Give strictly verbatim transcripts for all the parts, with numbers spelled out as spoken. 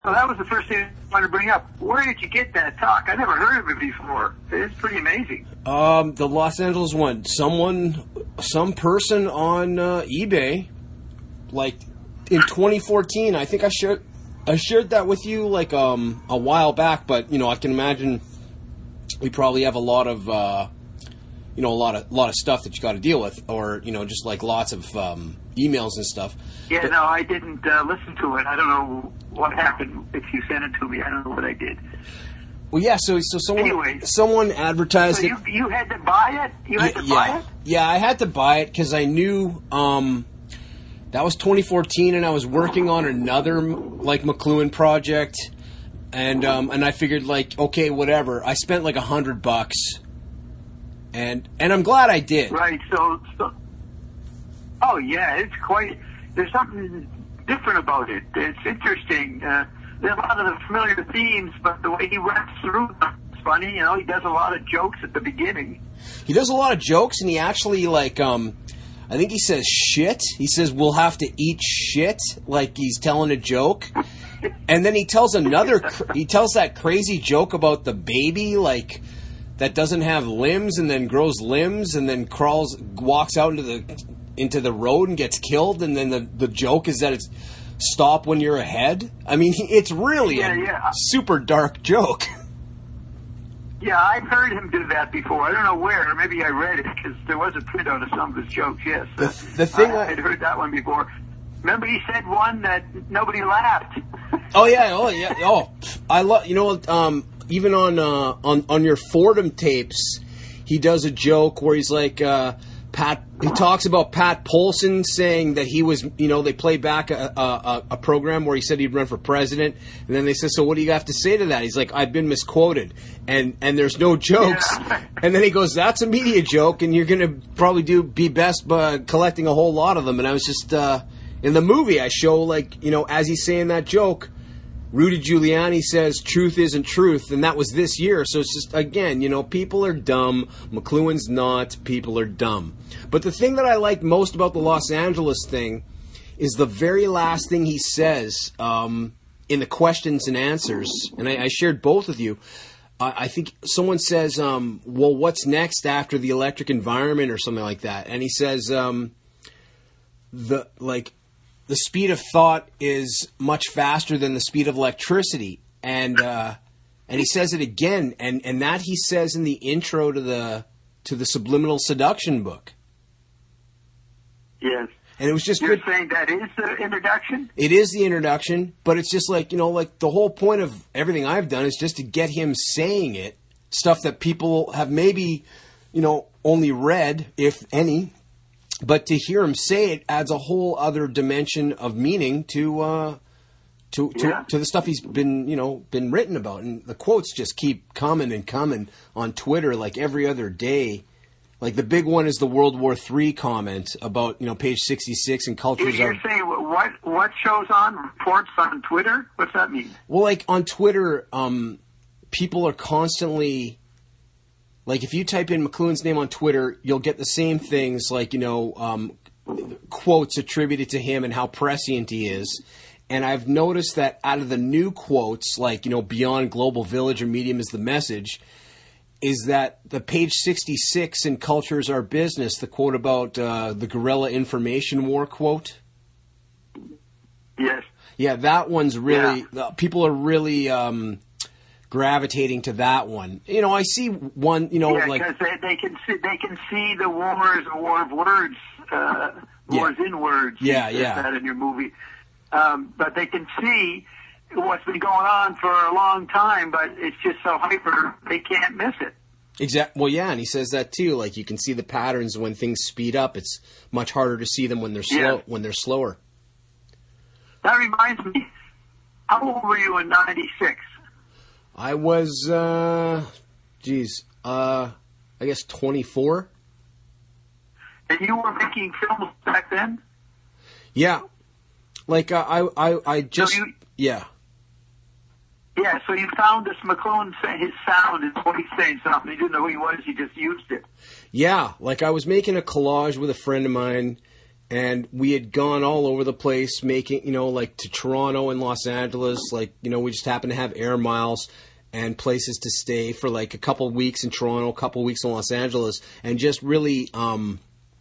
Well, that was the first thing I wanted to bring up. Where did you get that talk? I never heard of it before. It's pretty amazing. Um, the Los Angeles one. Someone, some person on uh, eBay, like in twenty fourteen. I think I shared, I shared that with you like um a while back. But you know, I can imagine we probably have a lot of, uh, you know, a lot of lot of stuff that you got to deal with, or you know, just like lots of um, emails and stuff. Yeah, but, no, I didn't uh, listen to it. I don't know what happened if you sent it to me. I don't know what I did. Well, yeah. So, so someone, Anyways, someone advertised so you, it. you had to buy it. You had yeah, to buy yeah. it. Yeah, I had to buy it because I knew um, that was twenty fourteen, and I was working on another like McLuhan project, and um, and I figured like, okay, whatever. I spent like a hundred bucks, and and I'm glad I did. Right. So, so. Oh yeah, it's quite. There's something different about it. It's interesting. Uh, there's a lot of the familiar themes, but the way he wraps through them is funny. You know, he does a lot of jokes at the beginning. He does a lot of jokes, and he actually, like, um, I think he says shit. He says, we'll have to eat shit, like he's telling a joke. And then he tells another, cr- he tells that crazy joke about the baby, like, that doesn't have limbs and then grows limbs and then crawls, walks out into the into the road and gets killed, and then the, the joke is that it's stop when you're ahead. I mean, it's really yeah, a yeah. super dark joke. Yeah, I've heard him do that before. I don't know where. Maybe I read it because there was a printout of some of his jokes. Yes, the, the thing I I had heard that one before. Remember, he said one that nobody laughed. Oh yeah, oh yeah, oh I love. You know, um, even on uh, on on your Fordham tapes, he does a joke where he's like. Uh, Pat, he talks about Pat Polson saying that he was, you know, they play back a, a, a program where he said he'd run for president, and then they said, so what do you have to say to that? He's like, I've been misquoted, and and there's no jokes, Yeah. And then he goes, that's a media joke, and you're going to probably do be best by collecting a whole lot of them, and I was just, uh, in the movie, I show, like, you know, as he's saying that joke, Rudy Giuliani says truth isn't truth, and that was this year. So it's just, again, you know, people are dumb. McLuhan's not. People are dumb. But the thing that I liked most about the Los Angeles thing is the very last thing he says um, in the questions and answers, and I, I shared both with you. Uh, I think someone says, um, well, what's next after the electric environment or something like that? And he says, um, the like... the speed of thought is much faster than the speed of electricity, and uh, and he says it again, and, and that he says in the intro to the to the Subliminal Seduction book. Yes, and it was just You're good. saying that is the introduction? It is the introduction, but it's just like, you know, like the whole point of everything I've done is just to get him saying it, stuff that people have maybe, you know, only read, if any. But to hear him say it adds a whole other dimension of meaning to uh, to to, Yeah. to the stuff he's been you know been written about, and the quotes just keep coming and coming on Twitter like every other day. Like the big one is the World War Three comment about you know page sixty-six and cultures You're are saying what what shows on reports on Twitter? What's that mean? well, like on Twitter, um, people are constantly. Like, if you type in McLuhan's name on Twitter, you'll get the same things, like, you know, um, quotes attributed to him and how prescient he is. And I've noticed that out of the new quotes, like, you know, beyond Global Village or Medium is the message, is that the page sixty-six in Cultures Are Business, the quote about uh, the guerrilla information war quote. Yes. Yeah, that one's really, yeah. uh, people are really... Um, gravitating to that one. You know, I see one, you know, yeah, like... because they, they, can see, they can see the war as a war of words, uh, wars yeah. in words. Yeah, you yeah. that in your movie. Um, but they can see what's been going on for a long time, but it's just so hyper, they can't miss it. Exactly. Well, yeah, and he says that too. Like, you can see the patterns when things speed up. It's much harder to see them when they're slow. Yeah. When they're slower. That reminds me, how old were you in ninety-six? I was, uh, geez, uh, I guess twenty-four. And you were making films back then? Yeah. Like, uh, I, I, I just, so you, yeah. Yeah, so you found this McLuhan, his sound, is what he's saying something. You didn't know who he was, you just used it. Yeah, like I was making a collage with a friend of mine, And we had gone all over the place, making, you know, like to Toronto and Los Angeles. Like, you know, we just happened to have air miles and places to stay for like a couple of weeks in Toronto, a couple of weeks in Los Angeles, and just really um,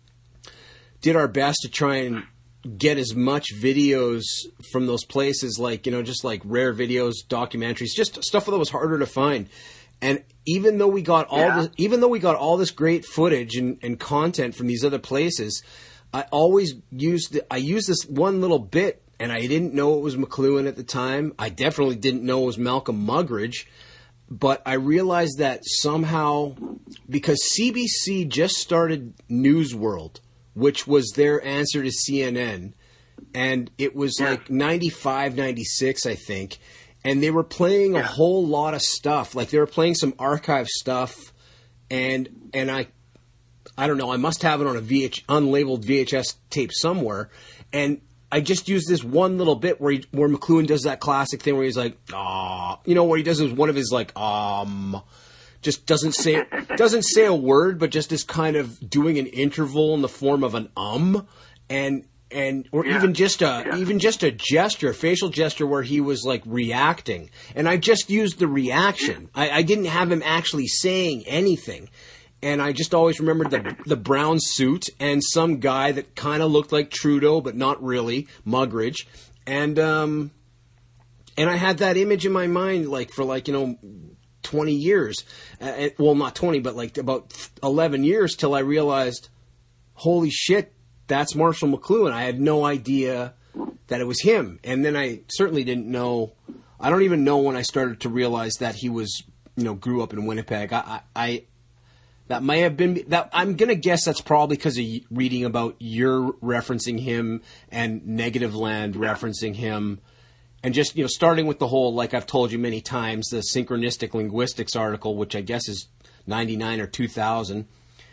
did our best to try and get as much videos from those places, like, you know, just like rare videos, documentaries, just stuff that was harder to find. And even though we got all Yeah. the, even though we got all this great footage and, and content from these other places, I always used I used this one little bit, and I didn't know it was McLuhan at the time. I definitely didn't know it was Malcolm Muggeridge, but I realized that somehow, because C B C just started News World, which was their answer to C N N, and it was Yeah. like ninety-five, ninety-six, I think, and they were playing a Yeah. whole lot of stuff. Like, they were playing some archive stuff, and and I I don't know, I must have it on a V H unlabeled V H S tape somewhere, and I just used this one little bit where he, where McLuhan does that classic thing where he's like, ah, you know, what he does is one of his like, um, just doesn't say doesn't say a word, but just is kind of doing an interval in the form of an um, and and or Yeah. even just a Yeah. even just a gesture, a facial gesture where he was like reacting, and I just used the reaction. I, I didn't have him actually saying anything. And I just always remembered the the brown suit and some guy that kind of looked like Trudeau, but not really, Muggeridge. And um, and I had that image in my mind, like for like you know, twenty years. Uh, well, not twenty, but like about eleven years, till I realized, holy shit, that's Marshall McLuhan. I had no idea that it was him. And then I certainly didn't know. I don't even know when I started to realize that he was, you know, grew up in Winnipeg. I. I, I That may have been that. I'm gonna guess that's probably because of reading about you're referencing him and Negative Land referencing him, and just you know starting with the whole, like I've told you many times, the synchronistic linguistics article, which I guess is ninety-nine or two thousand,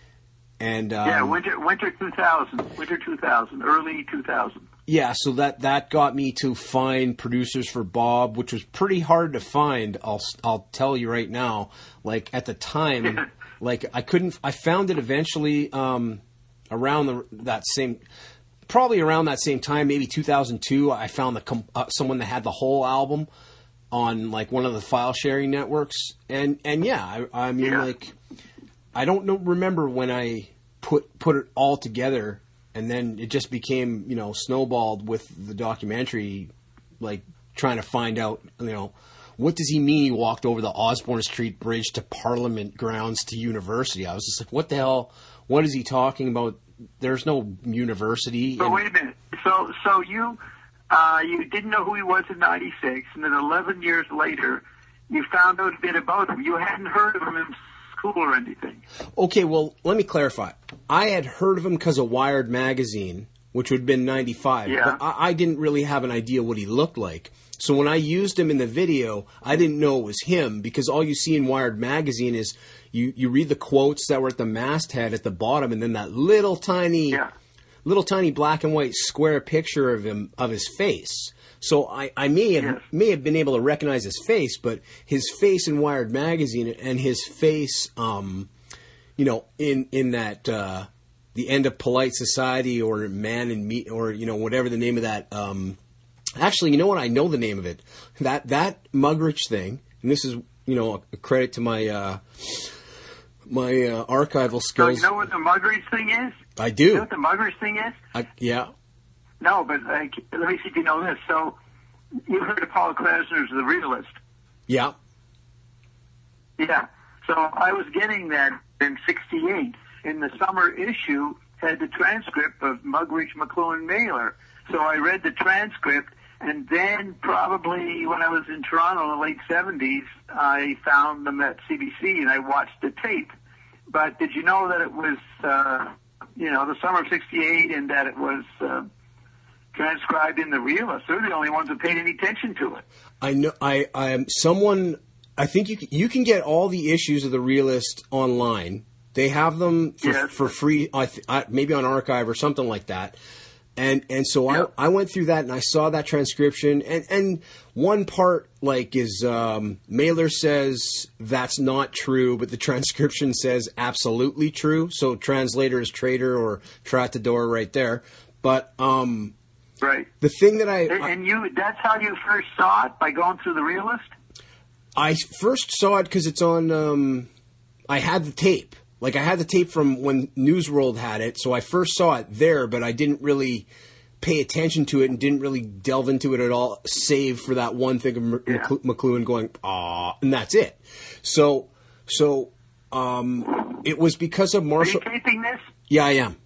and um, Yeah, winter winter two thousand, winter two thousand, early two thousand. yeah, so that that got me to find Producers for Bob, which was pretty hard to find. I'll I'll tell you right now. Like at the time. Like I couldn't, I found it eventually um, around the, that same, probably around that same time, maybe two thousand two. I found the com- uh, someone that had the whole album on like one of the file sharing networks, and and yeah, I, I mean Yeah. like I don't know, remember when I put put it all together, and then it just became you know snowballed with the documentary, like trying to find out you know. What does he mean he walked over the Osborne Street Bridge to Parliament Grounds to university? I was just like, what the hell? What is he talking about? There's no university. But And- wait a minute. So so you uh, you didn't know who he was in ninety-six, and then eleven years later, you found out a bit about him. You hadn't heard of him in school or anything. Okay, well, let me clarify. I had heard of him because of Wired Magazine, which would have been ninety-five. Yeah. But I, I didn't really have an idea what he looked like. So when I used him in the video, I didn't know it was him, because all you see in Wired Magazine is you, you read the quotes that were at the masthead at the bottom, and then that little tiny, Yeah. little tiny black and white square picture of him, of his face. So I, I may have Yes. may have been able to recognize his face, but his face in Wired Magazine and his face, um, you know, in in that uh, the End of Polite Society or Man and Me or you know whatever the name of that. Um, actually, you know what? I know the name of it. That that Muggeridge thing, and this is you know a credit to my uh, my uh, archival So skills. you know what the Muggeridge thing is? I You know do. what the Muggeridge thing is? I, yeah. No, but uh, let me see if you know this. So you heard of Paul Krasner's The Realist. Yeah. Yeah. So I was getting that in sixty-eight. In the summer issue, had the transcript of Muggeridge McLuhan Mailer. So I read the transcript, and then probably when I was in Toronto in the late seventies, I found them at C B C and I watched the tape. But did you know that it was, uh, you know, the summer of sixty-eight, and that it was uh, transcribed in The Realist? They're the only ones that paid any attention to it. I know. I I am someone. I think you can, you can get all the issues of The Realist online. They have them for, Yes. for free, I th- I, maybe on archive or something like that. And and so Yep. I I went through that and I saw that transcription. And and one part like is um, Mailer says that's not true, but the transcription says absolutely true. So translator is traitor or tratador right there. But um, right. the thing that I... And, and you that's how you first saw it, by going through the Realist? I first saw it because it's on... Um, I had the tape. Like, I had the tape from when Newsworld had it, so I first saw it there, but I didn't really pay attention to it and didn't really delve into it at all, save for that one thing of M- Yeah. McLu- McLuhan going, "Aw," and that's it. So, so um, it was because of Are you Marshall... taping this? Yeah, I am.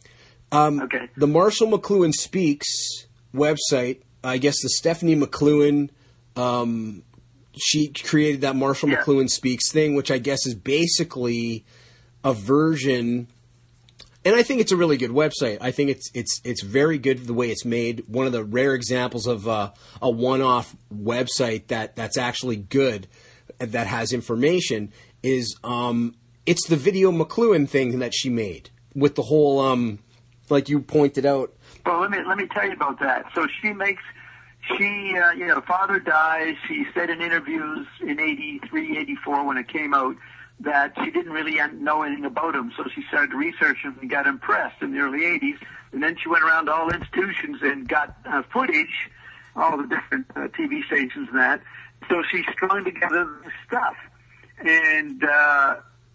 Um, Okay. The Marshall McLuhan Speaks website, I guess the Stephanie McLuhan, um, she created that Marshall Yeah. McLuhan Speaks thing, which I guess is basically a version, and I think it's a really good website. I think it's it's it's very good the way it's made. One of the rare examples of uh, a one-off website that, that's actually good, that has information, is um, it's the Video McLuhan thing that she made with the whole, um, like you pointed out. Well, let me let me tell you about that. So she makes, she, uh, you know, father dies. She said in interviews in eighty-three, eighty-four when it came out that she didn't really know anything about him. So she started researching and got impressed in the early eighties. And then she went around to all institutions and got uh, footage, all the different uh, T V stations and that. So she strung together the stuff. And, uh,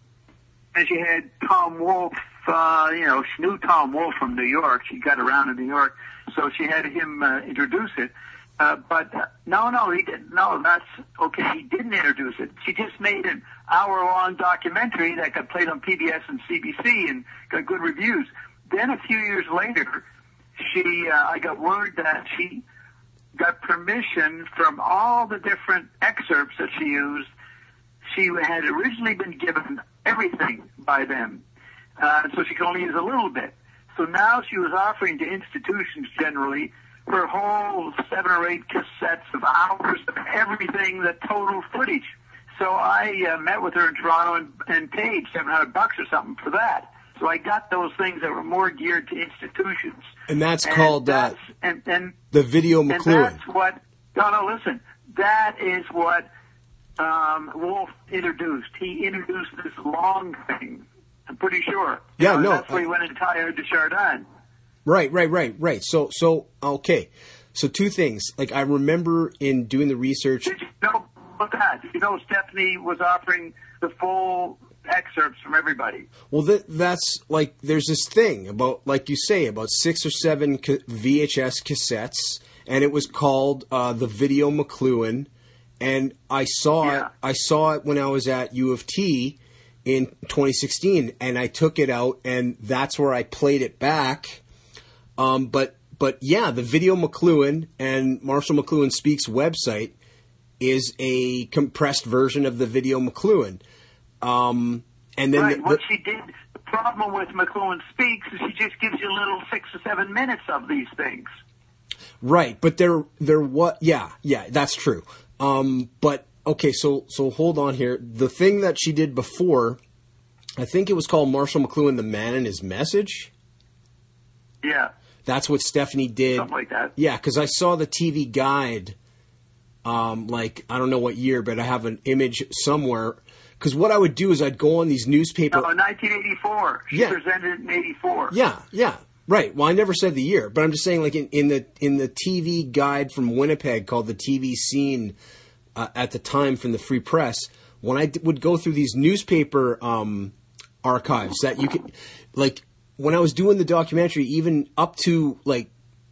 and she had Tom Wolfe. Uh, you know, she knew Tom Wolfe from New York. She got around in New York, so she had him uh, introduce it. Uh, but uh, no, no, he didn't. No, that's okay. He didn't introduce it. She just made an hour-long documentary that got played on P B S and C B C and got good reviews. Then a few years later, she, uh, I got word that she got permission from all the different excerpts that she used. She had originally been given everything by them. Uh, so she could only use a little bit. So now she was offering to institutions generally her whole seven or eight cassettes of hours of everything, the total footage. So I uh, met with her in Toronto and, and paid seven hundred bucks or something for that. So I got those things that were more geared to institutions. And that's and called that's, uh, and, and, the Video and McLuhan. that's what, no, no, listen, that is what um, Wolf introduced. He introduced this long thing. I'm pretty sure. You Yeah, know, no, That's where I- he went and tired to Chardin. Right, right, right, right. So, so okay. So two things. Like I remember in doing the research. Did you know about that? Did you know Stephanie was offering the full excerpts from everybody? Well, that, that's like there's this thing about, like you say, about six or seven ca- V H S cassettes, and it was called uh, the Video McLuhan. And I saw Yeah. it. I saw it when I was at U of T in twenty sixteen, and I took it out, and that's where I played it back. Um, but but yeah, the Video McLuhan and Marshall McLuhan Speaks website is a compressed version of the Video McLuhan. Um, and then Right. the, what the, she did, the problem with McLuhan Speaks is she just gives you a little six or seven minutes of these things. right, but there there what? Yeah, yeah, that's true. Um, but okay, so so hold on here. The thing that she did before, I think it was called Marshall McLuhan, The Man and His Message. Yeah. That's what Stephanie did. Something like that. Yeah, because I saw the T V guide, um, like, I don't know what year, but I have an image somewhere. Because what I would do is I'd go on these newspaper... No, nineteen eighty-four. She Yeah. presented it in eighty-four. Yeah, yeah, right. Well, I never said the year, but I'm just saying, like, in, in the in the T V guide from Winnipeg called the T V Scene uh, at the time from the Free Press, when I d- would go through these newspaper um, archives that you could, like, when I was doing the documentary, even up to, like,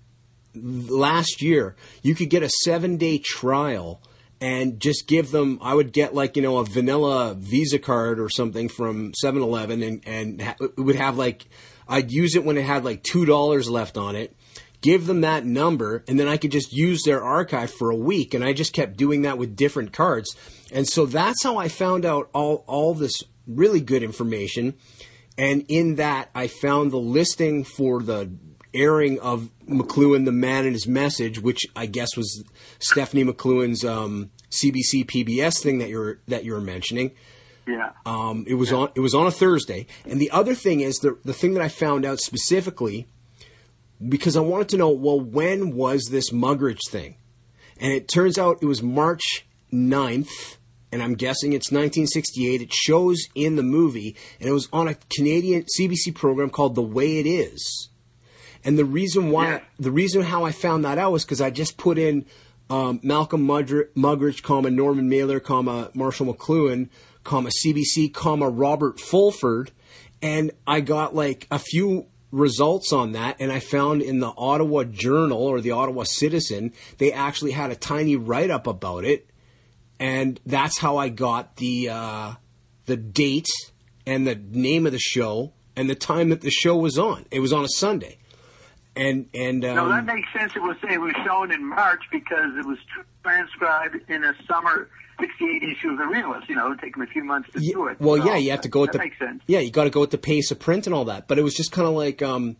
last year, you could get a seven-day trial and just give them, I would get, like, you know, a vanilla Visa card or something from seven eleven, and, and ha- it would have, like, I'd use it when it had, like, two dollars left on it, give them that number, and then I could just use their archive for a week, and I just kept doing that with different cards. And so that's how I found out all, all this really good information. And in that, I found the listing for the airing of McLuhan, The Man and His Message, which I guess was Stephanie McLuhan's um, C B C P B S thing that you're that you were mentioning. Yeah. Um, it was on it was on a Thursday. And the other thing is the the thing that I found out specifically, because I wanted to know, well, when was this Muggeridge thing? And it turns out it was March ninth. And I'm guessing it's nineteen sixty-eight. It shows in the movie, and it was on a Canadian C B C program called The Way It Is. And the reason why, Yeah. the reason how I found that out was because I just put in um, Malcolm Mugger- Muggeridge, comma Norman Mailer, comma Marshall McLuhan, comma C B C, comma Robert Fulford, and I got like a few results on that, and I found in the Ottawa Journal or the Ottawa Citizen, they actually had a tiny write-up about it, and that's how I got the uh, the date and the name of the show and the time that the show was on. It was on a Sunday. And and um, No, that makes sense. It was it was shown in March because it was transcribed in a summer sixty-eight issue of the Realist. You know, it took them a few months to yeah, do it. well, so yeah, you have to go at that the makes sense. yeah, you got to go at the pace of print and all that. But it was just kind of like um,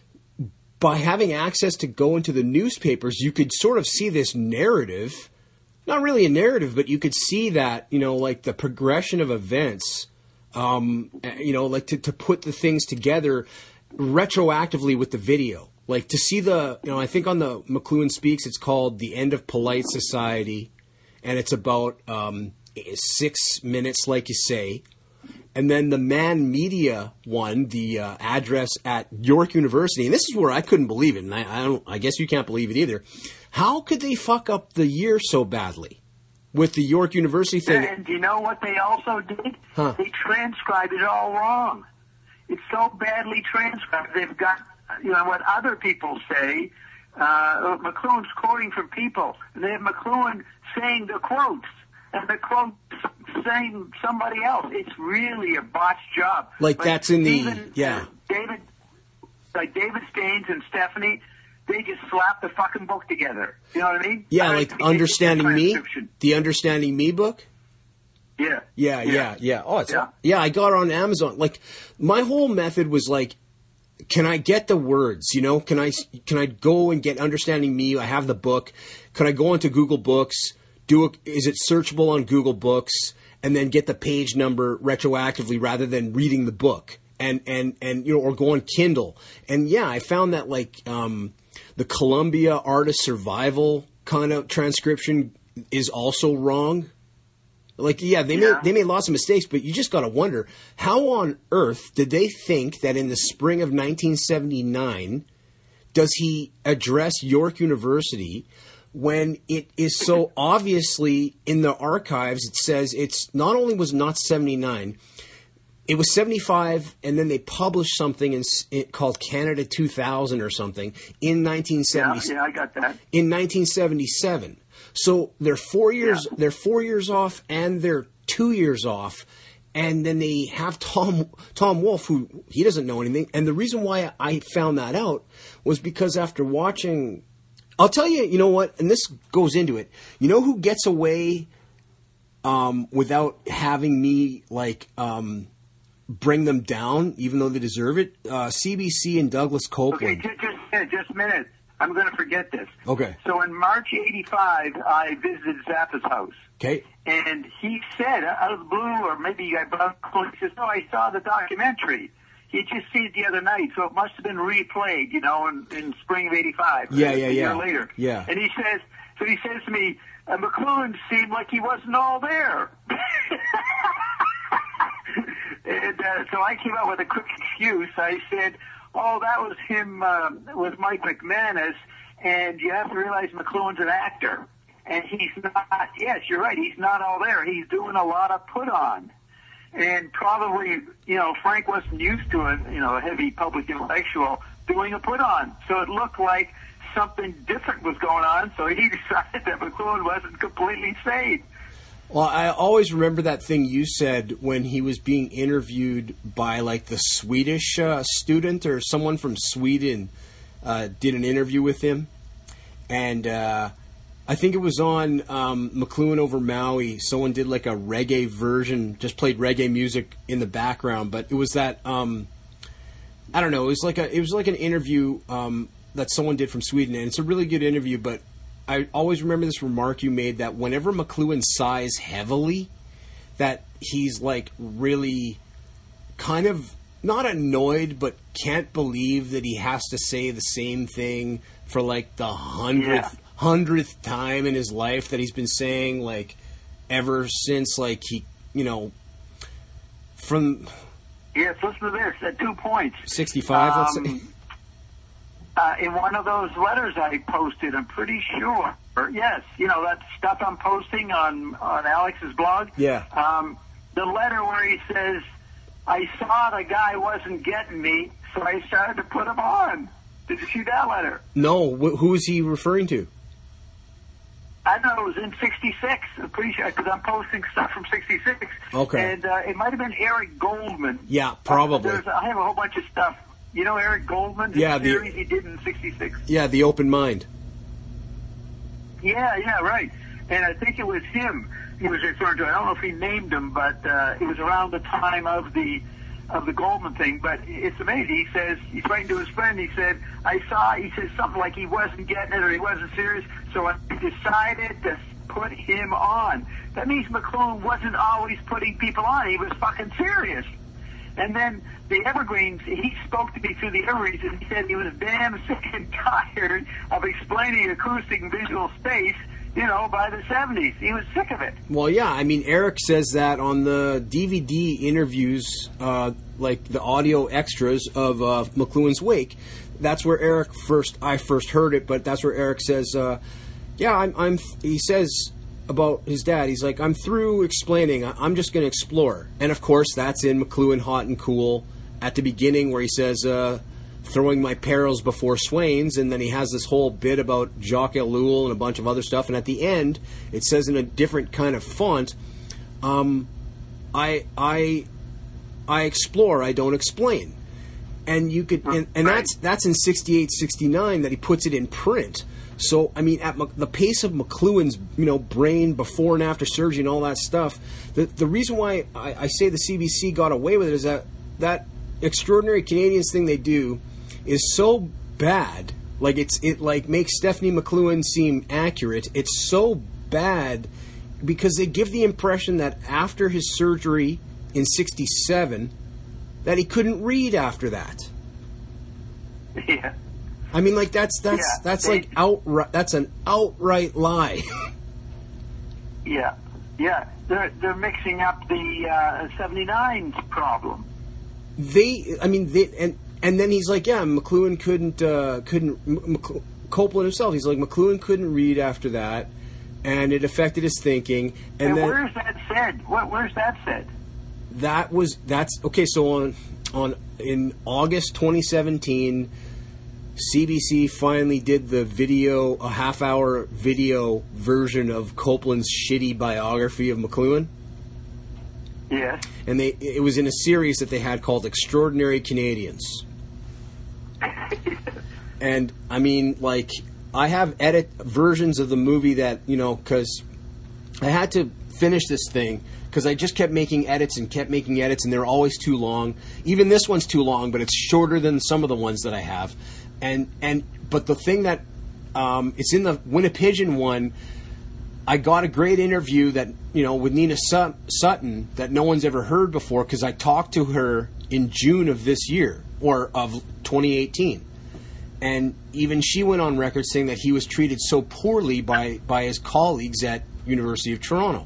by having access to go into the newspapers, you could sort of see this narrative. Not really a narrative, but you could see that, you know, like the progression of events. Um, you know, like to to put the things together retroactively with the video. Like, to see the, you know, I think on the McLuhan Speaks, it's called The End of Polite Society, and it's about um, six minutes, like you say. And then the Man Media one, the uh, address at York University, and this is where I couldn't believe it, and I, I don't, I guess you can't believe it either. How could they fuck up the year so badly with the York University thing? And do you know what they also did? Huh. They transcribed it all wrong. It's so badly transcribed. They've got, you know, what other people say. Uh, McLuhan's quoting from people, and they have McLuhan saying the quotes, and the quotes saying somebody else. It's really a botched job. Like, that's in the- even, yeah. uh, David, like David Staines and Stephanie, they just slapped the fucking book together. You know what I mean? Yeah, I like think Understanding it's a Me, transcription. the Understanding Me book. Yeah. Yeah, yeah, yeah. Oh, it's Yeah. yeah. I got it on Amazon. Like, my whole method was like, can I get the words? You know, can I can I go and get Understanding Me? I have the book. Can I go into Google Books? Do it? Is it searchable on Google Books? And then get the page number retroactively rather than reading the book. And and and you know, or go on Kindle. And yeah, I found that like um, the Columbia Artist Survival kind of transcription is also wrong. Like, yeah, they Yeah. made they made lots of mistakes, but you just got to wonder, how on earth did they think that in the spring of nineteen seventy-nine does he address York University when it is so obviously in the archives? It says it's not only was not seventy-nine, it was seventy-five, and then they published something in, it called Canada two thousand or something in nineteen seventy. Yeah, yeah, I got that. In nineteen seventy-seven. So they're four years. Yeah. They're four years off, and they're two years off, and then they have Tom Tom Wolfe, who he doesn't know anything. And the reason why I found that out was because after watching, I'll tell you, you know what, and this goes into it. You know who gets away um, without having me like um, bring them down, even though they deserve it? Uh, C B C and Douglas Okay, Copeland. just, just, a minute, just a minute. I'm going to forget this. Okay. So in March eighty-five, I visited Zappa's house. Okay. And he said, out of the blue, or maybe I brought he says, no, I saw the documentary. He just seen it the other night, so it must have been replayed, you know, in, in spring of eighty-five. Yeah, a yeah, year yeah. later. Yeah. And he says, so he says to me, uh, McLuhan seemed like he wasn't all there. And uh, so I came up with a quick excuse. I said, oh, that was him uh, with Mike McManus, and you have to realize McLuhan's an actor. And he's not, yes, you're right, he's not all there. He's doing a lot of put-on. And probably, you know, Frank wasn't used to it, you know, a heavy public intellectual doing a put-on. So it looked like something different was going on, so he decided that McLuhan wasn't completely sane. Well, I always remember that thing you said when he was being interviewed by, like, the Swedish uh, student or someone from Sweden uh, did an interview with him. And uh, I think it was on um, McLuhan Over Maui. Someone did, like, a reggae version, just played reggae music in the background. But it was that, um, I don't know, it was like a, it was like an interview um, that someone did from Sweden. And it's a really good interview, but I always remember this remark you made that whenever McLuhan sighs heavily, that he's like really kind of not annoyed, but can't believe that he has to say the same thing for like the hundredth Yeah. hundredth time in his life that he's been saying like ever since like he, you know, from Yes, listen to this, at two points. sixty-five, let's Um, say. uh, in one of those letters I posted, I'm pretty sure. Yes, you know, that stuff I'm posting on, on Alex's blog? Yeah. Um, the letter where he says, I saw the guy wasn't getting me, so I started to put him on. Did you see that letter? No. Wh- who is he referring to? I know it was in sixty-six. I'm pretty sure, because I'm posting stuff from sixty-six. Okay. And uh, it might have been Eric Goldman. Yeah, probably. Uh, I have a whole bunch of stuff. You know Eric Goldman? The yeah, the series he did in sixty-six. Yeah, The Open Mind. Yeah, yeah, right. And I think it was him he was referring to. I don't know if he named him, but uh, it was around the time of the of the Goldman thing. But it's amazing. He says, he's writing to his friend, he said, I saw, he says something like he wasn't getting it or he wasn't serious, so I decided to put him on. That means McLuhan wasn't always putting people on. He was fucking serious. And then the Evergreens, he spoke to me through the Evergreens, and he said he was damn sick and tired of explaining acoustic and visual space, you know, by the seventies. He was sick of it. Well, yeah, I mean, Eric says that on the D V D interviews, uh, like the audio extras of uh, McLuhan's Wake. That's where Eric first, I first heard it, but that's where Eric says, uh, yeah, I'm, I'm, he says about his dad, he's like, I'm through explaining, I'm just going to explore. And of course, that's in McLuhan Hot and Cool at the beginning where he says, uh, throwing my perils before Swain's, and then he has this whole bit about Jacques Ellul and a bunch of other stuff, and at the end, it says in a different kind of font, um, I, I, I explore, I don't explain. And you could, and, and that's that's in sixty-eight, sixty-nine that he puts it in print. So, I mean, at Mc, the pace of McLuhan's, you know, brain before and after surgery and all that stuff, the the reason why I, I say the C B C got away with it is that that Extraordinary Canadians thing they do is so bad. Like it's it like makes Stephanie McLuhan seem accurate. It's so bad because they give the impression that after his surgery in sixty-seven, that he couldn't read after that. Yeah. I mean, like that's that's yeah, that's they, like outright. That's an outright lie. yeah, yeah. They're they're mixing up the uh, seventy-nine's problem. They, I mean, they, and and then he's like, yeah, McLuhan couldn't uh, couldn't McLuhan, Copeland himself. He's like, McLuhan couldn't read after that, and it affected his thinking. And, and then, where's that said? What, where's that said? That was that's okay. So on on in August twenty seventeen. C B C finally did the video, a half-hour video version of Copeland's shitty biography of McLuhan. Yes. And they it was in a series that they had called Extraordinary Canadians. And, I mean, like, I have edit versions of the movie that, you know, because I had to finish this thing because I just kept making edits and kept making edits, and they're always too long. Even this one's too long, but it's shorter than some of the ones that I have. And and but the thing that um, it's in the Winnipigeon one, I got a great interview that you know with Nina Sut- Sutton that no one's ever heard before because I talked to her in June of this year or of twenty eighteen, and even she went on record saying that he was treated so poorly by by his colleagues at University of Toronto.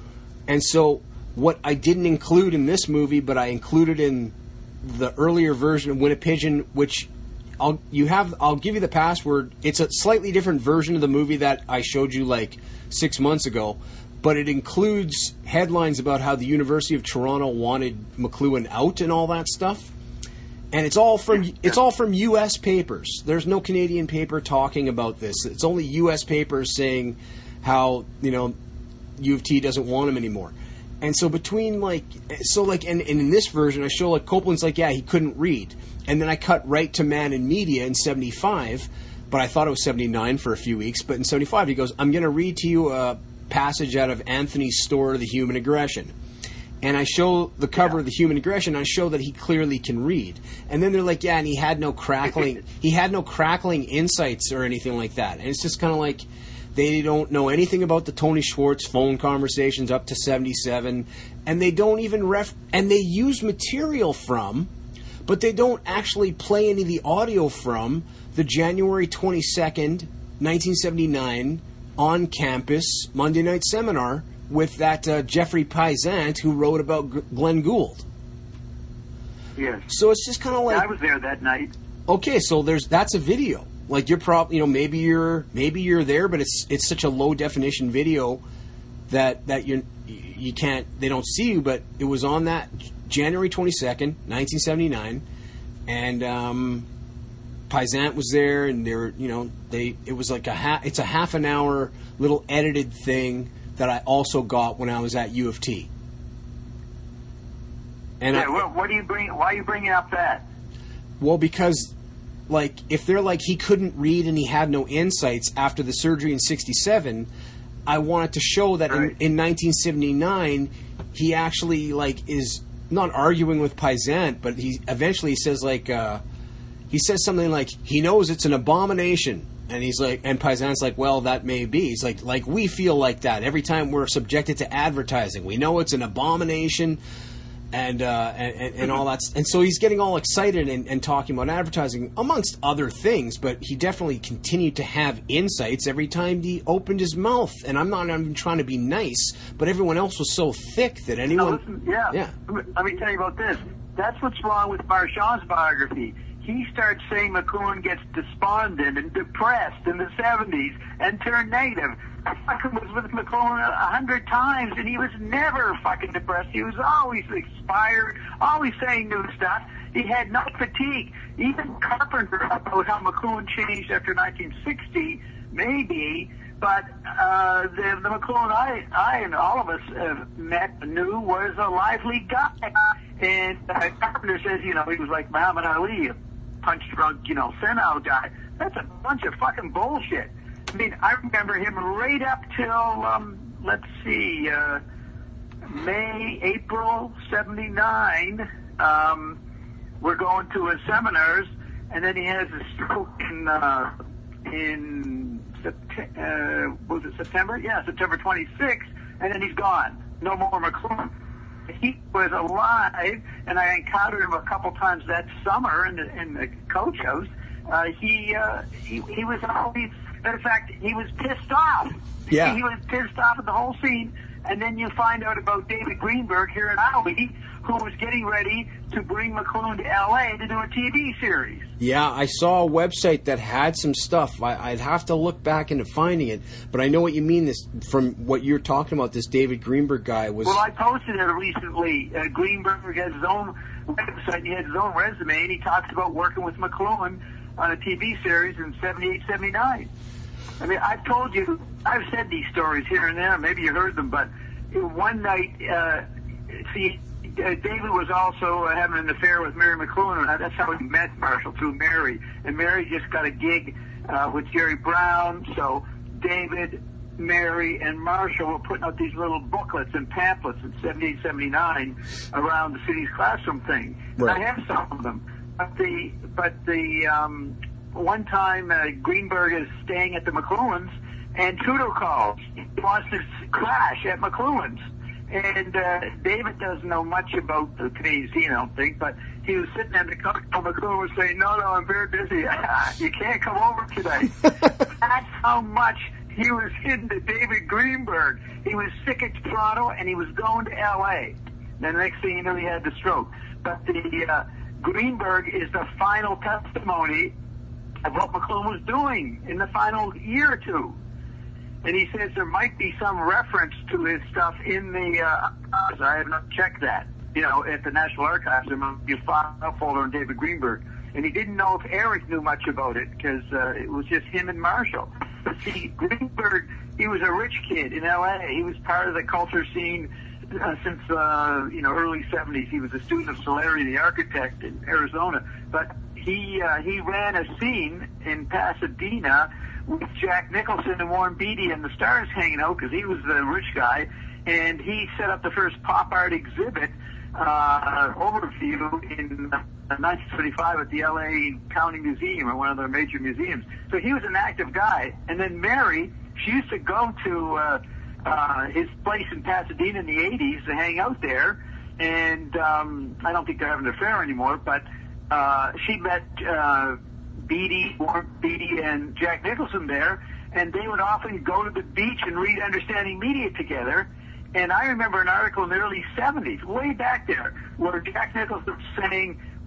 And so what I didn't include in this movie, but I included in the earlier version of Winnipigeon, which I'll you have I'll give you the password. It's a slightly different version of the movie that I showed you like six months ago, but it includes headlines about how the University of Toronto wanted McLuhan out and all that stuff. And it's all from it's all from U S papers. There's no Canadian paper talking about this. It's only U S papers saying how, you know, U of T doesn't want him anymore. And so between like so like and, and in this version I show like Copeland's like, yeah, he couldn't read. And then I cut right to Man and Media in seventy-five, but I thought it was seventy-nine for a few weeks. But in seventy-five, he goes, I'm going to read to you a passage out of Anthony's Store, The Human Aggression. And I show the cover yeah. of The Human Aggression, I show that he clearly can read. And then they're like, yeah, and he had no crackling, he had no crackling insights or anything like that. And it's just kind of like, they don't know anything about the Tony Schwartz phone conversations up to seventy-seven. And they don't even ref, and they use material from, but they don't actually play any of the audio from the January twenty-second, nineteen seventy-nine on-campus Monday night seminar with that uh, Jeffrey Paisant who wrote about G- Glenn Gould. Yes. So it's just kind of like... I was there that night. Okay, so there's that's a video. Like you're probably, you know, maybe you're maybe you're there, but it's it's such a low definition video that that you you can't they don't see you. But it was on that January twenty-second, nineteen seventy-nine, and um, Paisant was there, and they were, you know, they it was like a ha- it's a half an hour little edited thing that I also got when I was at U of T. And yeah, I, what, what do you bring? Why are you bringing up that? Well, because, like, if they're like he couldn't read and he had no insights after the surgery in sixty-seven, I wanted to show that right. in, in nineteen seventy-nine he actually like is not arguing with Paisant, but he eventually says like uh, he says something like he knows it's an abomination. And he's like, and Paisant's like, well, that may be. He's like, like we feel like that every time we're subjected to advertising. We know it's an abomination, and uh, and, and all that. And so he's getting all excited and, and talking about advertising, amongst other things. But he definitely continued to have insights every time he opened his mouth. And I'm not even trying to be nice, but everyone else was so thick that anyone. No, listen, yeah. yeah. Let me tell you about this. That's what's wrong with Marchand's biography. He starts saying McLuhan gets despondent and depressed in the seventies and turned negative. I fucking was with McLuhan a hundred times, and he was never fucking depressed. He was always inspired, always saying new stuff. He had no fatigue. Even Carpenter about how McLuhan changed after nineteen sixty, maybe, but uh, the, the McLuhan I, I and all of us uh, met, knew was a lively guy. And uh, Carpenter says, you know, he was like Muhammad Ali, punch drunk, you know, senile guy. That's a bunch of fucking bullshit. I mean, I remember him right up till, um, let's see, uh, May, April seventy-nine. Um, we're going to his seminars, and then he has a stroke in, uh, in September, uh, was it September? Yeah, September twenty-sixth, and then he's gone. No more McLuhan. He was alive, and I encountered him a couple times that summer in the, in the coach house. Uh, he, uh, he he was always, matter of fact, he was pissed off. Yeah. He was pissed off at the whole scene, and then you find out about David Greenberg here in Albany, who was getting ready to bring McLuhan to L A to do a T V series. Yeah, I saw a website that had some stuff. I, I'd have to look back into finding it, but I know what you mean. This from what you're talking about. This David Greenberg guy was. Well, I posted it recently. Uh, Greenberg has his own website. He has his own resume, and he talks about working with McLuhan on a T V series in seventy-eight, seventy-nine. I mean, I've told you, I've said these stories here and there. Maybe you heard them, but one night, uh, see. Uh, David was also uh, having an affair with Mary McLuhan, and that's how he met Marshall, through Mary. And Mary just got a gig uh, with Jerry Brown, so David, Mary, and Marshall were putting out these little booklets and pamphlets in seventy-eight, seventy-nine around the city's classroom thing. Right. And I have some of them. But the, but the um, one time uh, Greenberg is staying at the McLuhan's, and Trudeau calls. He wants to crash at McLuhan's. And uh, David doesn't know much about the Canadian scene, I don't think, but he was sitting at the coach, and McLuhan was saying, no, no, I'm very busy. You can't come over today. That's how much he was into David Greenberg. He was sick at Toronto, and he was going to L A. Then the next thing you know, he had the stroke. But the uh, Greenberg is the final testimony of what McLuhan was doing in the final year or two. And he says there might be some reference to his stuff in the, uh, I have not checked that, you know, at the National Archives. There might be a file folder on David Greenberg. And he didn't know if Eric knew much about it, because uh, it was just him and Marshall. But see, Greenberg, he was a rich kid in L A. He was part of the culture scene uh, since, uh, you know, early seventies. He was a student of Solari, the architect in Arizona. But he, uh, he ran a scene in Pasadena with Jack Nicholson and Warren Beatty and the stars hanging out, because he was the rich guy, and he set up the first pop art exhibit uh, overview in uh, nineteen seventy-five at the L A County Museum, or one of their major museums. So he was an active guy. And then Mary, she used to go to uh, uh, his place in Pasadena in the eighties to hang out there, and um, I don't think they're having an affair anymore, but uh, she met uh, Beatty, Warren Beatty, and Jack Nicholson there, and they would often go to the beach and read Understanding Media together. And I remember an article in the early seventies, way back there, where Jack Nicholson was saying,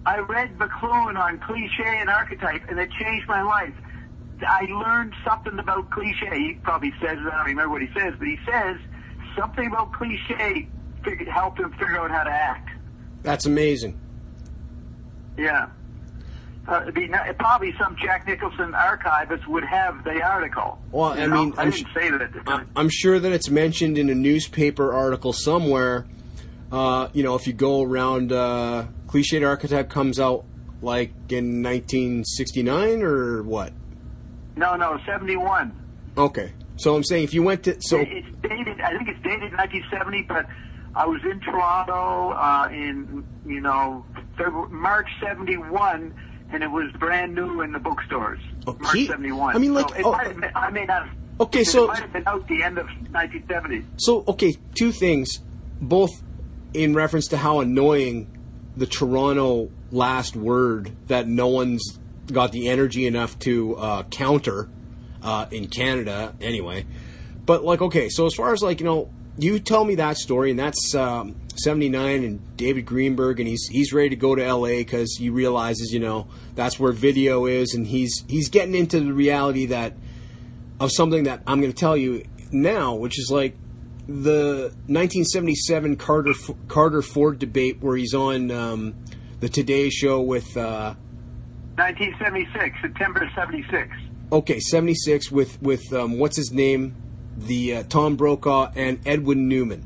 I read McLuhan on cliche and archetype, and it changed my life. I learned something about cliche. He probably says it, I don't remember what he says, but he says something about cliche figured, helped him figure out how to act. That's amazing. Yeah. Uh, it'd be not, probably some Jack Nicholson archivist would have the article. Well, I you know? mean, I I'm didn't sh- say that at the time. I'm sure that it's mentioned in a newspaper article somewhere. Uh, you know, if you go around, uh, Cliched Archetype comes out like in nineteen sixty-nine or what? No, no, seventy-one. Okay. So I'm saying if you went to... so It's dated, I think it's dated nineteen seventy, but I was in Toronto uh, in, you know, February, March seventy-one, and it was brand new in the bookstores. Oh, March gee. seventy-one. I mean, like... So it oh, might have been, I may not have... Okay, it so... might have been out the end of nineteen seventy. So, okay, two things, both in reference to how annoying the Toronto last word that no one's got the energy enough to uh, counter uh, in Canada, anyway. But, like, okay, so as far as, like, you know, you tell me that story, and that's um, seventy-nine, and David Greenberg, and he's he's ready to go to L A because he realizes, you know, that's where video is, and he's he's getting into the reality that of something that I'm going to tell you now, which is like the nineteen seventy-seven Carter Carter Ford debate where he's on um, the Today Show with uh, nineteen seventy-six, September seventy-six. Okay, seventy-six with with um, what's his name, the uh, Tom Brokaw and Edwin Newman.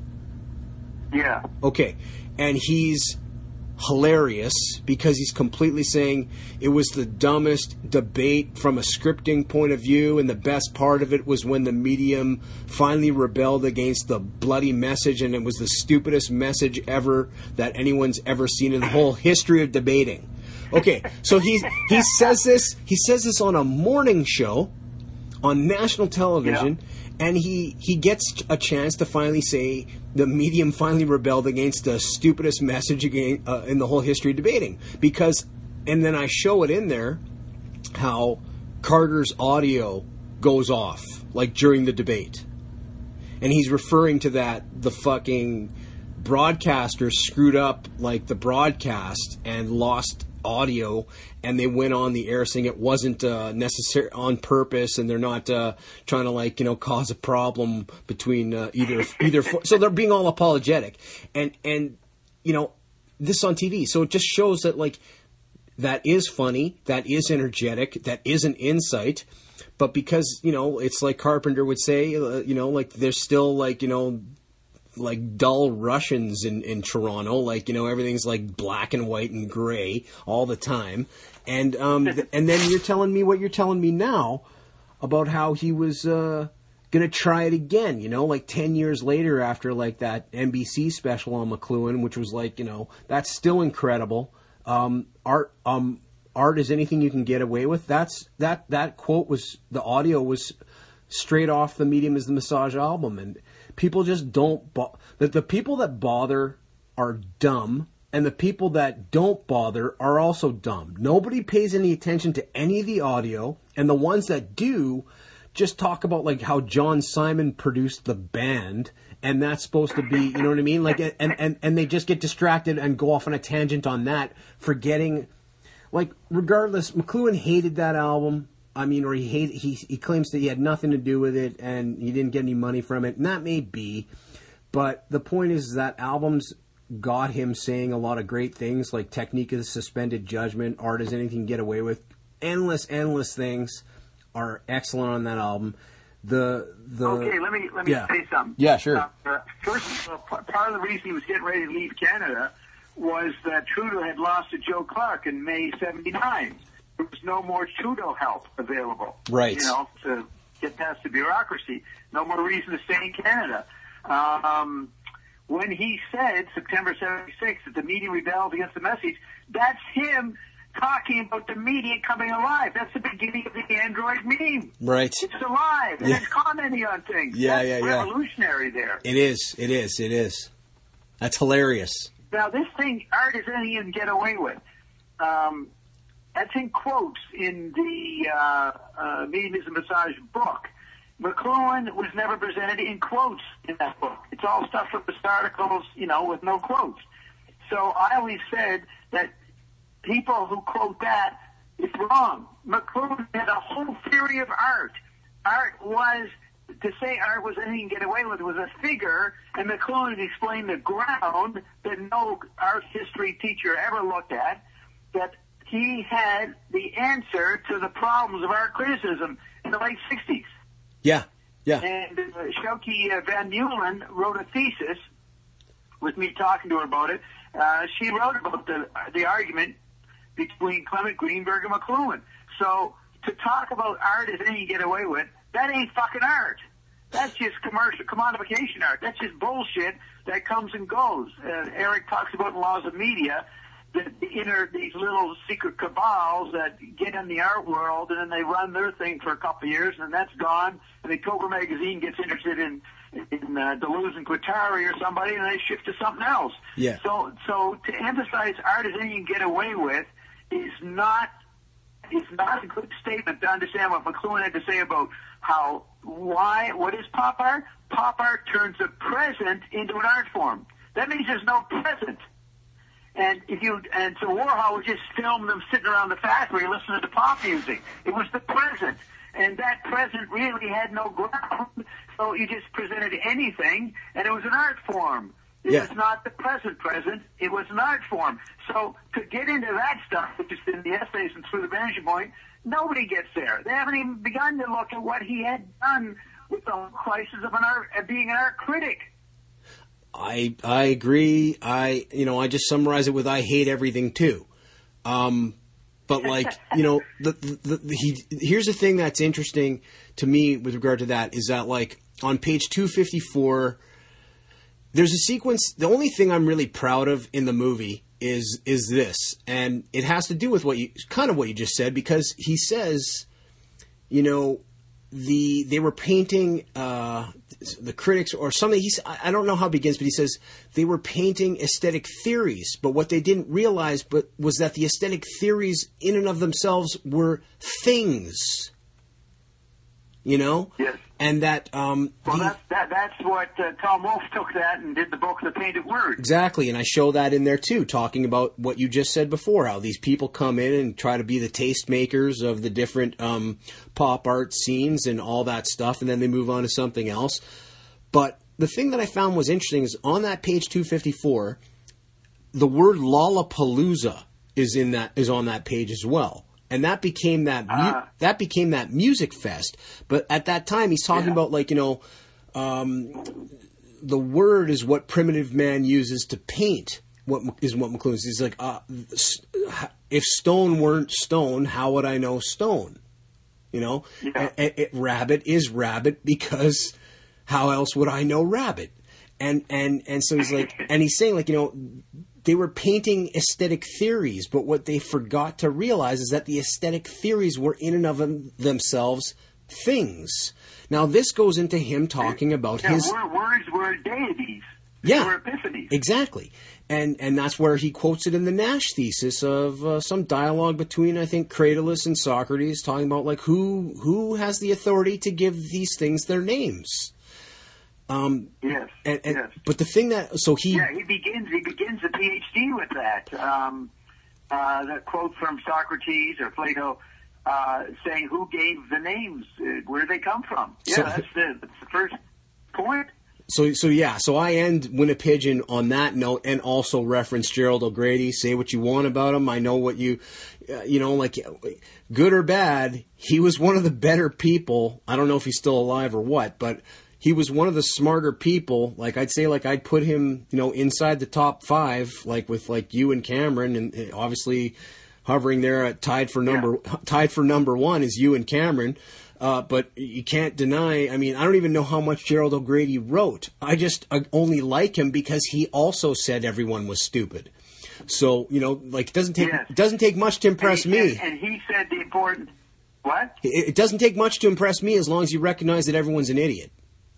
Yeah. Okay, and he's hilarious because he's completely saying it was the dumbest debate from a scripting point of view, and the best part of it was when the medium finally rebelled against the bloody message, and it was the stupidest message ever that anyone's ever seen in the whole history of debating. Okay, so he he says this he says this on a morning show on national television. Yeah. And he, he gets a chance to finally say the medium finally rebelled against the stupidest message again, uh, in the whole history of debating. Because, and then I show it in there, how Carter's audio goes off, like during the debate. And he's referring to that, the fucking broadcaster screwed up, like, the broadcast and lost audio, and they went on the air saying it wasn't uh, necessary on purpose, and they're not uh, trying to, like, you know, cause a problem between uh, either either. So they're being all apologetic, and and you know, this on T V. So it just shows that, like, that is funny, that is energetic, that is an insight, but because, you know, it's like Carpenter would say, uh, you know, like, there's still, like, you know, like dull Russians in, in Toronto, like, you know, everything's like black and white and gray all the time. And um, th- and then you're telling me what you're telling me now about how he was uh, going to try it again, you know, like ten years later after, like, that N B C special on McLuhan, which was like, you know, that's still incredible. Um, art, um, art is anything you can get away with. That's that, that quote was, the audio was straight off The Medium is the Massage album, and people just don't... Bo- the, the people that bother are dumb, and the people that don't bother are also dumb. Nobody pays any attention to any of the audio, and the ones that do just talk about, like, how John Simon produced the band, and that's supposed to be, you know what I mean? Like, and, and, and they just get distracted and go off on a tangent on that, forgetting... Like, regardless, McLuhan hated that album. I mean, or he hate, he he claims that he had nothing to do with it and he didn't get any money from it, and that may be. But the point is that albums got him saying a lot of great things, like Technique of the Suspended Judgment, Art is Anything to Get Away With. Endless, endless things are excellent on that album. The the okay, let me let me yeah. say something. Yeah, sure. Uh, first, uh, part of the reason he was getting ready to leave Canada was that Trudeau had lost to Joe Clark in May seventy-nine. There was no more Trudeau help available. Right. You know, to get past the bureaucracy. No more reason to stay in Canada. Um, when he said, September seventy-six, that the media rebelled against the message, that's him talking about the media coming alive. That's the beginning of the Android meme. Right. It's alive, and Yeah. it's commenting on things. Yeah, that's yeah, yeah. revolutionary there. It is, it is, it is. That's hilarious. Now, this thing, art is anything you can get away with. Um, that's in quotes in the uh, uh, Medium is a Massage book. McLuhan was never presented in quotes in that book. It's all stuff from the articles, you know, with no quotes. So I always said that people who quote that, it's wrong. McLuhan had a whole theory of art. Art was, to say art was anything you can get away with, was a figure, and McLuhan explained the ground that no art history teacher ever looked at, that he had the answer to the problems of art criticism in the late sixties. Yeah, yeah. And uh, Shoki uh, Van Meulen wrote a thesis with me talking to her about it. Uh, she wrote about the the argument between Clement Greenberg and McLuhan. So to talk about art as anything you get away with, that ain't fucking art. That's just commercial commodification art. That's just bullshit that comes and goes. Uh, Eric talks about in Laws of Media, the, the inner, these little secret cabals that get in the art world, and then they run their thing for a couple of years, and that's gone. And the Cobra magazine gets interested in in uh, Deleuze and Guattari or somebody, and they shift to something else. Yeah. So, so to emphasize art as anything you can get away with is not is not a good statement to understand what McLuhan had to say about how why what is pop art? Pop art turns the present into an art form. That means there's no present. And if you and so Warhol would just film them sitting around the factory listening to pop music. It was the present, and that present really had no ground. So you just presented anything, and it was an art form. It Yeah. was not the present present. It was an art form. So to get into that stuff, which is in the essays and through the vanishing point, nobody gets there. They haven't even begun to look at what he had done with the crisis of an art, of being an art critic. I I agree. I you know I just summarize it with I hate everything too. Um, but like you know the, the, the he here's the thing that's interesting to me with regard to that is that like on page two fifty-four there's a sequence. The only thing I'm really proud of in the movie is is this, and it has to do with what you kind of what you just said, because he says, you know, the they were painting uh, the critics or something. He's I don't know how it begins, but he says they were painting aesthetic theories, but what they didn't realize but was that the aesthetic theories in and of themselves were things. You know? Yes. And that... Um, well, the, that's, that, that's what uh, Tom Wolfe took that and did the book The Painted Word. Exactly, and I show that in there too, talking about what you just said before, how these people come in and try to be the tastemakers of the different um, pop art scenes and all that stuff, and then they move on to something else. But the thing that I found was interesting is on that page two fifty-four, the word Lollapalooza is in that is on that page as well. And that became that mu- uh, that became that music fest. But at that time, he's talking yeah. about like you know, um, the word is what primitive man uses to paint. What is what McLuhan says. He's like, uh, if stone weren't stone, how would I know stone? You know, yeah. a- a- a- rabbit is rabbit because how else would I know rabbit? And and and so he's like, and he's saying like you know. They were painting aesthetic theories, but what they forgot to realize is that the aesthetic theories were in and of them, themselves things. Now, this goes into him talking about yeah, his... words were deities. Yeah, they were epiphanies. Exactly. And and that's where he quotes it in the Nash thesis of uh, some dialogue between, I think, Cratylus and Socrates, talking about, like, who who has the authority to give these things their names. Um, yes, and, and, yes. But the thing that so he yeah he begins he begins a PhD with that um, uh, that quote from Socrates or Plato uh, saying who gave the names, uh, where did they come from? Yeah, So- that's the that's the first point. So so yeah, so I end Win a Pigeon on that note, and also reference Gerald O'Grady. Say what you want about him. I know what you, uh, you know, like good or bad, he was one of the better people. I don't know if he's still alive or what, but he was one of the smarter people. Like I'd say, like I'd put him, you know, inside the top five, like with like you and Cameron, and obviously hovering there at tied for number Yeah. tied for number one is you and Cameron. Uh, but you can't deny, I mean, I don't even know how much Gerald O'Grady wrote. I just uh, only like him because he also said everyone was stupid. So, you know, like, it doesn't take, Yes. it doesn't take much to impress and he, me. And, and he said the important, what? It, it doesn't take much to impress me as long as you recognize that everyone's an idiot.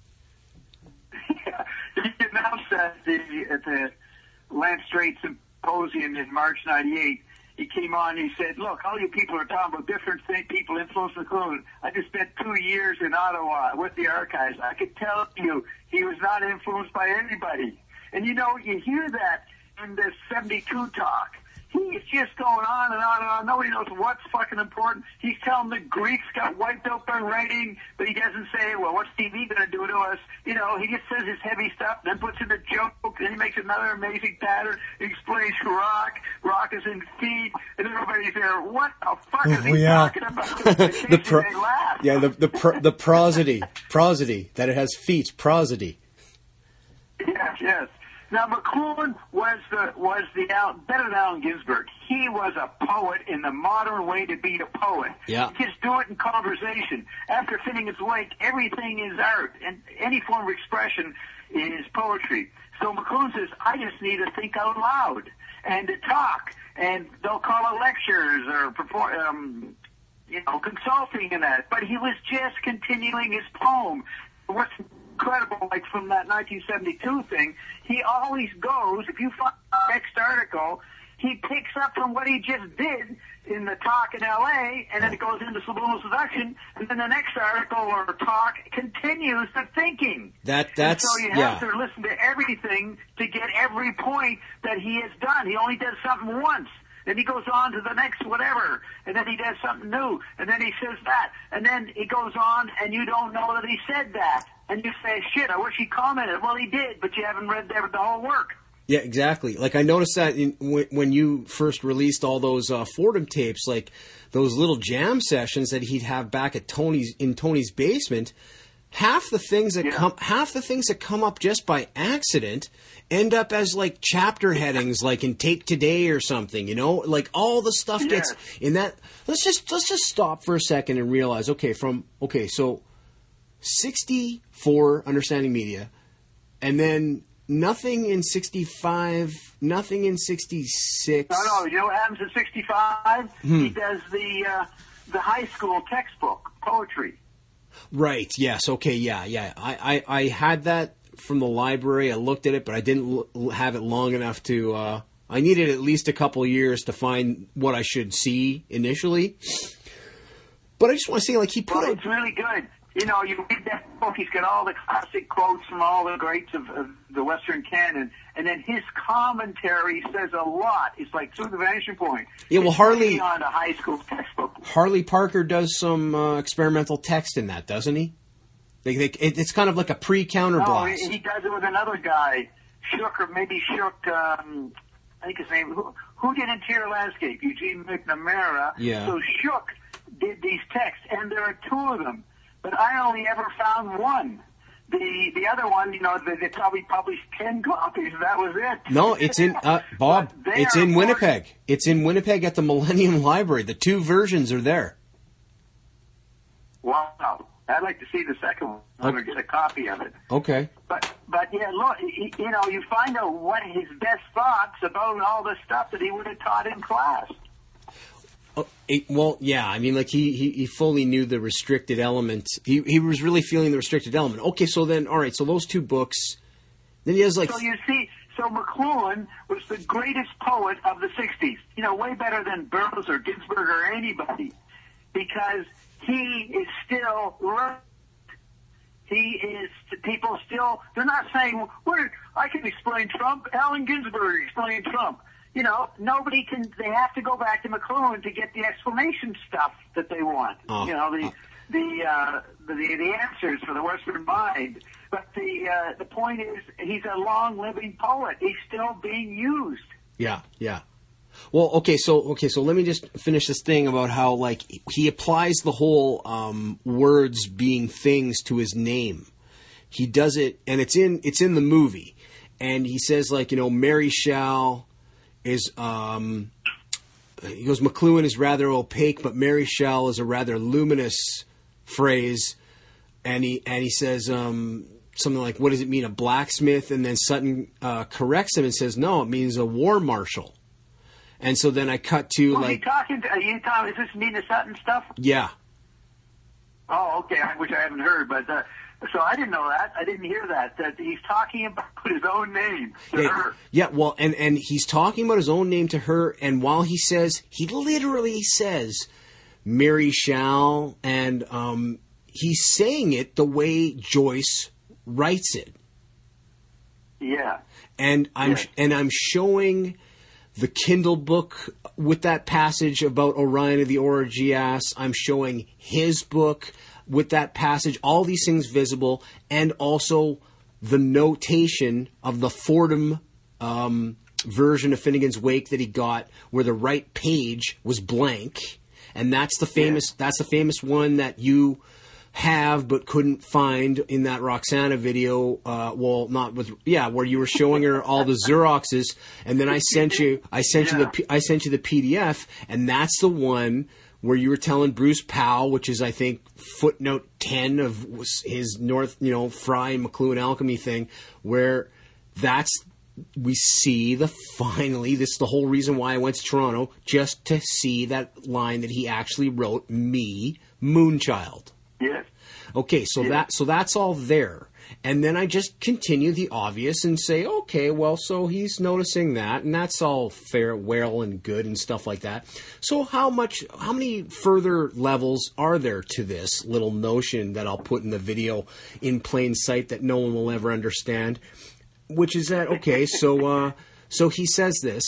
Yeah. He announced that the, at the Lance Strait Symposium in March ninety-eight. He came on and he said, look, all you people are talking about different things, people influence McLuhan. I just spent two years in Ottawa with the archives. I could tell you he was not influenced by anybody. And, you know, you hear that in the seventy-two talk. He's just going on and on and on. Nobody knows what's fucking important. He's telling the Greeks got wiped out by writing, but he doesn't say, well, what's T V going to do to us? You know, he just says his heavy stuff, then puts in a joke, then he makes another amazing pattern. He explains rock. Rock is in feet, and everybody's there. What the fuck is he yeah. talking about? the pro- they laugh. Yeah, the the, pro- the prosody. Prosody. That it has feet. Prosody. Yes, yes. Now, McLuhan was the was the Al, better than Allen Ginsberg. He was a poet in the modern way to be a poet. Yeah. Just do it in conversation. After Finnegan's Wake, everything is art, and any form of expression is poetry. So McLuhan says, I just need to think out loud and to talk, and they'll call it lectures or perform, um, you know, consulting and that. But he was just continuing his poem. What's incredible, like from that nineteen seventy-two thing, he always goes, if you find the next article, he picks up from what he just did in the talk in L A, and then it goes into subliminal seduction, and then the next article or talk continues the thinking. That that's and so you have yeah. to listen to everything to get every point that he has done. He only does something once. Then he goes on to the next whatever, and then he does something new, and then he says that, and then he goes on, and you don't know that he said that. And you say, shit, I wish he commented. Well, he did, but you haven't read the, the whole work. Yeah, exactly. Like, I noticed that in, when, when you first released all those uh, Fordham tapes, like those little jam sessions that he'd have back at Tony's in Tony's basement. Half the things that Yeah. come, half the things that come up just by accident, end up as like chapter headings, like in Take Today or something. You know, like all the stuff gets Yes. in that. Let's just let's just stop for a second and realize. Okay, from okay, so sixty-four, Understanding Media, and then nothing in sixty-five, nothing in sixty-six. No, no, you know what happens in sixty-five? Hmm. He does the uh, the high school textbook, poetry. Right, yes, okay, yeah, yeah. I, I, I had that from the library. I looked at it, but I didn't l- have it long enough to... Uh, I needed at least a couple years to find what I should see initially. But I just want to say, like, he put Well, a... it's really good. You know, you read that book, he's got all the classic quotes from all the greats of, of the Western canon, and then his commentary says a lot. It's like through the vanishing point. Yeah, well, It's Harley- on a high school textbook. Harley Parker does some uh, experimental text in that, doesn't he? They, they, it, it's kind of like a pre-counterblast. No, he, he does it with another guy, Shook, or maybe Shook, um, I think his name, who, who did Interior Landscape? Eugene McNamara. Yeah. So Shook did these texts, and there are two of them. But I only ever found one. The the other one, you know, they, they probably published ten copies. That was it. No, it's in uh, Bob. But they It's are in more- Winnipeg. It's in Winnipeg at the Millennium Library. The two versions are there. Wow. I'd like to see the second one. I'm Okay. going to get a copy of it. Okay. But but yeah, look, y- you know, you find out what his best thoughts about all the stuff that he would have taught in class. Oh, it, well, yeah. I mean, like he, he, he fully knew the restricted element. He he was really feeling the restricted element. Okay, so then, all right. So those two books. Then he has like. So you see, so McLuhan was the greatest poet of the sixties. You know, way better than Burroughs or Ginsberg or anybody, because he is still learning. He is, people still, they're not saying, well, I can explain Trump. Allen Ginsberg explained Trump. You know, nobody can, they have to go back to McLuhan to get the explanation stuff that they want. Oh. You know, the, the, uh, the, the answers for the Western mind. But the, uh, the point is, he's a long-living poet. He's still being used. Yeah, yeah. Well, okay, so okay, so let me just finish this thing about how like he applies the whole um, words being things to his name. He does it, and it's in it's in the movie, and he says like you know Mary Shall is um, he goes McLuhan is rather opaque, but Mary Shall is a rather luminous phrase, and he and he says um, something like what does it mean a blacksmith, and then Sutton uh, corrects him and says no, it means a war marshal. And so then I cut to Who's like he talking to? Are you talking, is this Nina Sutton stuff? yeah. Oh, okay. I wish I haven't heard, but uh, so I didn't know that. I didn't hear that. That he's talking about his own name to Yeah, her. yeah, well, and, and he's talking about his own name to her, and while he says, he literally says, Mary Shall, and um, he's saying it the way Joyce writes it. Yeah. And I'm Yeah. and I'm showing the Kindle book with that passage about Orion of the Orgias. I'm showing his book with that passage. All these things visible, and also the notation of the Fordham um, version of Finnegan's Wake that he got, where the right page was blank, and that's the famous. Yeah. That's the famous one that you have but couldn't find in that Roxana video. Uh, well, not with yeah, where you were showing her all the Xeroxes, and then I sent you. I sent yeah. you the. I sent you the P D F, and that's the one where you were telling Bruce Powell, which is I think footnote ten of his North, you know, Fry and McLuhan alchemy thing, where that's. We see the finally, this is the whole reason why I went to Toronto, just to see that line that he actually wrote, me, Moonchild. Yes. Okay, so yes. that so that's all there. And then I just continue the obvious and say, okay, well, so he's noticing that, and that's all fair, well and good and stuff like that. So how much, how many further levels are there to this little notion that I'll put in the video in plain sight that no one will ever understand? Which is that, okay, so uh, so he says this,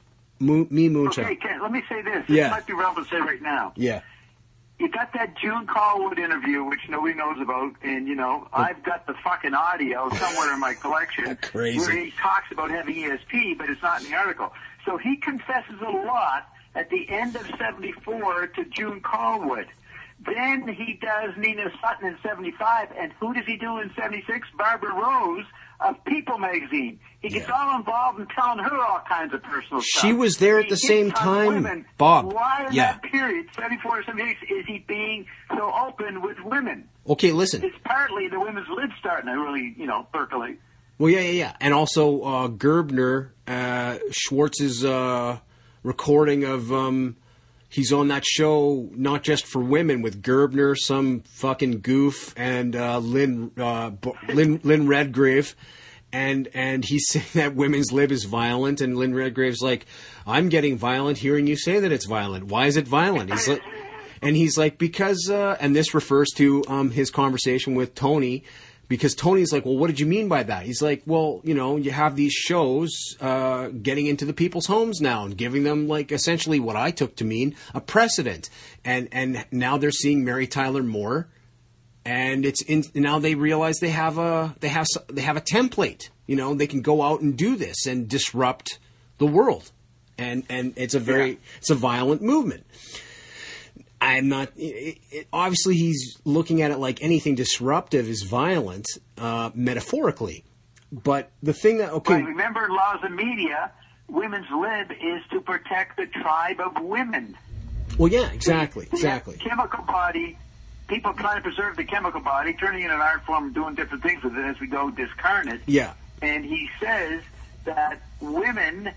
Mo- me, Moonchild. Okay, Ken, let me say this. Yeah. This might be relevant to say right now. Yeah. You got that June Callwood interview, which nobody knows about, and, you know, oh. I've got the fucking audio somewhere in my collection. Crazy. Where he talks about having E S P, but it's not in the article. So he confesses a lot at the end of seventy-four to June Callwood. Then he does Nina Sutton in seventy-five, and who does he do in seventy-six? Barbara Rose of People magazine. He gets yeah. all involved in telling her all kinds of personal stuff. She was there at he the same time, women. Bob. Why in yeah. that period, seventy-four to seventy-eight, is he being so open with women? Okay, listen. It's partly the women's lid starting to really, you know, percolate. Well, yeah, yeah, yeah. And also uh, Gerbner, uh, Schwartz's uh, recording of... Um, he's on that show, Not Just for Women, with Gerbner, some fucking goof, and uh, Lynn, uh, Lynn Lynn Redgrave, and and he's saying that women's lib is violent, and Lynn Redgrave's like, I'm getting violent hearing you say that it's violent. Why is it violent? He's like, and he's like, because, uh, and this refers to um, his conversation with Tony. Because Tony's like, well, what did you mean by that? He's like, well, you know, you have these shows uh, getting into the people's homes now and giving them, like, essentially what I took to mean a precedent. And and now they're seeing Mary Tyler Moore, and it's in, now they realize they have a they have they have a template. You know, they can go out and do this and disrupt the world, and and it's a very yeah. it's a violent movement. I'm not. It, it, obviously, he's looking at it like anything disruptive is violent, uh, metaphorically. But the thing that okay, right, remember, laws of media. Women's lib is to protect the tribe of women. Well, yeah, exactly, the, exactly. The chemical body. People trying to preserve the chemical body, turning it in an art form, doing different things with it as we go discarnate. Yeah. And he says that women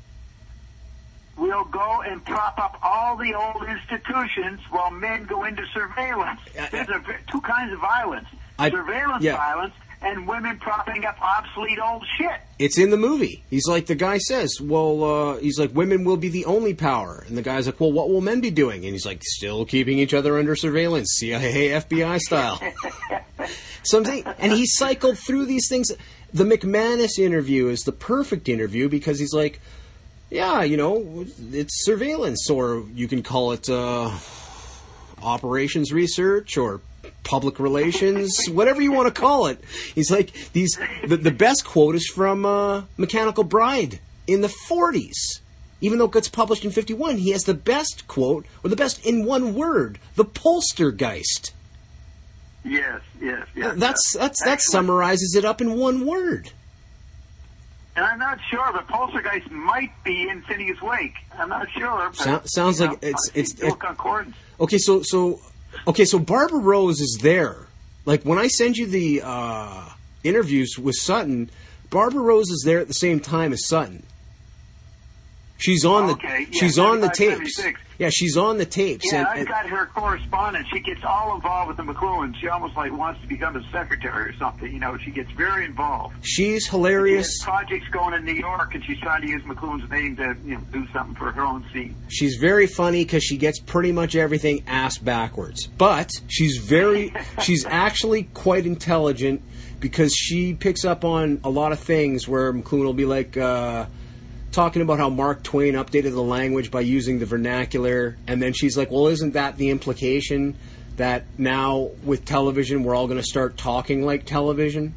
will go and prop up all the old institutions while men go into surveillance. Uh, There's a, two kinds of violence. I, surveillance yeah. violence and women propping up obsolete old shit. It's in the movie. He's like, the guy says, well, uh, he's like, women will be the only power. And the guy's like, well, what will men be doing? And he's like, still keeping each other under surveillance, C I A, F B I style. So I'm saying, and he cycled through these things. The McManus interview is the perfect interview because he's like, yeah, you know, it's surveillance, or you can call it uh, operations research or public relations, whatever you want to call it. He's like, these. The, the best quote is from uh, Mechanical Bride in the forties. Even though it gets published in fifty-one, he has the best quote, or the best in one word, the Polstergeist. Yes, yes, yes. That's that's that summarizes it up in one word. And I'm not sure, but Poltergeist might be in Phineas Wake. I'm not sure. But, so, sounds like know, it's it's, it's concordance. Okay, so so okay, so Barbara Rose is there. Like when I send you the uh, interviews with Sutton, Barbara Rose is there at the same time as Sutton. She's on the okay. yeah, she's on the tapes. seventy-six. Yeah, she's on the tapes. Yeah, and, I've and, got her correspondence. She gets all involved with the McLuhans. She almost like wants to become a secretary or something. You know, she gets very involved. She's hilarious. She has projects going in New York, and she's trying to use McLuhan's name to, you know, do something for her own scene. She's very funny because she gets pretty much everything ass backwards. But she's very, she's actually quite intelligent because she picks up on a lot of things where McLuhan will be like, uh, talking about how Mark Twain updated the language by using the vernacular, and then she's like, well, isn't that the implication that now with television we're all going to start talking like television?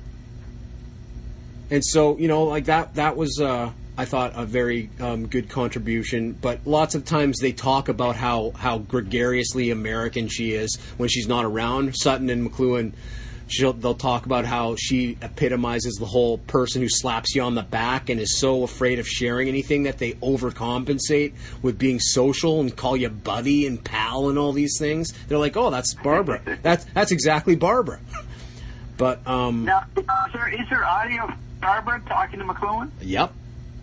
And so, you know, like that that was, uh, I thought, a very um, good contribution. But lots of times they talk about how, how gregariously American she is when she's not around. Sutton and McLuhan, she'll, they'll talk about how she epitomizes the whole person who slaps you on the back and is so afraid of sharing anything that they overcompensate with being social and call you buddy and pal and all these things. They're like, oh, that's Barbara. That's that's exactly Barbara. But um, now, is there, is there audio of Barbara talking to McLuhan? Yep.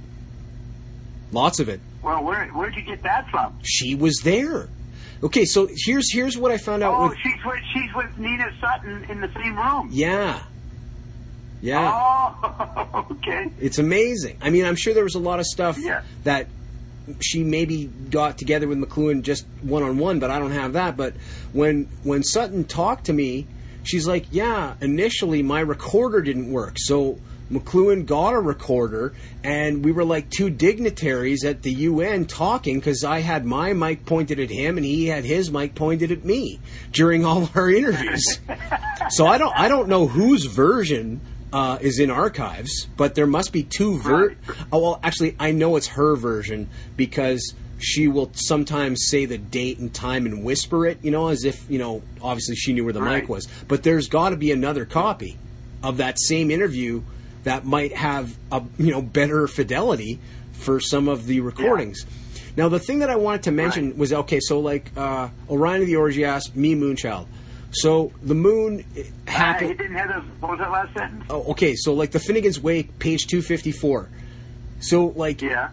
Lots of it. Well, where where'd you get that from? She was there. Okay, so here's here's what I found out. Oh, with, she's with she's with Nina Sutton in the same room. Yeah. Yeah. Oh, okay. It's amazing. I mean, I'm sure there was a lot of stuff yeah. that she maybe got together with McLuhan just one-on-one, but I don't have that. But when when Sutton talked to me, she's like, yeah, initially my recorder didn't work. So McLuhan got a recorder, and we were like two dignitaries at the U N talking because I had my mic pointed at him and he had his mic pointed at me during all our interviews. So I don't I don't know whose version uh, is in archives, but there must be two ver. Oh, well, actually, I know it's her version because she will sometimes say the date and time and whisper it, you know, as if, you know, obviously she knew where the right. mic was. But there's got to be another copy of that same interview that might have a, you know, better fidelity for some of the recordings. Yeah. Now, the thing that I wanted to mention right. was, okay, so like uh, Orion of the Orgiast, me, Moonchild. So the moon happened. Uh, it didn't have those, what was that last sentence? Oh, okay, so like the Finnegan's Wake, page two fifty-four. So like, yeah.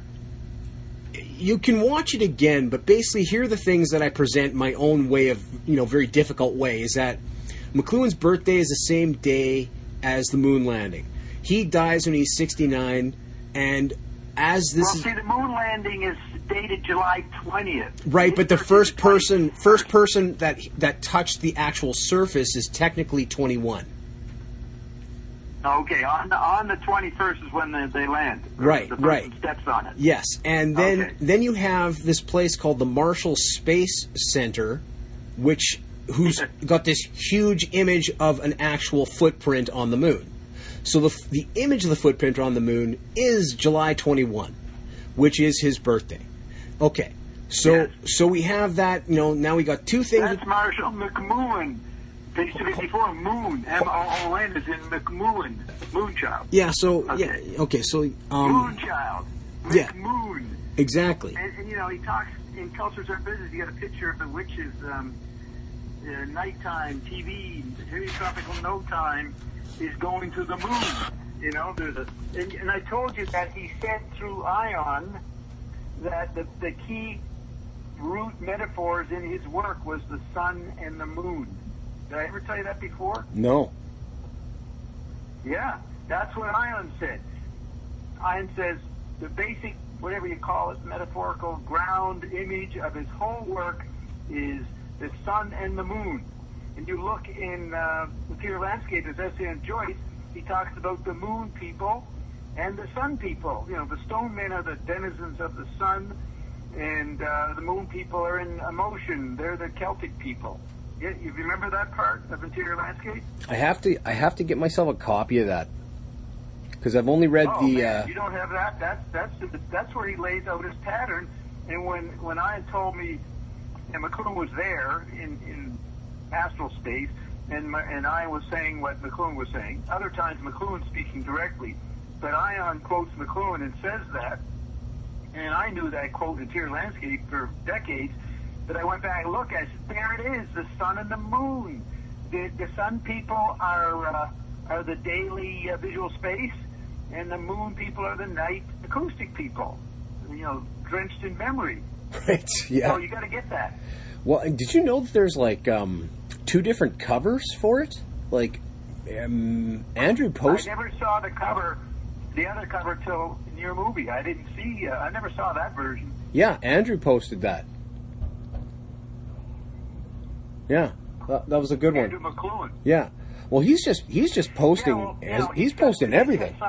you can watch it again, but basically here are the things that I present my own way of, you know, very difficult way, is that McLuhan's birthday is the same day as the moon landing. He dies when he's sixty-nine, and as this well, is... see, the moon landing is dated July twentieth. Right, but the first person first person that that touched the actual surface is technically twenty-one. Okay, on the, on the twenty-first is when they, they land. Right, the right. steps on it. Yes, and then okay. then you have this place called the Marshall Space Center, which who's got this huge image of an actual footprint on the moon. So the the image of the footprint on the moon is July twenty-first, which is his birthday. Okay, so yes. so we have that. You know, now we got two things. That's Marshall McLuhan. Page two fifty-four, Moon. M O O N is in McLuhan. Moonchild. Yeah. So okay. yeah. Okay. So um. Moonchild. Yeah. Moon. Exactly. And, and you know, he talks in Cultures Are Business. You got a picture of the witches. Um, uh, nighttime T V, heliotropical no time is going to the moon. You know, there's a, and, and I told you that he said through Ion that the, the key root metaphors in his work was the sun and the moon. Did I ever tell you that before? No. Yeah, that's what Ion said. Ion says the basic, whatever you call it, metaphorical ground image of his whole work is the sun and the moon. And you look in uh, Material Landscape, his essay on Joyce, he talks about the moon people and the sun people. You know, the stone men are the denizens of the sun, and uh, the moon people are in emotion. They're the Celtic people. You, you remember that part of Interior Landscape? I have to. I have to get myself a copy of that because I've only read oh, the. Man, uh, you don't have that. That's that's that's where he lays out his pattern. And when when Ian told me, and McLuhan was there in in astral space, and my, and I was saying what McLuhan was saying. Other times McLuhan speaking directly, but Ion quotes McLuhan and says that, and I knew that quote Interior Landscape for decades. But I went back and looked, and I said, there it is, the sun and the moon. The, the sun people are uh, are the daily uh, visual space, and the moon people are the night acoustic people, you know, drenched in memory. Right, yeah. So you got to get that. Well, did you know that there's like um, two different covers for it? Like, um, Andrew posted... I never saw the cover, the other cover, till in your movie. I didn't see, uh, I never saw that version. Yeah, Andrew posted that. Yeah, that, that was a good Andrew one. McLuhan. Yeah. Well, he's just he's just posting. Yeah, well, you know, he's he's posting got, everything. He's got, some, he's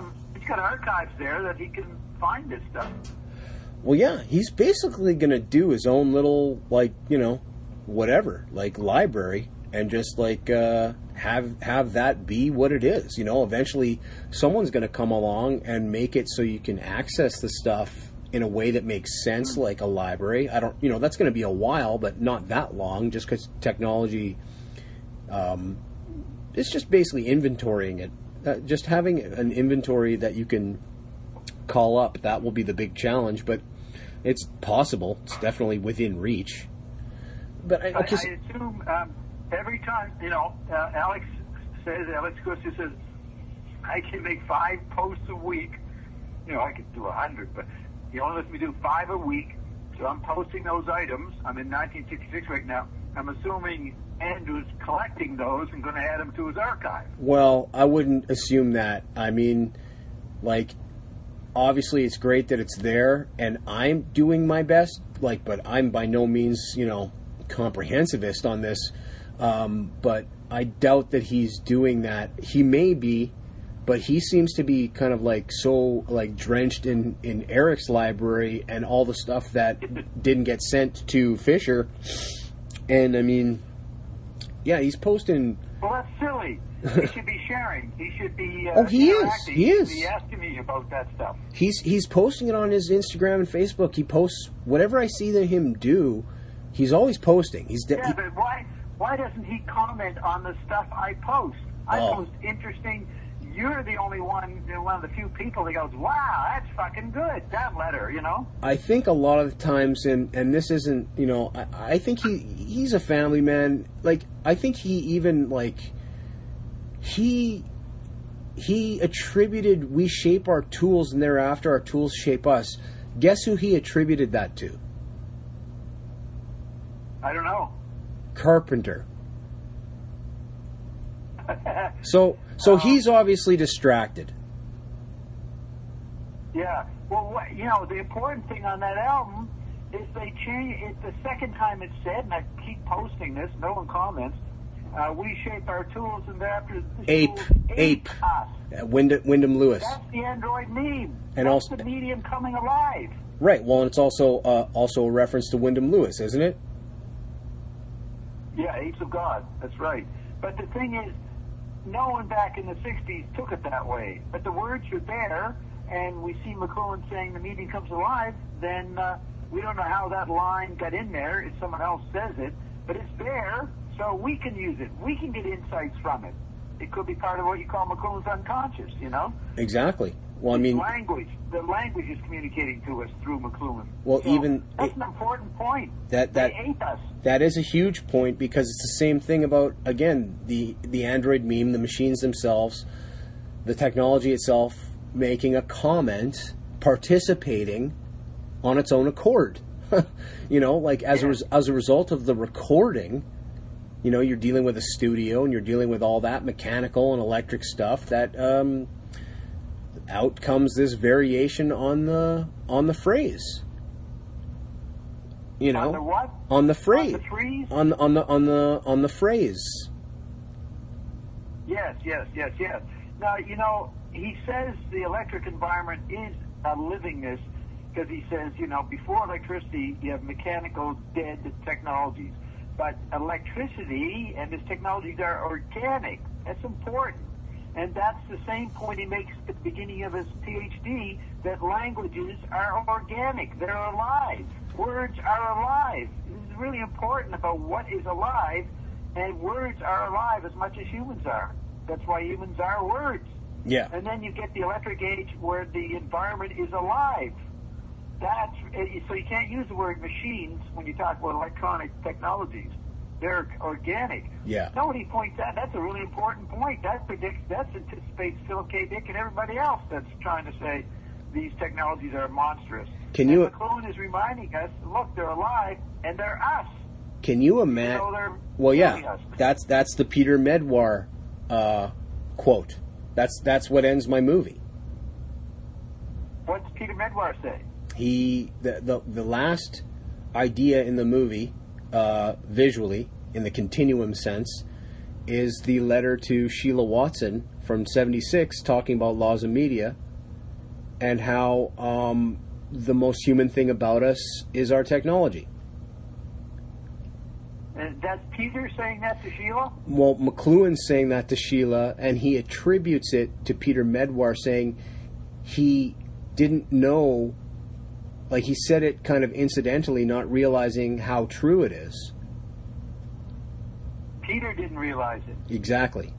got archives there that he can find this stuff. Well, yeah, he's basically going to do his own little, like, you know, whatever, like, library, and just, like, uh, have have that be what it is. You know, eventually someone's going to come along and make it so you can access the stuff in a way that makes sense, mm-hmm. like a library. I don't, you know, that's going to be a while, but not that long, just because technology, um, it's just basically inventorying it. Uh, just having an inventory that you can call up, that will be the big challenge, but it's possible. It's definitely within reach. But I, I, I assume um, every time, you know, uh, Alex says, Alex Costa says, I can make five posts a week. You know, I could do a hundred, but he only lets me do five a week. So I'm posting those items. I'm in nineteen sixty-six right now. I'm assuming Andrew's collecting those and going to add them to his archive. Well, I wouldn't assume that. I mean, like, obviously it's great that it's there, and I'm doing my best, like, but I'm by no means, you know, comprehensivist on this. Um, but I doubt that he's doing that. He may be, but he seems to be kind of like so like drenched in, in Eric's library and all the stuff that didn't get sent to Fisher. And I mean, yeah, he's posting. Well, that's silly. He should be sharing. He should be. Uh, oh, he is. He is. He should be asking me about that stuff. He's he's posting it on his Instagram and Facebook. He posts whatever I see him do. He's always posting. He's de- yeah, but why why doesn't he comment on the stuff I post? I oh. post interesting. You're the only one, you know, one of the few people that goes, wow, that's fucking good, that letter, you know? I think a lot of the times, and, and this isn't, you know, I, I think he he's a family man. Like, I think he even, like, he he attributed we shape our tools and thereafter our tools shape us. Guess who he attributed that to? I don't know. Carpenter. So, so um, he's obviously distracted. Yeah. Well, what, you know, the important thing on that album is they change. It's the second time it's said, and I keep posting this. No one comments. Uh, we shape our tools, and thereafter the ape, tools ape, us. Uh, Wyndham, Wyndham Lewis. That's the Android meme. And That's also the medium coming alive. Right. Well, and it's also uh, also a reference to Wyndham Lewis, isn't it? Yeah, apes of God. That's right. But the thing is, no one back in the sixties took it that way. But the words are there, and we see McLuhan saying the medium comes alive, then uh, we don't know how that line got in there if someone else says it, but it's there, so we can use it. We can get insights from it. It could be part of what you call McLuhan's unconscious, you know? Exactly. Well, I mean, language. The language is communicating to us through McLuhan. Well, so even that's it, an important point. That that they ate us. That is a huge point because it's the same thing about again the the Android meme, the machines themselves, the technology itself making a comment, participating on its own accord. You know, like as yeah. a as a result of the recording. You know, you're dealing with a studio and you're dealing with all that mechanical and electric stuff that. Um, Out comes this variation on the on the phrase. You know, on the what? On the phrase. On the trees? On on the on the on the phrase. Yes, yes, yes, yes. Now you know he says the electric environment is a livingness because he says you know before electricity you have mechanical dead technologies, but electricity and its technologies are organic. That's important. And that's the same point he makes at the beginning of his PhD, that languages are organic. They're alive. Words are alive. This is really important about what is alive, and words are alive as much as humans are. That's why humans are words. Yeah. And then you get the electric age where the environment is alive. That's so you can't use the word machines when you talk about electronic technologies. They're organic. Yeah. Nobody points out. That's a really important point. That predicts, that anticipates Philip K. Dick and everybody else that's trying to say these technologies are monstrous. Can and you? McLuhan is reminding us, look, they're alive and they're us. Can you imagine? You know, well, yeah. Us. That's that's the Peter Medwar uh, quote. That's that's what ends my movie. What's Peter Medwar say? He the the, the last idea in the movie. Uh, visually, in the continuum sense, is the letter to Sheila Watson from seventy-six talking about laws of media, and how um, the most human thing about us is our technology. And that's Peter saying that to Sheila? Well, McLuhan's saying that to Sheila, and he attributes it to Peter Medwar, saying he didn't know, like he said it kind of incidentally, not realizing how true it is. Peter didn't realize it. Exactly.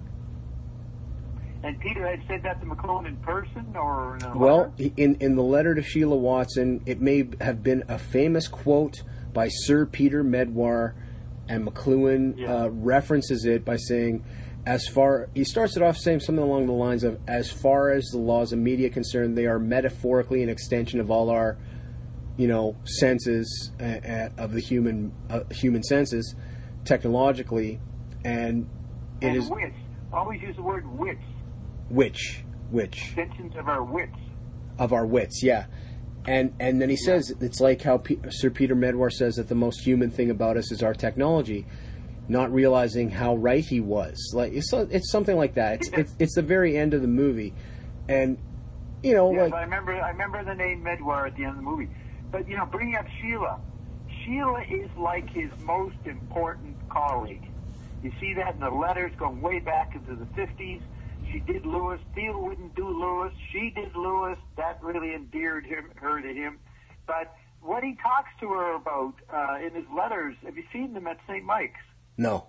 And Peter had said that to McLuhan in person or in a Well, letter? in, in the letter to Sheila Watson, it may have been a famous quote by Sir Peter Medwar, and McLuhan Yeah. uh, references it by saying, as far, he starts it off saying something along the lines of, as far as the laws of media are concerned, they are metaphorically an extension of all our, you know, senses, uh, uh, of the human uh, human senses, technologically, and it and is... wits. Always use the word wits. Which? Which? Extensions of our wits. Of our wits, yeah. And and then he says, it's like how P- Sir Peter Medwar says that the most human thing about us is our technology, not realizing how right he was. Like it's it's something like that. It's it's, it's the very end of the movie, and you know, Yes, like I remember. I remember the name Medwar at the end of the movie. But you know, bringing up Sheila, Sheila is like his most important colleague. You see that in the letters going way back into the fifties. She did Lewis. Theo wouldn't do Lewis. She did Lewis. That really endeared him, her to him. But what he talks to her about uh, in his letters, have you seen them at Saint Mike's? no.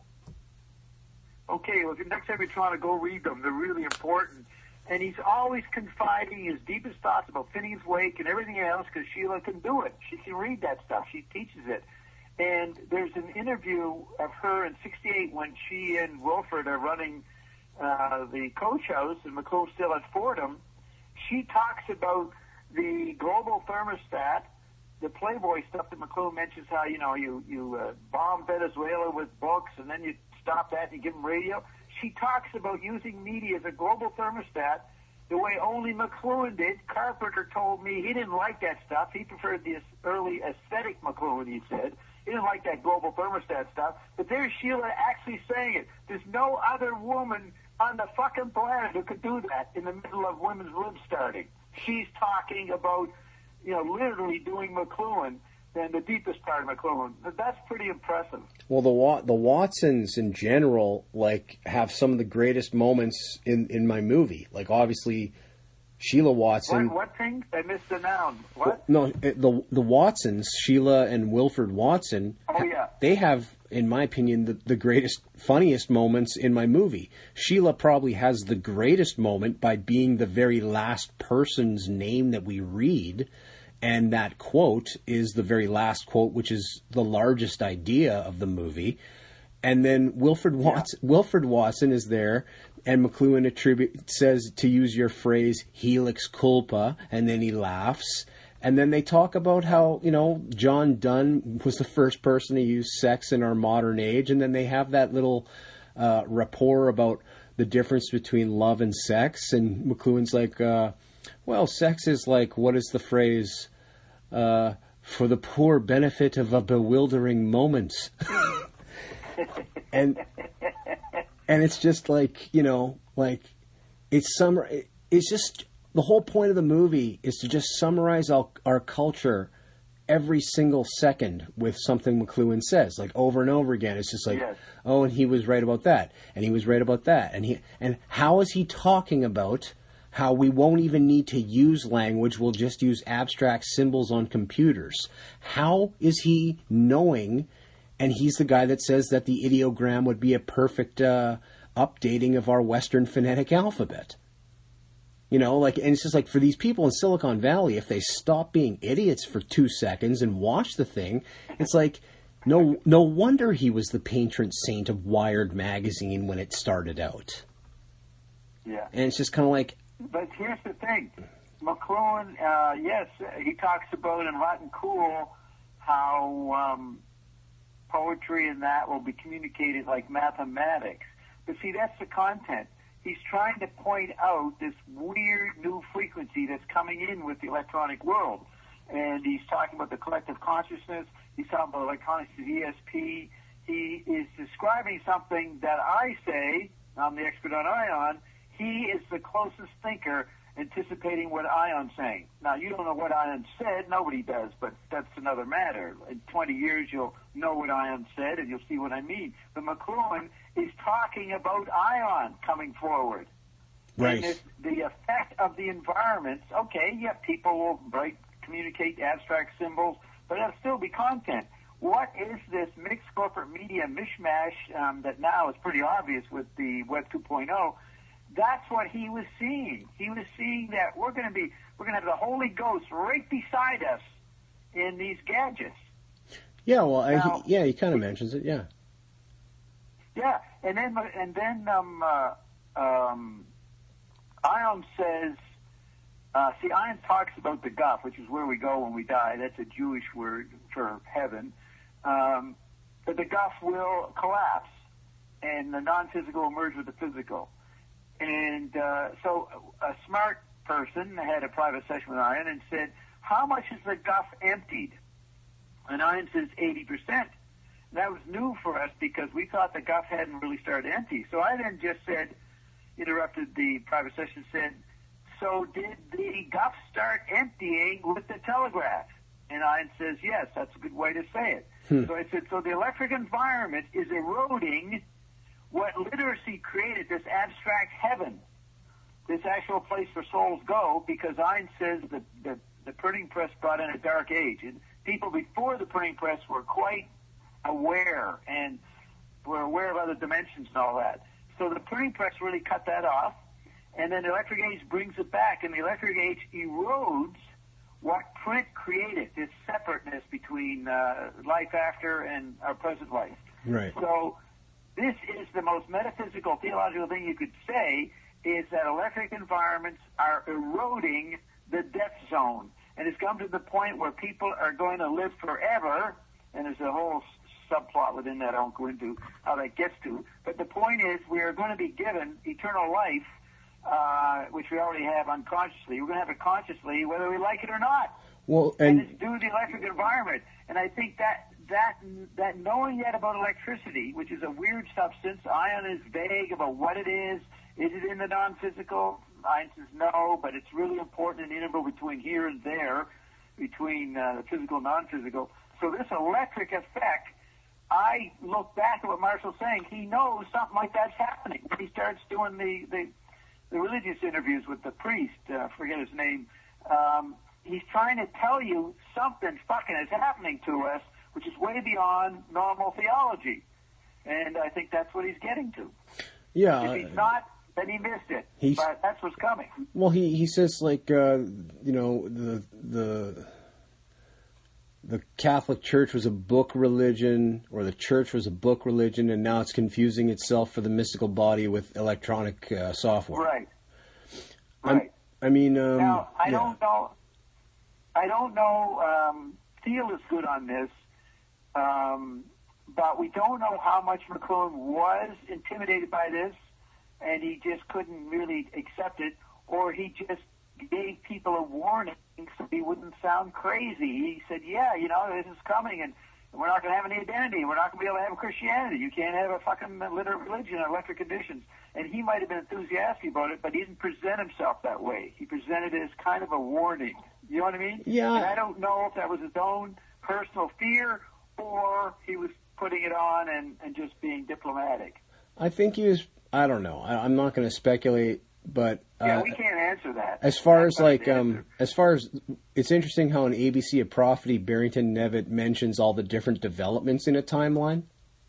Okay, well, next time you're trying to go read them, they're really important. And he's always confiding his deepest thoughts about Phineas Wake and everything else because Sheila can do it. She can read that stuff. She teaches it. And there's an interview of her in sixty-eight when she and Wilford are running uh, the coach house and McLuhan's still at Fordham. She talks about the global thermostat, the Playboy stuff that McLuhan mentions, how, you know, you, you uh, bomb Venezuela with books and then you stop that and you give them radio. She talks about using media as a global thermostat the way only McLuhan did. Carpenter told me he didn't like that stuff. He preferred the early aesthetic McLuhan, he said. He didn't like that global thermostat stuff. But there's Sheila actually saying it. There's no other woman on the fucking planet who could do that in the middle of women's lib starting. She's talking about, you know, literally doing McLuhan than the deepest part of McLuhan. That's pretty impressive. Well, the Wa- the Watsons in general, like, have some of the greatest moments in, in my movie. Like, obviously, Sheila Watson. What, what thing? I missed the noun. What? No, the the Watsons, Sheila and Wilford Watson. Oh, yeah. They have, in my opinion, the, the greatest, funniest moments in my movie. Sheila probably has the greatest moment by being the very last person's name that we read. And that quote is the very last quote, which is the largest idea of the movie. And then Wilford Watson, yeah. Wilford Watson is there, and McLuhan attribute says, to use your phrase, helix culpa, and then he laughs. And then they talk about how, you know, John Donne was the first person to use sex in our modern age, and then they have that little uh, rapport about the difference between love and sex, and McLuhan's like, uh, well, sex is like, what is the phrase, uh, for the poor benefit of a bewildering moment. and and it's just like, you know, like, it's summer. It's just, the whole point of the movie is to just summarize our, our culture every single second with something McLuhan says, like, over and over again. It's just like, yes. Oh, and he was right about that, and he was right about that, and he and how is he talking about how we won't even need to use language, we'll just use abstract symbols on computers? How is he knowing? And he's the guy that says that the ideogram would be a perfect uh, updating of our Western phonetic alphabet. You know, like, and it's just like, for these people in Silicon Valley, if they stop being idiots for two seconds and watch the thing, it's like, no, no wonder he was the patron saint of Wired magazine when it started out. Yeah. And it's just kind of like... But here's the thing. McLuhan, uh, yes, he talks about in Rotten Cool how um, poetry and that will be communicated like mathematics. But see, that's the content. He's trying to point out this weird new frequency that's coming in with the electronic world. And he's talking about the collective consciousness. He's talking about electronics to E S P. He is describing something that I say, I'm the expert on ion, he is the closest thinker anticipating what Ion's saying. Now, you don't know what Ion said. Nobody does, but that's another matter. In twenty years, you'll know what Ion said, and you'll see what I mean. But McLuhan is talking about Ion coming forward. Right. And it's the effect of the environments. Okay, yeah, people will write, communicate abstract symbols, but it'll still be content. What is this mixed corporate media mishmash um, that now is pretty obvious with the Web two point oh? That's what he was seeing. He was seeing that we're going to be, we're going to have the Holy Ghost right beside us in these gadgets. Yeah, well, now, he, yeah, he kind of mentions it. Yeah. Yeah, and then and then um, uh, um, Ion says, uh, see, Ion talks about the Guff, which is where we go when we die. That's a Jewish word for heaven. Um, but the Guff will collapse, and the non-physical will merge with the physical. And uh, so a smart person had a private session with Ion and said, how much is the Guff emptied? And Ion says eighty percent. That was new for us because we thought the Guff hadn't really started to empty. So I then just said, interrupted the private session, said, so did the Guff start emptying with the telegraph? And Ion says, yes, that's a good way to say it. Hmm. So I said, so the electric environment is eroding what literacy created, this abstract heaven, this actual place where souls go, because Ion says that the, the printing press brought in a dark age. And people before the printing press were quite aware and were aware of other dimensions and all that. So the printing press really cut that off, and then the electric age brings it back, and the electric age erodes what print created, this separateness between uh, life after and our present life. Right. So this is the most metaphysical, theological thing you could say, is that electric environments are eroding the death zone. And it's come to the point where people are going to live forever, and there's a whole subplot within that I won't go into how that gets to. But the point is we are going to be given eternal life, uh, which we already have unconsciously. We're going to have it consciously whether we like it or not. Well, and, and it's due to the electric environment. And I think that that that knowing that about electricity, which is a weird substance, Ion is vague about what it is. Is it in the non-physical? Ion says no, but it's really important in the interval between here and there, between uh, the physical and non-physical. So this electric effect, I look back at what Marshall's saying. He knows something like that's happening. He starts doing the, the, the religious interviews with the priest, uh, forget his name. Um, he's trying to tell you something fucking is happening to us, which is way beyond normal theology. And I think that's what he's getting to. Yeah. If he's not, then he missed it. He's, but that's what's coming. Well, he, he says, like, uh, you know, the the the Catholic Church was a book religion, or the church was a book religion, and now it's confusing itself for the mystical body with electronic uh, software. Right. I'm, Right. I mean, um, now, I yeah. don't know. I don't know. Um, Thiel is good on this. Um, but we don't know how much McLuhan was intimidated by this, and he just couldn't really accept it, or he just gave people a warning so he wouldn't sound crazy. He said, yeah, you know, this is coming, and we're not going to have any identity. We're not going to be able to have Christianity. You can't have a fucking literal religion in electric conditions. And he might have been enthusiastic about it, but he didn't present himself that way. He presented it as kind of a warning. You know what I mean? Yeah. And I don't know if that was his own personal fear or he was putting it on and, and just being diplomatic. I think he was, I don't know. I, I'm not going to speculate, but... Uh, yeah, we can't answer that. As far That's as, like, um, as far as, it's interesting how in A B C, a Prophecy, Barrington Nevitt mentions all the different developments in a timeline.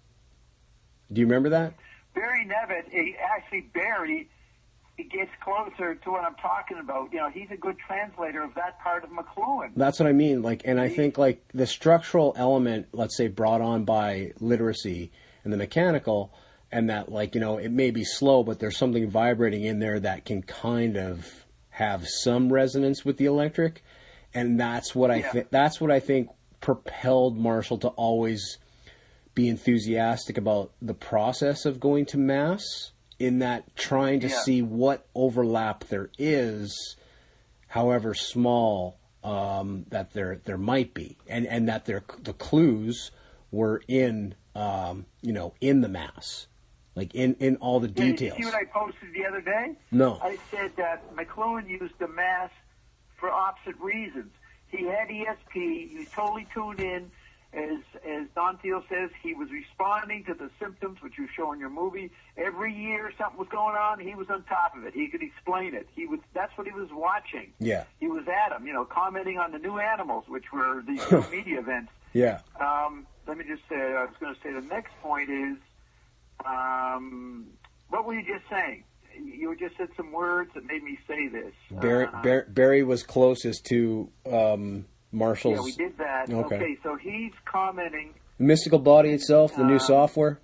Do you remember that? Barry Nevitt, he, actually Barry, he gets closer to what I'm talking about. You know, he's a good translator of that part of McLuhan. That's what I mean. Like, and I think, like, the structural element, let's say, brought on by literacy and the mechanical, and that, like, you know, it may be slow, but there's something vibrating in there that can kind of have some resonance with the electric, and that's what I yeah. think. That's what I think propelled Marshall to always be enthusiastic about the process of going to Mass, in that trying to yeah. see what overlap there is, however small, um, that there there might be, and and that there the clues were in um, you know in the Mass. like in, in all the Yeah, details. did you see what I posted the other day? No. I said that McLuhan used the mask for opposite reasons. He had E S P. He was totally tuned in. As as Don Thiel says, he was responding to the symptoms, which you show in your movie. Every year something was going on, he was on top of it. He could explain it. He was that's what he was watching. Yeah. He was at them, you know, commenting on the new animals, which were these new media events. Yeah. Um, let me just say, I was going to say the next point is, um, what were you just saying? You just said some words that made me say this. Barry, Uh, Barry, Barry was closest to um, Marshall's. Yeah, we did that. Okay. Okay, so he's commenting. The mystical body itself, the new Um, software.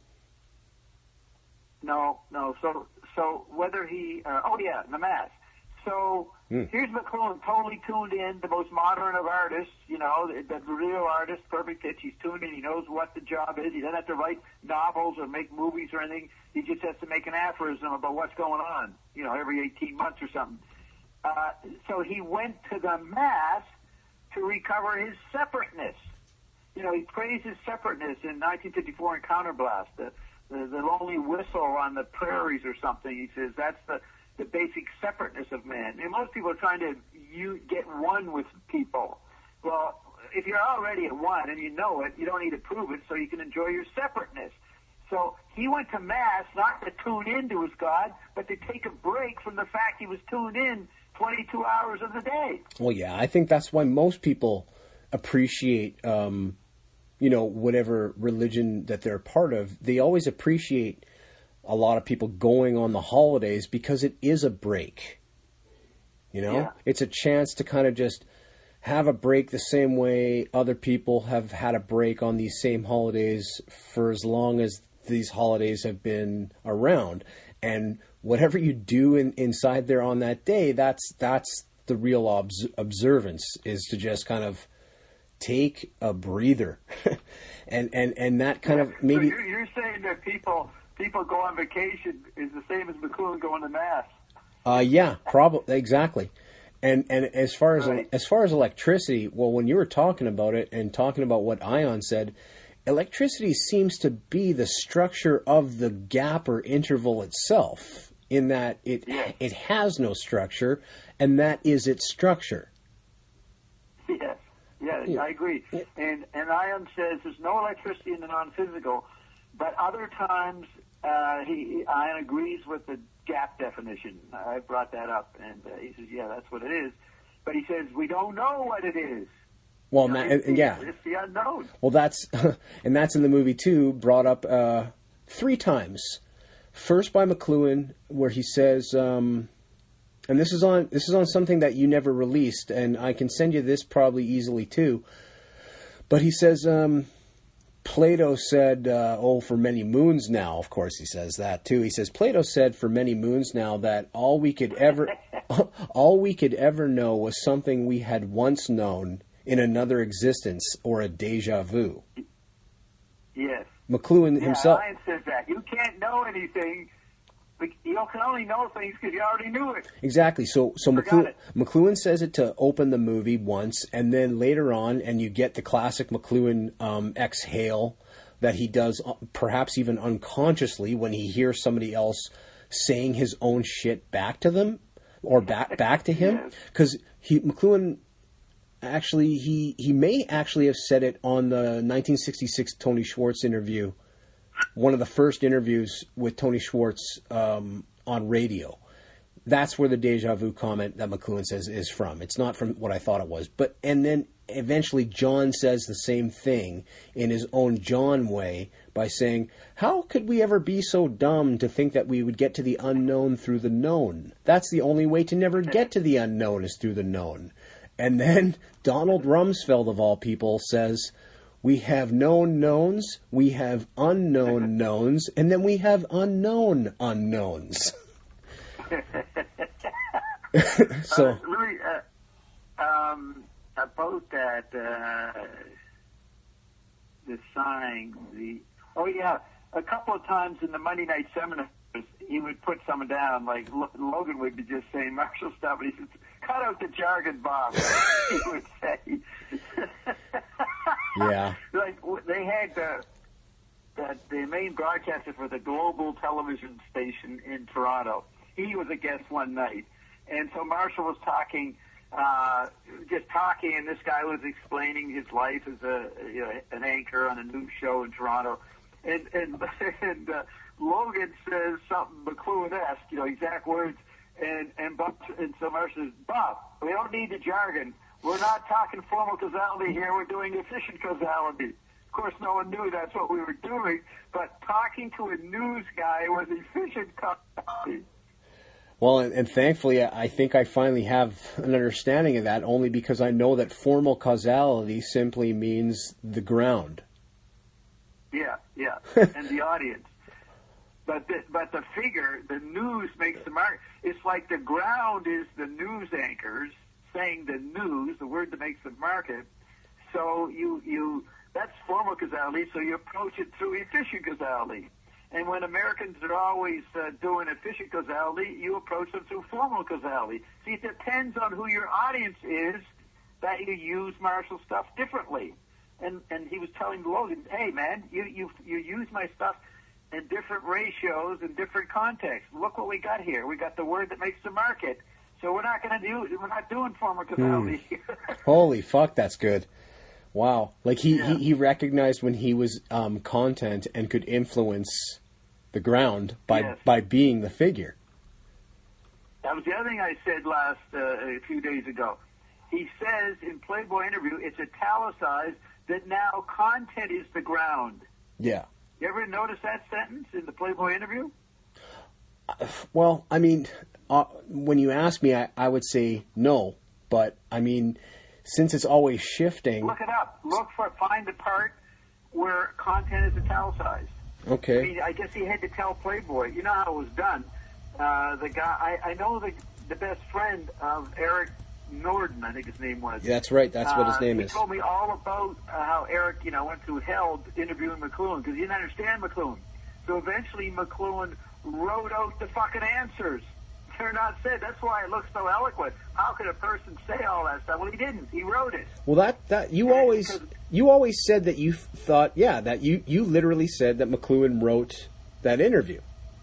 No, no. So, so whether he, uh, oh yeah, the mask. So Hmm. here's McLuhan, totally tuned in, the most modern of artists. You know, the, the real artist, perfect pitch. He's tuned in. He knows what the job is. He doesn't have to write novels or make movies or anything. He just has to make an aphorism about what's going on. You know, every eighteen months or something. Uh, so he went to the mask to recover his separateness. You know, he praised his separateness in nineteen fifty-four in Counterblast, the, the, the lonely whistle on the prairies or something. He says that's the, the basic separateness of man. And most people are trying to you get one with people. Well, if you're already at one and you know it, you don't need to prove it, so you can enjoy your separateness. So he went to Mass not to tune into his God, but to take a break from the fact he was tuned in twenty-two hours of the day. Well, yeah, I think that's why most people appreciate, um, you know, whatever religion that they're a part of. They always appreciate a lot of people going on the holidays because it is a break. You know, Yeah. it's a chance to kind of just have a break the same way other people have had a break on these same holidays for as long as these holidays have been around. And whatever you do in, inside there on that day, that's that's the real obs- observance, is to just kind of take a breather. and, and, and that kind of maybe... So you're, you're saying that people people go on vacation is the same as McLuhan going to Mass. Uh, yeah, probably, exactly. And and as far as Right. as far as electricity, well, when you were talking about it and talking about what Ion said, electricity seems to be the structure of the gap or interval itself, in that it Yeah. it has no structure, and that is its structure. Yes, yeah, Yeah. I agree. Yeah. And and Ion says there's no electricity in the non-physical, but other times uh, he Ion agrees with the gap definition. I brought that up, and uh, he says, yeah, that's what it is. But he says we don't know what it is. Well, You know, and, it's and the- yeah, it's the unknown. well, that's and that's in the movie too. Brought up uh, three times. First by McLuhan, where he says, um, and this is on this is on something that you never released, and I can send you this probably easily too. But he says, um, Plato said, uh, "Oh, for many moons now." Of course, he says that too. He says Plato said, "For many moons now, that all we could ever, all we could ever know was something we had once known in another existence, or a déjà vu." Yes. McLuhan Yeah, himself. Ion says that. You can't know anything. but You can only know things because you already knew it. Exactly. So, so Forgot McLuhan, it. McLuhan says it to open the movie once, and then later on, and you get the classic McLuhan um, exhale that he does, uh, perhaps even unconsciously, when he hears somebody else saying his own shit back to them or back back to him, Yes. because he McLuhan actually he he may actually have said it on the nineteen sixty-six Tony Schwartz interview. One of the first interviews with Tony Schwartz um, on radio. That's where the deja vu comment that McLuhan says is from. It's not from what I thought it was. But and then eventually John says the same thing in his own John way by saying, "How could we ever be so dumb to think that we would get to the unknown through the known? That's the only way to never get to the unknown is through the known." And then Donald Rumsfeld, of all people, says, "We have known knowns, we have unknown knowns, and then we have unknown unknowns." So, uh, Louis, uh, um, about that, uh, the sign, the oh yeah, a couple of times in the Monday night seminars, he would put someone down, like Lo- Logan would be just saying Marshall stuff, and he says, "Cut out the jargon, Bob." He would say, yeah. like w- they had the that the main broadcaster for the Global Television Station in Toronto, he was a guest one night. And so Marshall was talking, uh, just talking, and this guy was explaining his life as a, you know, an anchor on a news show in Toronto. And, and, and uh, Logan says something McLuhan-esque, you know, exact words. And, and, Bob, and so Marshall says, Bob, we don't need the jargon. We're not talking formal causality here. We're doing efficient causality. Of course, no one knew that's what we were doing, but talking to a news guy was efficient causality. Well, and, and thankfully, I think I finally have an understanding of that, only because I know that formal causality simply means the ground. Yeah, yeah, and the audience. But the, but the figure, the news makes the mark. It's like the ground is the news anchors saying the news, the word that makes the market. So you you that's formal causality. So you approach it through efficient causality. And when Americans are always uh, doing efficient causality, you approach them through formal causality. See, it depends on who your audience is that you use Marshall stuff differently. And and he was telling Logan, hey man, you you you use my stuff in different ratios and different contexts. Look what we got here. We got the word that makes the market. So we're not going to do. We're not doing formal causality. Hmm. Holy fuck, that's good. Wow, like he, Yeah. he, he recognized when he was um, content and could influence the ground by Yes. by being the figure. That was the other thing I said last uh, a few days ago. He says in Playboy interview, it's italicized that now content is the ground. Yeah. You ever notice that sentence in the Playboy interview? Well, I mean, uh, when you ask me, I, I would say no. But, I mean, since it's always shifting... Look it up. Look for, find the part where content is italicized. Okay. I mean, I guess he had to tell Playboy. You know how it was done. Uh, the guy, I, I know the the best friend of Eric Norden, I think his name was. Yeah, that's right. That's what his Uh, name he is. He told me all about uh, how Eric, you know, went through hell interviewing McLuhan because he didn't understand McLuhan. So eventually McLuhan wrote out the fucking answers. They're not said. That's why it looks so eloquent. How could a person say all that stuff? Well, he didn't. He wrote it. Well, that, that you always you always said that you thought, yeah, that you, you literally said that McLuhan wrote that interview.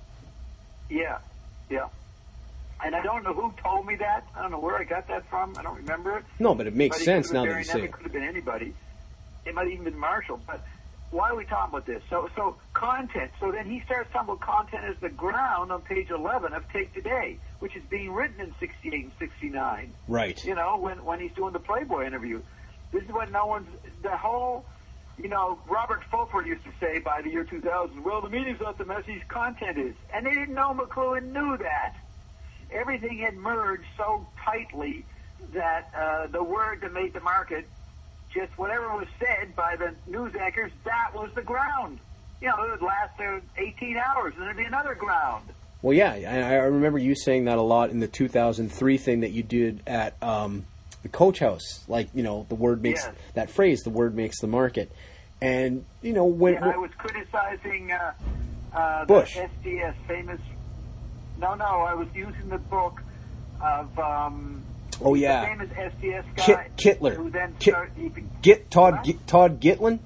Yeah, yeah. And I don't know who told me that. I don't know where I got that from. I don't remember it. No, but it makes but it sense could have now been that you Barry say Neville, it. It could have been anybody. It might have even been Marshall. But why are we talking about this? So, so content. So then he starts talking about content as the ground on page eleven of Take Today, which is being written in sixty-eight and sixty-nine. Right. You know, when when he's doing the Playboy interview. This is what no one's, the whole, you know, Robert Fulford used to say by the year two thousand, well, the media's not the message, content is. And they didn't know McLuhan knew that. Everything had merged so tightly that uh, the word that made the market, just whatever was said by the news anchors, that was the ground. You know, it would last uh, eighteen hours, and there'd be another ground. Well, yeah, I, I remember you saying that a lot in the two thousand three thing that you did at um, the Coach House. Like, you know, the word makes, Yes. that phrase, the word makes the market. And, you know, when... Yeah, I was criticizing uh, uh, the Bush. S D S, famous... No, no, I was using the book of... Um, Oh, yeah. The famous S D S guy. Kit, Kittler. Who then Kit, started... He, Git, Todd, What? Git, Todd Gitlin?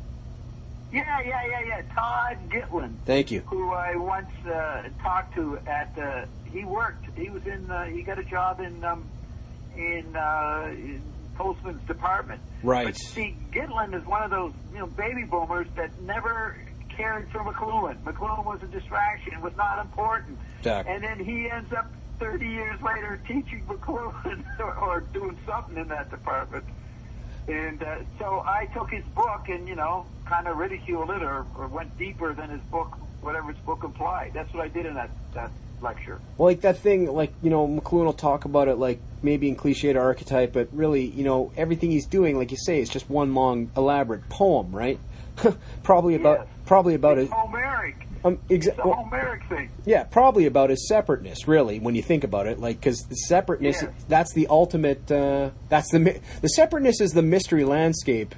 yeah, yeah, yeah, yeah. Todd Gitlin. Thank you. Who I once uh, talked to at... Uh, he worked. He was in... Uh, he got a job in... Um, in, uh, in Postman's department. Right. But see, Gitlin is one of those, you know, baby boomers that never cared for McLuhan. McLuhan was a distraction, was not important. Exactly. And then he ends up thirty years later teaching McLuhan or, or doing something in that department. And uh, so I took his book and, you know, kind of ridiculed it or, or went deeper than his book, whatever his book implied. That's what I did in that, that lecture. Well, like that thing, like, you know, McLuhan will talk about it, like, maybe in cliched archetype, but really, you know, everything he's doing, like you say, is just one long, elaborate poem, right? probably about, Yes. probably about It's his... Homeric. Um, It's exa- a well, Homeric thing. yeah, probably about his separateness, really, when you think about it, like, because the separateness, Yes. that's the ultimate, uh, that's the, mi- the separateness is the mystery landscape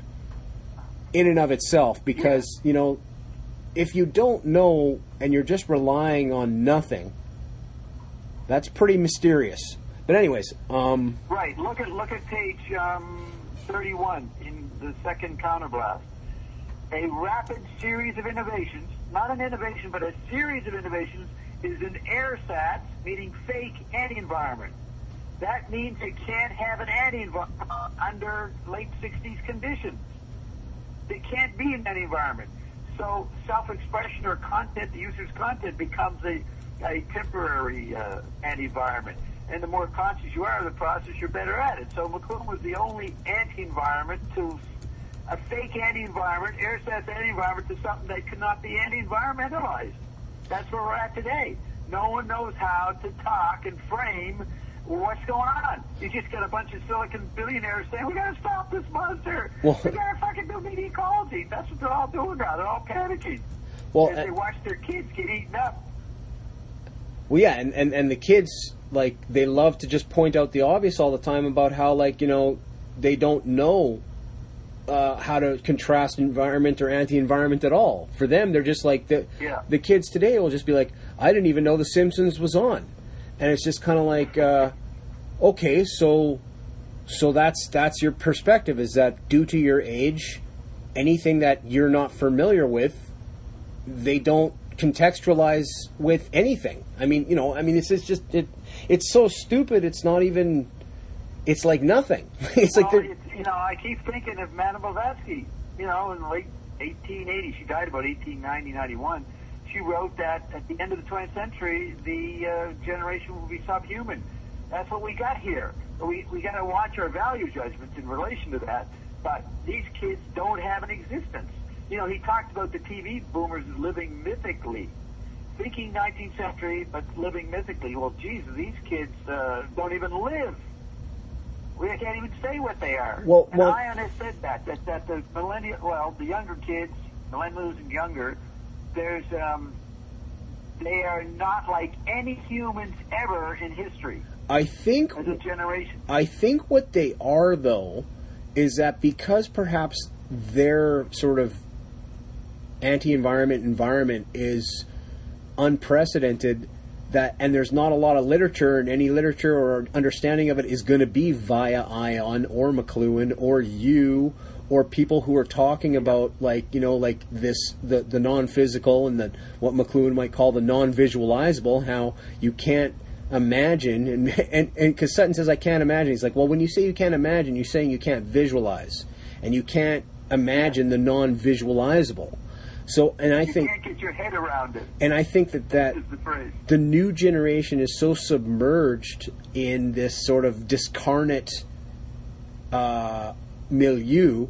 in and of itself, because, you know, if you don't know and you're just relying on nothing, that's pretty mysterious. But anyways, um, Right. Look at look at page um, thirty-one in the second counterblast. a rapid series of innovations, not an innovation, but a series of innovations, is an AirSat, meaning fake anti-environment. That means it can't have an anti-environment under late sixties conditions. It can't be in that environment. So self-expression or content, the user's content, becomes a, a temporary uh, anti-environment. And the more conscious you are of the process, you're better at it. So McLuhan was the only anti-environment to a fake anti-environment, AirSat's anti-environment, to something that could not be anti-environmentalized. That's where we're at today. No one knows how to talk and frame what's going on. You just got a bunch of Silicon billionaires saying, we got to stop this monster. Well, we got to fucking do media ecology. That's what they're all doing now. They're all panicking. Well, as uh, they watch their kids get eaten up. Well, yeah, and, and, and the kids, like, they love to just point out the obvious all the time about how, like, you know, they don't know uh, how to contrast environment or anti-environment at all. For them, they're just like, the, yeah. the kids today will just be like, I didn't even know The Simpsons was on. And it's just kind of like, uh, okay, so so that's that's your perspective, is that due to your age, anything that you're not familiar with, they don't contextualize with anything. I mean, you know, I mean, it's, it's just, it, it's so stupid, it's not even, it's like nothing. It's well, like, they're, it's, you know, I keep thinking of Madame Blavatsky, you know, in the late eighteen eighty, she died about eighteen ninety, ninety-one. She wrote that at the end of the twentieth century, the uh, generation will be subhuman. That's what we got here. We we got to watch our value judgments in relation to that. But these kids don't have an existence. You know, he talked about the T V boomers living mythically, thinking nineteenth century, but living mythically. Well, Jesus, these kids uh, don't even live. We can't even say what they are. Well, and well, Ion has said that that that the millennial, well, the younger kids, millennials and younger. There's, um, they are not like any humans ever in history. I think, as a generation. I think what they are, though, is that because perhaps their sort of anti-environment environment is unprecedented, that, and there's not a lot of literature, and any literature or understanding of it is going to be via Ion or McLuhan or you, or people who are talking about, like, you know, like this, the, the non-physical and the, what McLuhan might call the non-visualizable, how you can't imagine, and and because Sutton says, I can't imagine. He's like, well, when you say you can't imagine, you're saying you can't visualize, and you can't imagine the non-visualizable. So, and I you think... You can't get your head around it. And I think that, that the, phrase. the new generation is so submerged in this sort of discarnate uh, milieu,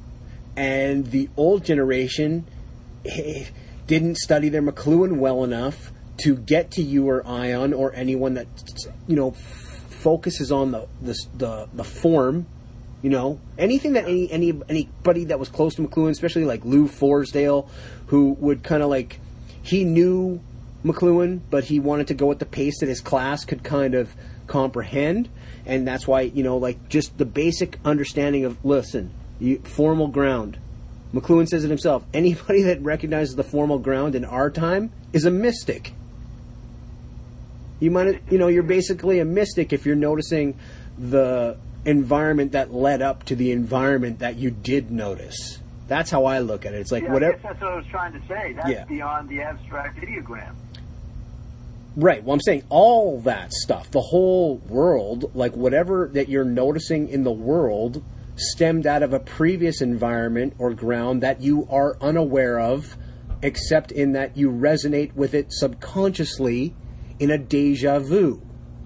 and the old generation didn't study their McLuhan well enough to get to you or Ion or anyone that, you know, f- focuses on the, the the the form, you know, anything that any any anybody that was close to McLuhan, especially like Lou Forsdale, who would kind of like, he knew McLuhan, but he wanted to go at the pace that his class could kind of comprehend, and that's why, you know, like, just the basic understanding of, listen, you, formal ground. McLuhan says it himself. Anybody that recognizes the formal ground in our time is a mystic. You might, you know, you're basically a mystic if you're noticing the environment that led up to the environment that you did notice. That's how I look at it. It's like, yeah, whatever. I guess that's what I was trying to say. That's yeah. beyond the abstract ideogram. Right. Well, I'm saying all that stuff, the whole world, like whatever that you're noticing in the world, stemmed out of a previous environment or ground that you are unaware of, except in that you resonate with it subconsciously in a deja vu.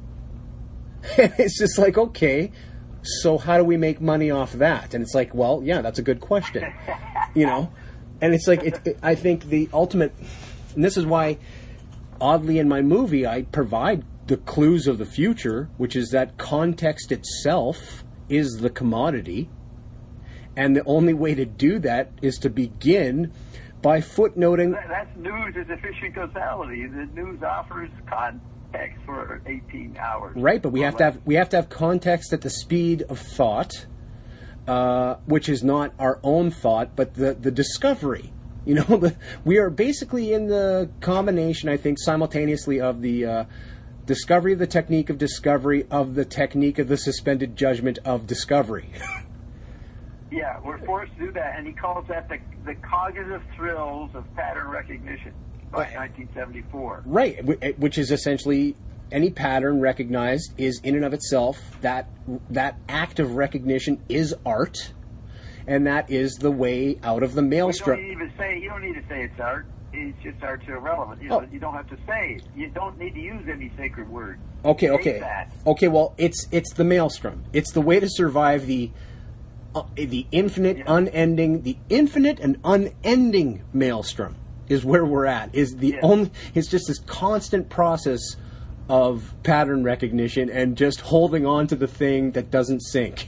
It's just like, okay, so how do we make money off that? And it's like, well, yeah, that's a good question. You know? And it's like, it, it, I think the ultimate, and this is why, oddly, in my movie, I provide the clues of the future, which is that context itself is the commodity, and the only way to do that is to begin by footnoting. That, that's news is efficient causality. The news offers context for eighteen hours. Right, but we have to have we have to have context at the speed of thought, uh, which is not our own thought, but the the discovery. You know, the, we are basically in the combination, I think, simultaneously of the uh, discovery of the technique of discovery of the technique of the suspended judgment of discovery. Yeah, we're forced to do that, and he calls that the the cognitive thrills of pattern recognition by Right. nineteen seventy-four. Right, wh- which is essentially any pattern recognized is in and of itself, that that act of recognition is art, and that is the way out of the You maelstrom. don't even say you don't need to say it's art. It's just art's irrelevant. You know, Oh. you don't have to say it. You don't need to use any sacred word. Okay, Take okay, that. okay. Well, it's it's the maelstrom. It's the way to survive the uh, the infinite, Yeah. unending, the infinite and unending maelstrom is where we're at. Is the Yeah. only? It's just this constant process of pattern recognition and just holding on to the thing that doesn't sink.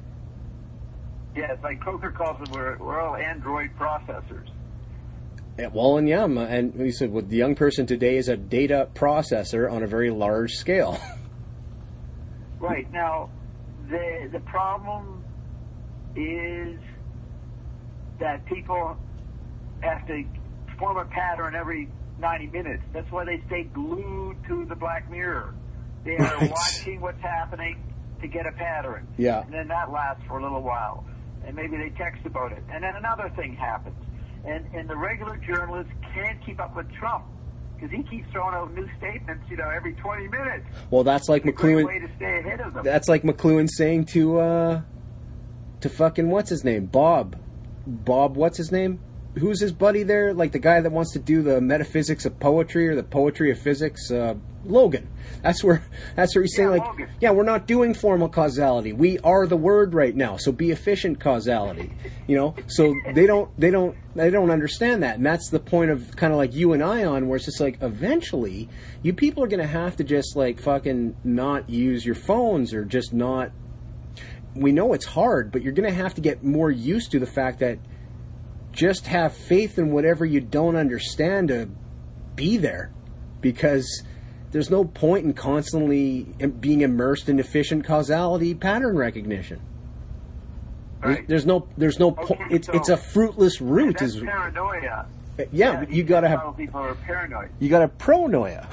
Yeah, it's like Coker calls them. We're we're all Android processors. Yeah, well, and yeah, m- and he said, well, the young person today is a data processor on a very large scale. Right now, the the problem is that people have to form a pattern every ninety minutes. That's why they stay glued to the Black Mirror. They are Right. watching what's happening to get a pattern. Yeah. And then that lasts for a little while. And maybe they text about it. And then another thing happens. And, and the regular journalist can't keep up with Trump because he keeps throwing out new statements, you know, every twenty minutes. Well, that's like It's a great McLuhan. way to stay ahead of them. That's like McLuhan saying to uh, to fucking what's his name, Bob, Bob, what's his name? Who's his buddy there? Like the guy that wants to do the metaphysics of poetry or the poetry of physics, uh, Logan. That's where that's where he's saying Yeah, like, Logan. yeah, we're not doing formal causality. We are the word right now. So be efficient causality. You know. So they don't they don't they don't understand that, and that's the point of kind of like you and I on, where it's just like eventually you people are going to have to just like fucking not use your phones or just not. We know it's hard, but you're going to have to get more used to the fact that just have faith in whatever you don't understand to be there, because there's no point in constantly being immersed in efficient causality pattern recognition. Right. There's no, there's no Okay, point. It's so- it's a fruitless route. That's Is paranoia. yeah, you got to how have people are paranoid. you got to pronoia.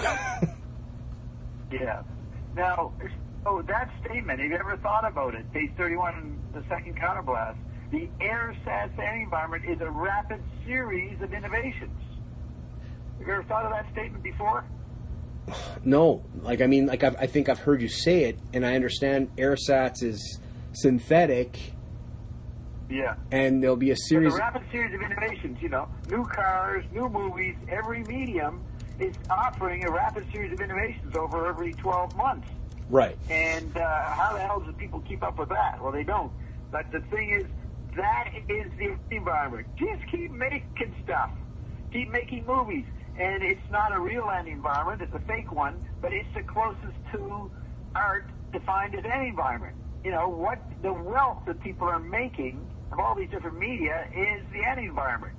Yeah. Now, oh, that statement. Have you ever thought about it? Page thirty-one, the second counterblast. The AirSat standing environment is a rapid series of innovations. Have you ever thought of that statement before? No, like I mean, like I've, I think I've heard you say it, and I understand AirSats is synthetic, Yeah. and there'll be a But series. a rapid series of innovations, you know, new cars, new movies, every medium is offering a rapid series of innovations over every twelve months. Right. And uh, how the hell do people keep up with that? Well, they don't. But the thing is, that is the environment. Just keep making stuff. Keep making movies. And it's not a real land environment, it's a fake one, but it's the closest to art defined as any environment. You know, what the wealth that people are making of all these different media is the anti environment.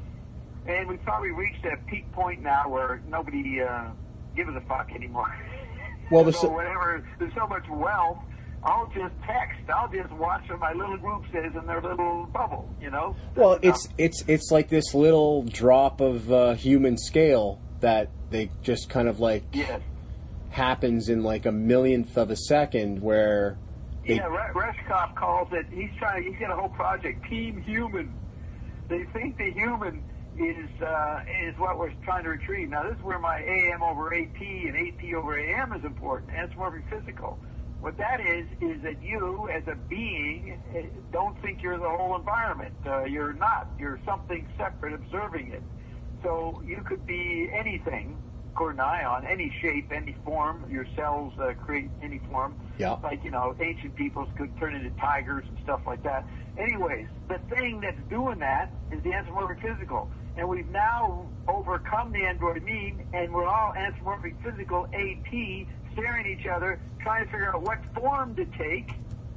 And we've probably reached a peak point now where nobody uh, gives a fuck anymore. Well, there's so so- whatever, there's so much wealth, I'll just text. I'll just watch what my little group says in their little bubble, you know? Well, That's it's it's it's like this little drop of uh, human scale that they just kind of like Yes. happens in like a millionth of a second, where they, Yeah, Re- Reshkov calls it, he's trying, he's got a whole project, Team Human. They think the human is uh, is what we're trying to retrieve. Now, this is where my A M over A P and A P over A M is important, anthropomorphic physical. What that is, is that you, as a being, eh, don't think you're the whole environment. Uh, you're not. You're something separate observing it. So you could be anything, according to Ion, any shape, any form. Your cells uh, create any form. Yeah. Like, you know, ancient peoples could turn into tigers and stuff like that. Anyways, the thing that's doing that is the anthropomorphic physical. And we've now overcome the android mean, and we're all anthropomorphic physical A P, staring at each other, trying to figure out what form to take.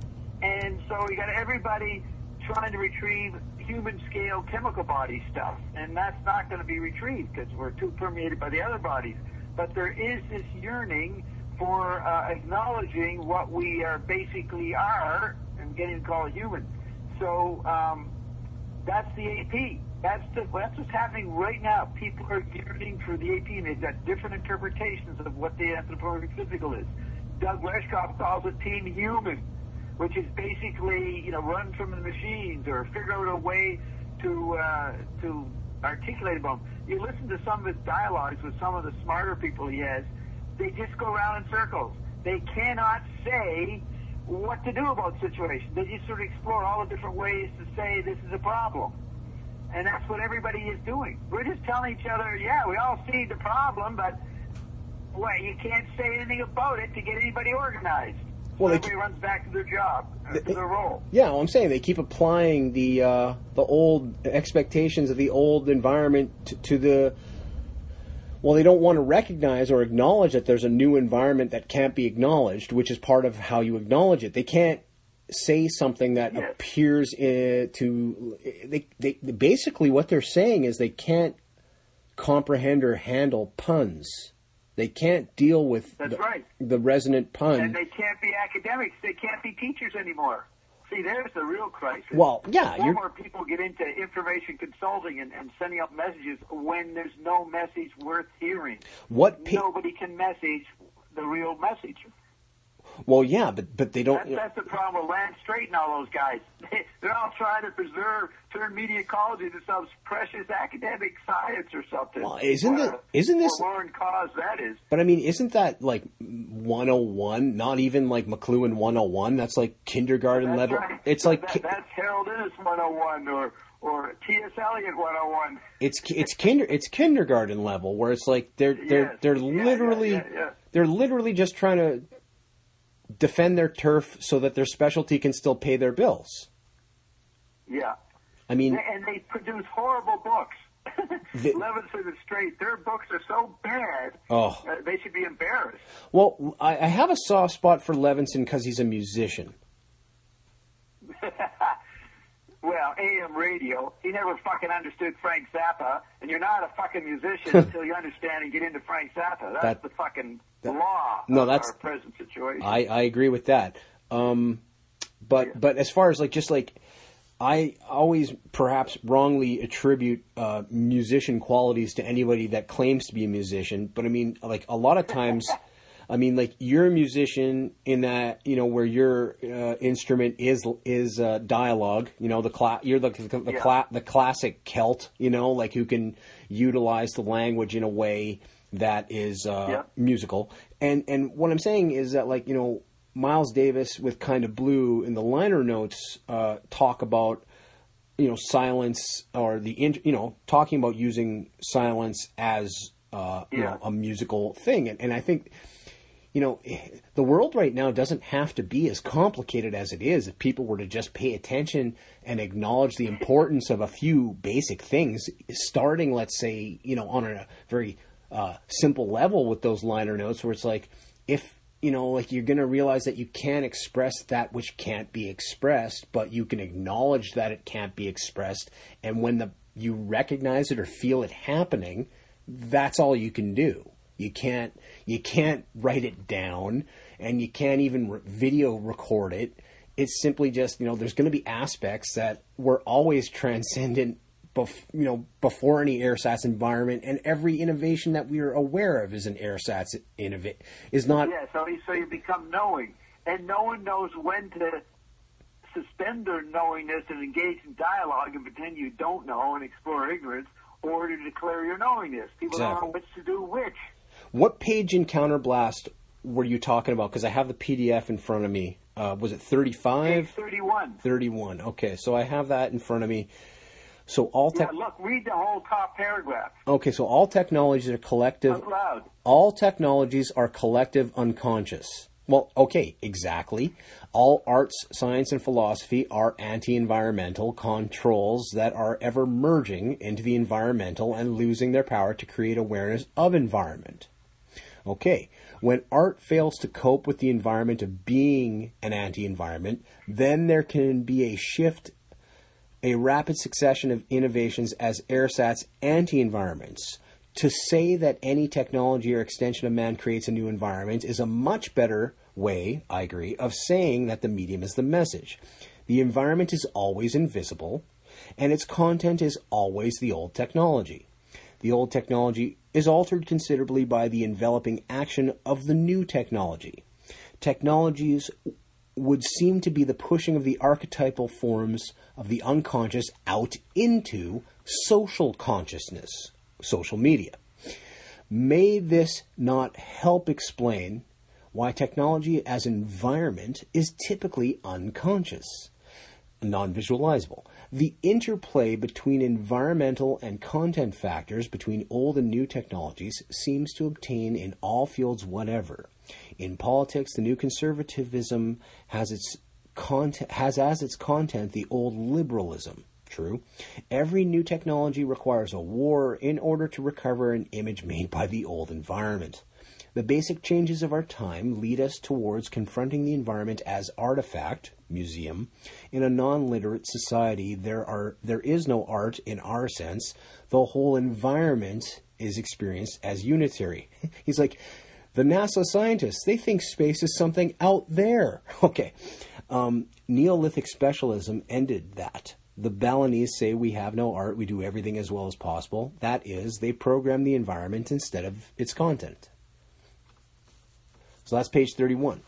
And so we got everybody trying to retrieve human scale chemical body stuff. And that's not going to be retrieved because we're too permeated by the other bodies. But there is this yearning for uh, acknowledging what we are basically are and getting called human. So um, that's the A P. That's the, that's what's happening right now. People are yearning for the A P, and they've got different interpretations of what the anthropomorphic physical is. Doug Leshkoff calls it Team Human. which is basically, you know, run from the machines or figure out a way to uh, to articulate about them. You listen to some of his dialogues with some of the smarter people he has, they just go around in circles. They cannot say what to do about situations. They just sort of explore all the different ways to say this is a problem. And that's what everybody is doing. We're just telling each other, yeah, we all see the problem, but well, you can't say anything about it to get anybody organized. Well, so everybody keep, runs back to their job, uh, to their role. Yeah, well, I'm saying they keep applying the uh, the old expectations of the old environment to, to the... Well, they don't want to recognize or acknowledge that there's a new environment that can't be acknowledged, which is part of how you acknowledge it. They can't say something that yes. appears in, to... They, they, basically, what they're saying is they can't comprehend or handle puns. They can't deal with That's the, right. the resonant pun. And they can't be academics. They can't be teachers anymore. See, there's the real crisis. Well, yeah. More You're... more people get into information consulting and, and sending out messages when there's no message worth hearing. What pa- Nobody can message the real message. Well, yeah, but but they don't... That's, that's the problem with Lance Strait and all those guys. They, they're all trying to preserve, turn media ecology into some precious academic science or something. Well, isn't what it? A, isn't this... forlorn cause that is. But I mean, isn't that like one oh one? Not even like McLuhan one oh one? That's like kindergarten That's level. Right. It's like... That, that's Harold Innis one oh one or... or T S. Eliot one oh one. It's it's kinder it's kindergarten level where it's like they're they're yes. they're yeah, literally yeah, yeah, yeah. they're literally just trying to defend their turf so that their specialty can still pay their bills. Yeah. I mean, and they produce horrible books. the, Levinson and Strait, their books are so bad. Oh, uh, they should be embarrassed. Well, I, I have a soft spot for Levinson because he's a musician. Well, A M radio, he never fucking understood Frank Zappa, and you're not a fucking musician until you understand and get into Frank Zappa. That's that, the fucking that, law no, of that's, our present situation. I, I agree with that. Um, but yeah. but as far as like just like I always perhaps wrongly attribute uh, musician qualities to anybody that claims to be a musician. But I mean, like a lot of times. I mean, like you're a musician in that, you know, where your uh, instrument is is uh, dialogue. You know, the cla- you're the the, the, yeah. cla- the classic Celt. You know, like who can utilize the language in a way that is uh, yeah. musical. And and what I'm saying is that, like, you know, Miles Davis with Kind of Blue in the liner notes uh, talk about, you know, silence or the in, you know talking about using silence as uh, you yeah. know a musical thing. And and I think. You know, the world right now doesn't have to be as complicated as it is if people were to just pay attention and acknowledge the importance of a few basic things, starting, let's say, you know, on a very uh, simple level with those liner notes where it's like, if, you know, like you're going to realize that you can't express that which can't be expressed, but you can acknowledge that it can't be expressed. And when the you recognize it or feel it happening, that's all you can do. You can't you can't write it down, and you can't even re- video record it. It's simply just, you know, there's going to be aspects that were always transcendent, bef- you know, before any ersatz environment, and every innovation that we are aware of is an ersatz innov- is not. Yeah, so you, so you become knowing, and no one knows when to suspend their knowingness and engage in dialogue and pretend you don't know and explore ignorance, or to declare your knowingness. People Exactly. don't know which to do which. What page in Counterblast were you talking about? Because I have the P D F in front of me. Uh, was it thirty-five? Page thirty-one. thirty-one. Okay, so I have that in front of me. So all tech. Yeah, look, read the whole top paragraph. Okay, so all technologies are collective. Out loud. All technologies are collective unconscious. Well, okay, exactly. All arts, science, and philosophy are anti-environmental controls that are ever merging into the environmental and losing their power to create awareness of environment. Okay, when art fails to cope with the environment of being an anti-environment, then there can be a shift, a rapid succession of innovations as ersatz anti-environments. To say that any technology or extension of man creates a new environment is a much better way, I agree, of saying that the medium is the message. The environment is always invisible, and its content is always the old technology. The old technology is altered considerably by the enveloping action of the new technology. Technologies would seem to be the pushing of the archetypal forms of the unconscious out into social consciousness, social media. May this not help explain why technology as environment is typically unconscious, non-visualizable? The interplay between environmental and content factors between old and new technologies seems to obtain in all fields whatever. In politics, the new conservatism has its content, has as its content the old liberalism. True. Every new technology requires a war in order to recover an image made by the old environment. The basic changes of our time lead us towards confronting the environment as artifact, museum. In a non-literate society, there are there is no art in our sense. The whole environment is experienced as unitary. He's like, the NASA scientists, they think space is something out there. Okay. Um, Neolithic specialism ended that. The Balinese say we have no art, we do everything as well as possible. That is, they program the environment instead of its content. So that's page thirty-one.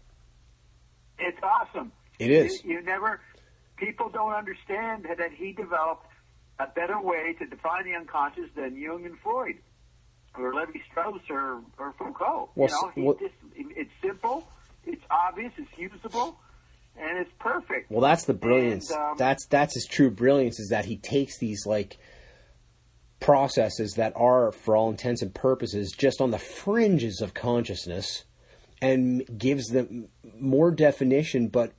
It's awesome. It is. You, you never, people don't understand that he developed a better way to define the unconscious than Jung and Freud, or Levi-Strauss, or, or Foucault. Well, you know, he well, just, it's simple, it's obvious, it's usable, and it's perfect. Well, that's the brilliance. And, um, that's that's his true brilliance, is that he takes these like processes that are, for all intents and purposes, just on the fringes of consciousness, and gives them more definition, but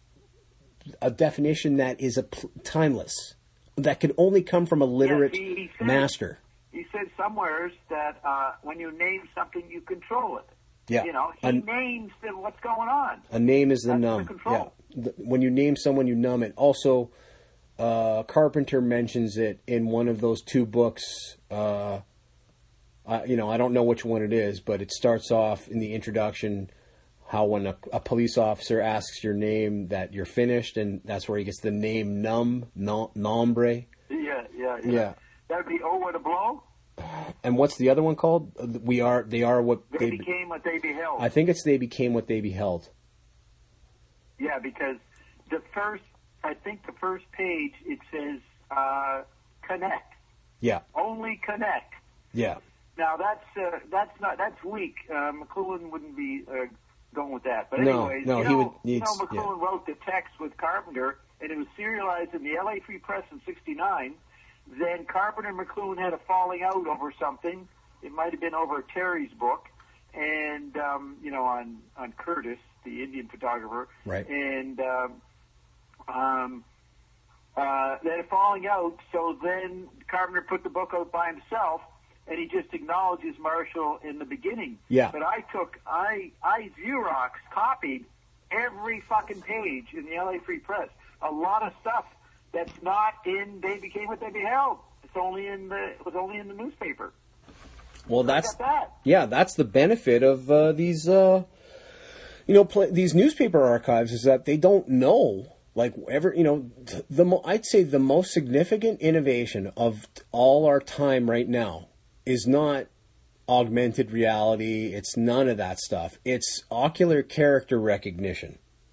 a definition that is a pl- timeless, that can only come from a literate yes, he, he said, master. He said somewhere that uh, when you name something, you control it. Yeah. You know, he a, names the, what's going on. A name is the That's numb. The control. Yeah. The, when you name someone, you numb it. Also, uh, Carpenter mentions it in one of those two books. Uh, I, you know, I don't know which one it is, but it starts off in the introduction how when a, a police officer asks your name that you're finished, and that's where he gets the name numb, nom, nombre. Yeah, yeah, yeah. Yeah. That would be Oh, What a Blow. And what's the other one called? We are. They are what They they became what they beheld. I think it's they became what they beheld. Yeah, because the first, I think the first page, it says uh, connect. Yeah. Only connect. Yeah. Now that's uh, that's not that's weak. Uh, McLuhan wouldn't be uh, going with that. But No, anyways, no, you he know, would- you know it's- McLuhan yeah. wrote the text with Carpenter, and it was serialized in the L A Free Press in sixty-nine. Then Carpenter and McLuhan had a falling out over something. It might have been over Terry's book, and um, you know, on on Curtis, the Indian photographer, Right. and um, um, uh, they had a falling out. So then Carpenter put the book out by himself, and he just acknowledges Marshall in the beginning. Yeah. But I took, I, I Xerox copied every fucking page in the L A Free Press. A lot of stuff that's not in They Became What They Beheld. It's only in the, it was only in the newspaper. Well, that's Look at that. yeah, that's the benefit of uh, these, uh, you know, pl- these newspaper archives, is that they don't know, like ever, you know, the mo- I'd say the most significant innovation of all our time right now is not augmented reality. It's none of that stuff. It's ocular character recognition.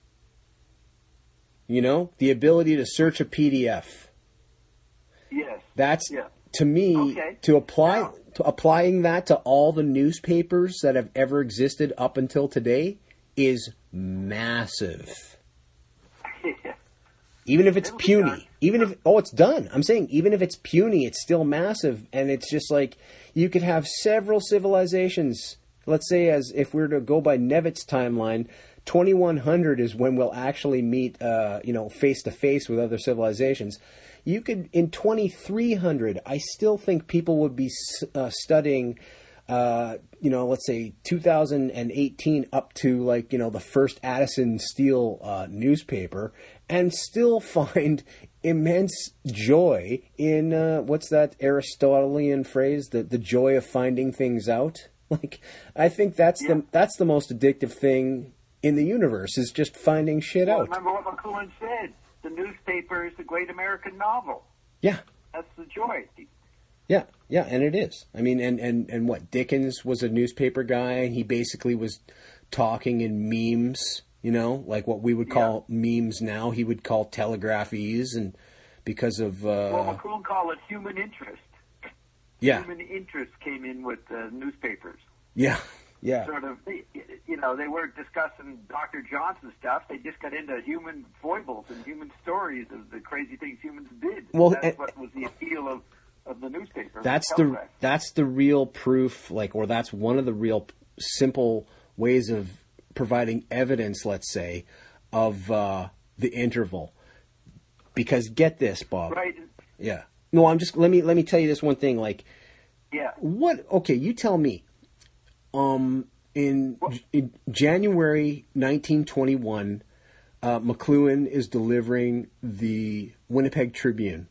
You know, the ability to search a P D F. Yes. That's Yeah. to me Okay. to apply Now- to applying that to all the newspapers that have ever existed up until today is massive. Even if it's It'll be puny, done. even if oh, it's done. I'm saying even if it's puny, it's still massive, and it's just like you could have several civilizations. Let's say, as if we were to go by Nevitt's timeline, twenty-one hundred is when we'll actually meet, uh, you know, face to face with other civilizations. You could, in twenty-three hundred, I still think people would be uh, studying, uh, you know, let's say two thousand eighteen up to like, you know, the first Addison Steele uh, newspaper, and still find immense joy in, uh, what's that Aristotelian phrase, the, the joy of finding things out. Like, I think that's Yeah. the that's the most addictive thing in the universe, is just finding shit Well, out. remember what McLuhan said. The newspaper is the great American novel. Yeah. That's the joy. Yeah, yeah, and it is. I mean, and, and, and what, Dickens was a newspaper guy, and he basically was talking in memes, you know, like what we would call yeah. memes now, he would call telegraphies, and because of... Uh, well, McLuhan called it human interest. Yeah. Human interest came in with uh, newspapers. Yeah, yeah. Sort of, you know, they weren't discussing Doctor Johnson stuff. They just got into human foibles and human stories of the crazy things humans did. Well, that's and, what was the appeal of, of the newspaper. That's the that's the real proof, like, or that's one of the real simple ways of providing evidence, let's say, of uh, the interval. Because get this, Bob. Right. Yeah. No, I'm just let me let me tell you this one thing. Like, yeah. What? Okay, you tell me. Um, in, in January nineteen twenty-one, uh, McLuhan is delivering the Winnipeg Tribune,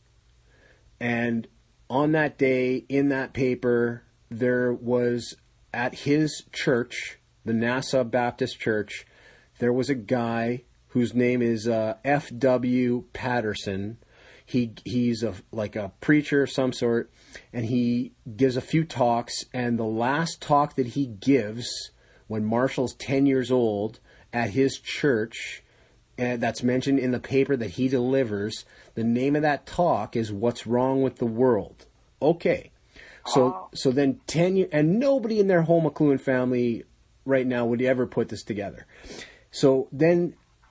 and on that day, in that paper, there was at his church, the Nassau Baptist Church, there was a guy whose name is uh, F W Patterson. He he's a like a preacher of some sort, and he gives a few talks. And the last talk that he gives, when Marshall's ten years old, at his church, and that's mentioned in the paper that he delivers, the name of that talk is "What's Wrong with the World." Okay, so uh, so then ten years, and nobody in their whole McLuhan family right now would ever put this together. So then,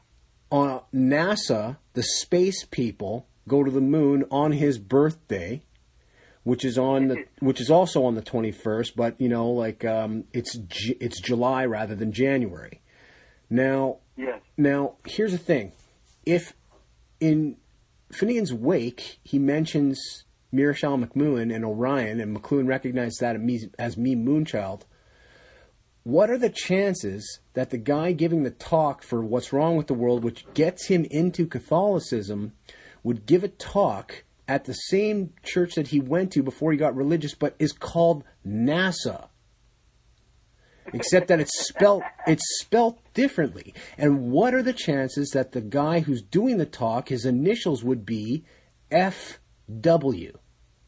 on NASA, the space people go to the moon on his birthday, which is on the which is also on the twenty-first, but you know, like um, it's it's July rather than January. Now, yes. Now here's the thing: if in Finnegan's wake he mentions Mirashal McMahon and Orion, and McLuhan recognized that as me, Moonchild, what are the chances that the guy giving the talk for What's Wrong with the World, which gets him into Catholicism, would give a talk at the same church that he went to before he got religious, but is called NASA? Except that it's spelt it's spelt differently. And what are the chances that the guy who's doing the talk, his initials would be F W?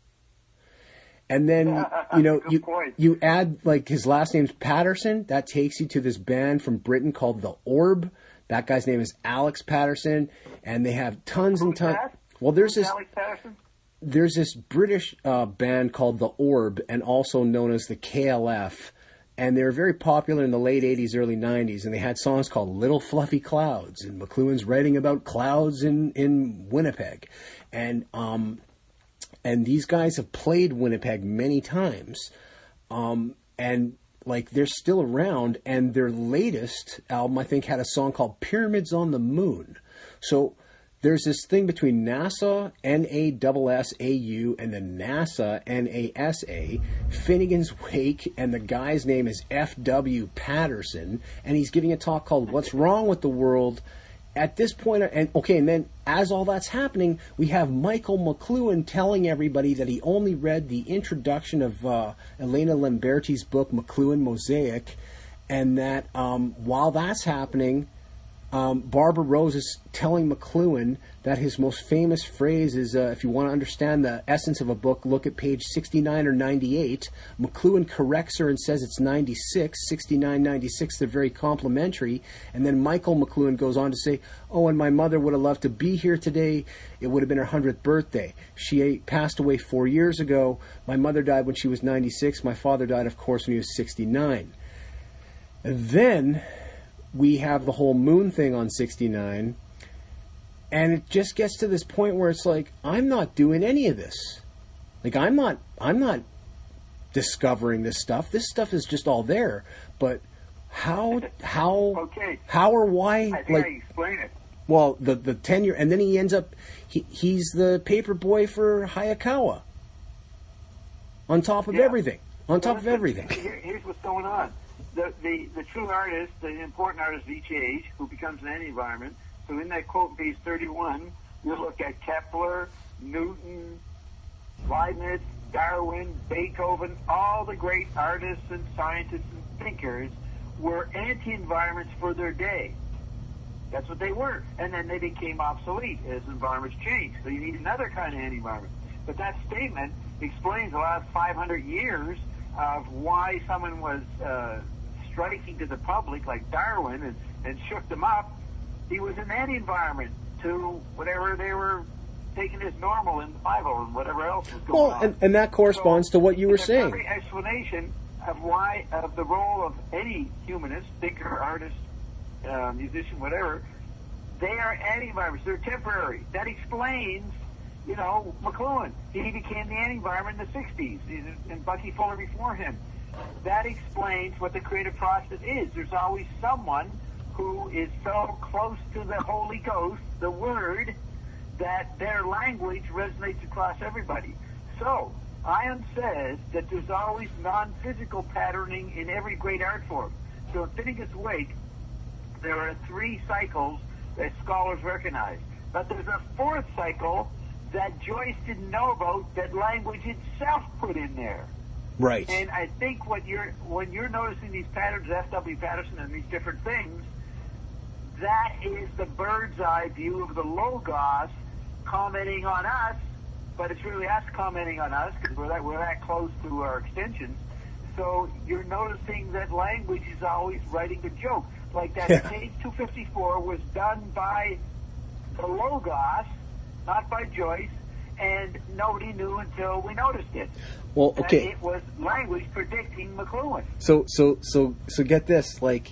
And then, you know, you, you add, like, his last name's Patterson. That takes you to this band from Britain called The Orb. That guy's name is Alex Patterson. And they have tons and tons. Well, there's this, there's this British uh, band called The Orb, and also known as the K L F. And they were very popular in the late eighties, early nineties. And they had songs called Little Fluffy Clouds. And McLuhan's writing about clouds in, in Winnipeg. And, um... And these guys have played Winnipeg many times. Um, and, like, they're still around. And their latest album, I think, had a song called Pyramids on the Moon. So there's this thing between NASA, N A S S A U, and then NASA, N A S A, Finnegan's Wake, and the guy's name is F W Patterson. And he's giving a talk called What's Wrong with the World? At this point, and okay, and then as all that's happening, we have Michael McLuhan telling everybody that he only read the introduction of uh, Elena Lamberti's book, McLuhan Mosaic, and that um, while that's happening, um, Barbara Rose is telling McLuhan that his most famous phrase is, uh, if you want to understand the essence of a book, look at page sixty-nine or ninety-eight. McLuhan corrects her and says it's ninety-six. sixty-nine, ninety-six, they're very complimentary. And then Michael McLuhan goes on to say, oh, and my mother would have loved to be here today. It would have been her hundredth birthday. She passed away four years ago. My mother died when she was ninety-six. My father died, of course, when he was sixty-nine. And then we have the whole moon thing on sixty-nine. And it just gets to this point where it's like, I'm not doing any of this. Like, I'm not, I'm not discovering this stuff. This stuff is just all there. But how, how, okay. how or why? I think like, I explain it. Well, the the tenure, and then he ends up, he, he's the paper boy for Hayakawa. On top of yeah. everything. On top well, of everything. Here, here's what's going on. The, the, the true artist, the important artist of each age, who becomes an environment. So in that quote, page thirty-one, you look at Kepler, Newton, Leibniz, Darwin, Beethoven, all the great artists and scientists and thinkers were anti-environments for their day. That's what they were. And then they became obsolete as environments changed. So you need another kind of anti-environment. But that statement explains the last five hundred years of why someone was uh, striking to the public like Darwin and, and shook them up, he was in that environment to whatever they were taking as normal in the Bible and whatever else was going well, on. and, and that corresponds so, to what you were saying. Every explanation of why, of the role of any humanist, thinker, artist, uh, musician, whatever, they are anti-environments. They're temporary. That explains, you know, McLuhan. He became the anti-environment in the sixties, and Bucky Fuller before him. That explains what the creative process is. There's always someone who is so close to the Holy Ghost, the Word, that their language resonates across everybody. So, Ion says that there's always non-physical patterning in every great art form. So in Finnegan's Wake, there are three cycles that scholars recognize. But there's a fourth cycle that Joyce didn't know about, that language itself put in there. Right. And I think what you're, when you're noticing these patterns, F W Patterson and these different things, that is the bird's eye view of the Logos commenting on us, but it's really us commenting on us because we're that, we're that close to our extensions. So you're noticing that language is always writing the joke. Like that Yeah. page two fifty-four was done by the Logos, not by Joyce, and nobody knew until we noticed it. Well, okay. And it was language predicting McLuhan. So, so, so, so get this, like,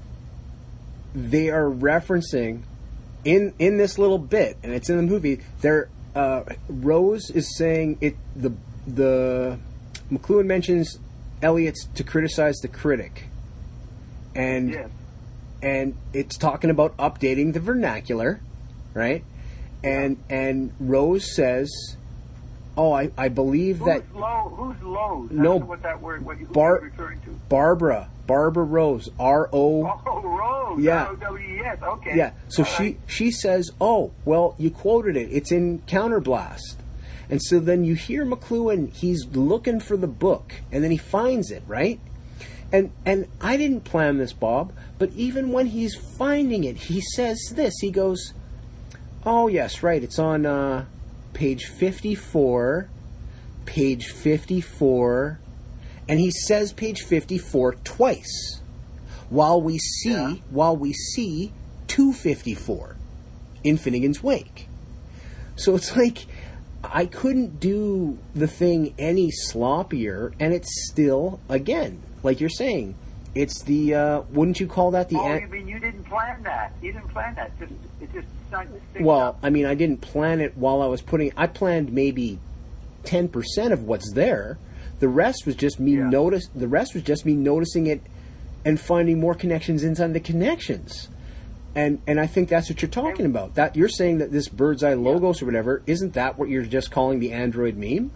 they are referencing in in this little bit, and it's in the movie. They're uh, Rose is saying it. The the McLuhan mentions Eliot's to criticize the critic, and Yes. and it's talking about updating the vernacular, right? And and Rose says, "Oh, I, I believe Who's that low? Who's low? I No, don't know what that word? What, who Bar- you're referring to? Barbara Barbara Rose R O Oh, Rose. Yeah. R O W E S. Okay. Yeah, so All she right. she says, "Oh, well, you quoted it. It's in Counterblast." And so then you hear McLuhan, he's looking for the book, and then he finds it, right? And and I didn't plan this, Bob, but even when he's finding it, he says this. He goes, "Oh, yes, right. It's on uh, page fifty-four, page fifty-four." And he says page fifty-four twice. While we see, Yeah. while we see two fifty-four in Finnegan's Wake. So it's like I couldn't do the thing any sloppier, and it's still, again, like you're saying, it's the uh, wouldn't you call that the? Oh, an- you mean you didn't plan that? You didn't plan that. Just it just sunk- synced well, up. I mean, I didn't plan it while I was putting. I planned maybe ten percent of what's there. The rest was just me Yeah. notice. The rest was just me noticing it and finding more connections inside the connections. And and I think that's what you're talking about. That you're saying that this bird's eye logos or whatever, isn't that what you're just calling the Android meme?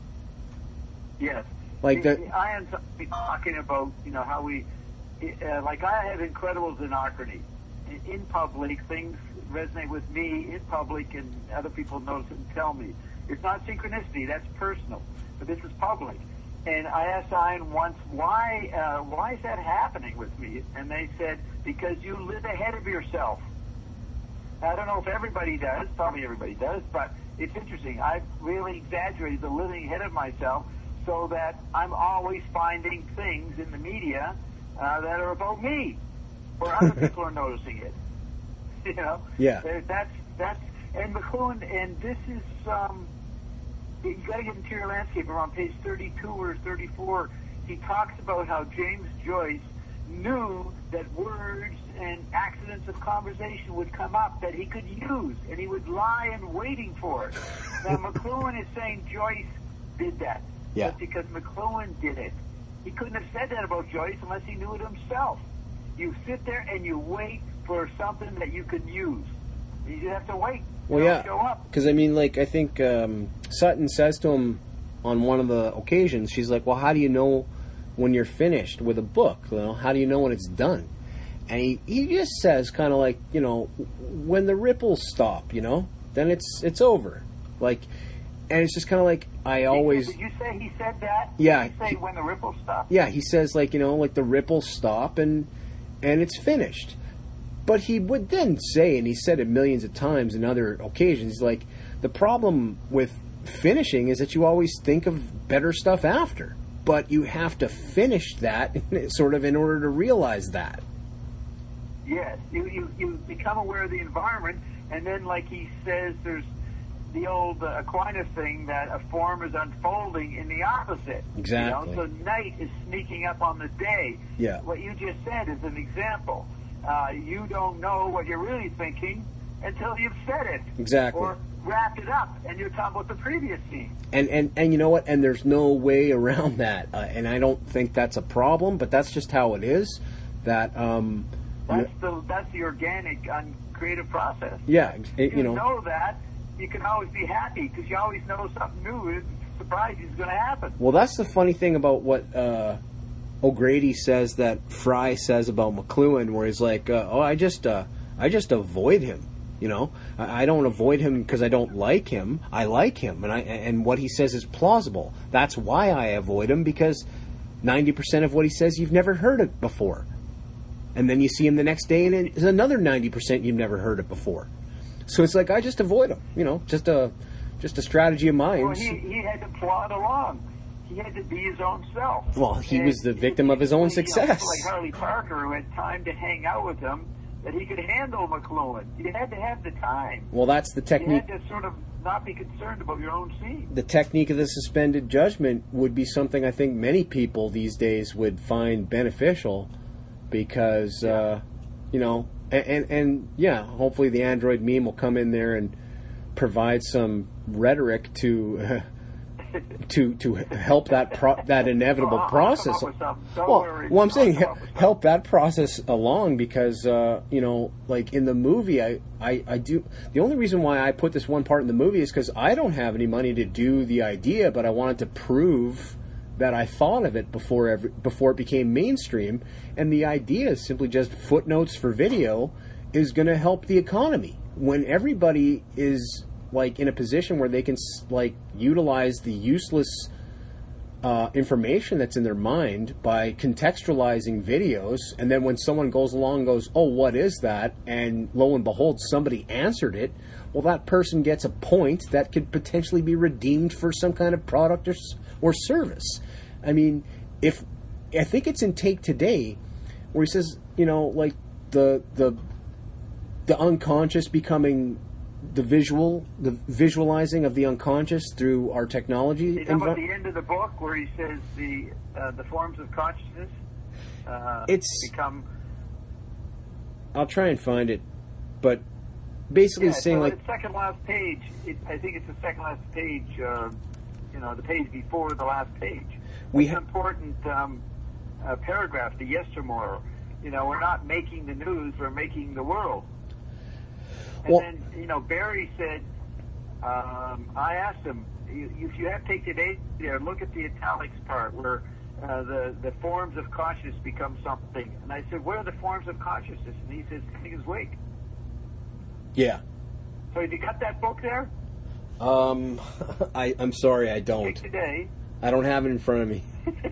Yes. Like the, that- the Ian's talking about, you know, how we, uh, like I have incredible xenocracy. In, in public, things resonate with me in public, and other people notice it and tell me. It's not synchronicity, that's personal. But this is public. And I asked Ian once, why, uh, why is that happening with me? And they said, because you live ahead of yourself. I don't know if everybody does, probably everybody does, but it's interesting. I've really exaggerated the living ahead of myself so that I'm always finding things in the media uh, that are about me, or other people are noticing it. You know? Yeah. There- That's, that's, and McLuhan, and this is, um, you got to get Interior Landscape around page thirty-two or thirty-four. He talks about how James Joyce knew that words and accidents of conversation would come up that he could use, and he would lie in waiting for it. Now, McLuhan is saying Joyce did that. Yeah. But because McLuhan did it. He couldn't have said that about Joyce unless he knew it himself. You sit there and you wait for something that you can use. You just have to wait. Well, It'll yeah, show up. because I mean, like I think um, Sutton says to him on one of the occasions, she's like, "Well, how do you know when you're finished with a book? You know, how do you know when it's done?" And he, he just says, kind of like, you know, when the ripples stop, you know, then it's it's over. Like, and it's just kind of like I always, Did you say he said that? Yeah, Did you say he- when the ripples stop? yeah, he says like, you know, like the ripples stop and and it's finished. But he would then say, and he said it millions of times in other occasions, like, the problem with finishing is that you always think of better stuff after. But you have to finish that sort of in order to realize that. Yes, you, you you become aware of the environment, and then, like he says, there's the old uh, Aquinas thing that a form is unfolding in the opposite. Exactly. You know? So night is sneaking up on the day. Yeah. What you just said is an example. Uh, you don't know what you're really thinking until you've said it. Exactly. Or wrapped it up, and you're talking about the previous scene. And, and, and you know what? And there's no way around that. Uh, and I don't think that's a problem, but that's just how it is. That um, that's the that's the organic, uncreative process. Yeah, it, you you know. know that, you can always be happy because you always know something new is surprise is going to happen. Well, that's the funny thing about what uh, O'Grady says that Fry says about McLuhan, where he's like, uh, "Oh, I just, uh, I just avoid him." You know, I, I don't avoid him because I don't like him. I like him, and I and what he says is plausible. That's why I avoid him, because ninety percent of what he says you've never heard it before, and then you see him the next day, and it's another ninety percent you've never heard it before. So it's like I just avoid him. You know, just a just a strategy of mine. Well, he, he had to plod along. He had to be his own self. Well, he and was the victim of his own success. You know, like Harley Parker, who had time to hang out with him, that he could handle McLuhan. You had to have the time. Well, that's the technique. You had to sort of not be concerned about your own scene. The technique of the suspended judgment would be something I think many people these days would find beneficial, because, uh, you know, and, and, and yeah, hopefully the Android meme will come in there and provide some rhetoric to uh, to to help that pro- that inevitable Oh, process. Well, worry. well, I'm saying I'll he- help that process along, because uh, you know, like in the movie, I, I I do. The only reason why I put this one part in the movie is because I don't have any money to do the idea, but I wanted to prove that I thought of it before every, before it became mainstream, and the idea is simply just footnotes for video is going to help the economy when everybody is like in a position where they can like utilize the useless uh, information that's in their mind by contextualizing videos, and then when someone goes along and goes, "Oh, what is that?" and lo and behold, somebody answered it. Well, that person gets a point that could potentially be redeemed for some kind of product or or service. I mean, if I think it's in Take Today where he says, you know, like the the the unconscious becoming the visual, the visualizing of the unconscious through our technology. You know, at the end of the book where he says the uh, the forms of consciousness uh, it's become. I'll try and find it, but basically yeah, saying so like the second last page. It, I think it's the second last page. Uh, you know, the page before the last page. We It's ha- an important um, uh, paragraph. The yestermore. You know, we're not making the news; we're making the world. And well, then, you know, Barry said, um, I asked him, if you have Take Today there, look at the italics part where uh, the, the forms of consciousness become something. And I said, what are the forms of consciousness? And he says, coming is wake. yeah. So have you got that book there? Um, I I'm sorry, I don't. Take Today. I don't have it in front of me.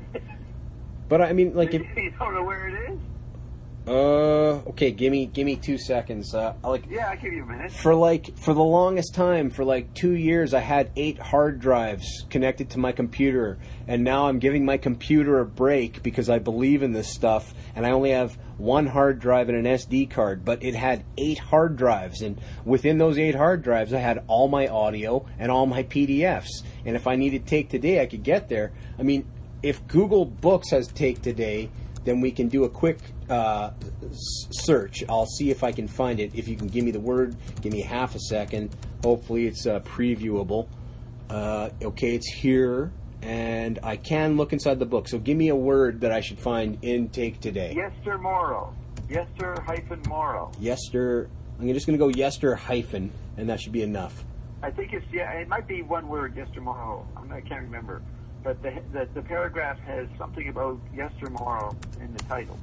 But I mean, like, if, You don't know where it is? uh, okay, give me give me two seconds. Uh, like, Yeah, I'll give you a minute. for like for the longest time, for like two years, I had eight hard drives connected to my computer, and now I'm giving my computer a break because I believe in this stuff, and I only have one hard drive and an S D card, but it had eight hard drives, and within those eight hard drives, I had all my audio and all my P D Fs, and if I needed Take Today, I could get there. I mean, if Google Books has Take Today, then we can do a quick uh, s- search. I'll see if I can find it. If you can give me the word, give me half a second. Hopefully it's uh, previewable. Uh, okay, it's here, and I can look inside the book. So give me a word that I should find in Take Today. Yester Morrow. Yester hyphen Morrow. Yester. I'm just going to go Yester hyphen, and that should be enough. I think it's, yeah, it might be one word, Yester Morrow. I'm, I can't remember. But the, the the paragraph has something about Yester Morrow in the title.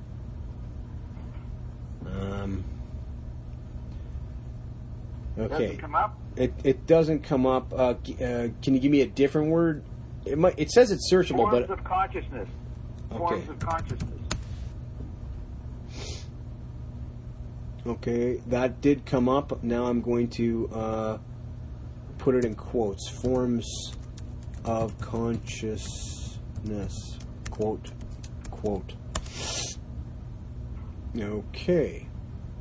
Um. Does Okay. it come up? It it doesn't come up. Uh, g- uh, can you give me a different word? It might. It says it's searchable, Forms but of consciousness. Forms Okay. of consciousness. okay, that did come up. Now I'm going to uh, put it in quotes. Forms of consciousness. Quote. Quote. Okay.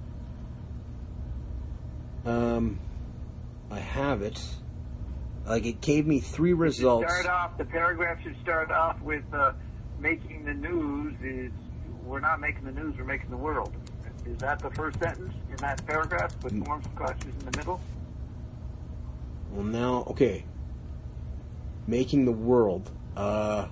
Um, I have it. Like, it gave me three results. Start off, the paragraph should start off with uh, making the news is, we're not making the news, we're making the world. Is that the first sentence in that paragraph with forms of consciousness in the middle? Well, now, okay. Making the world. Uh,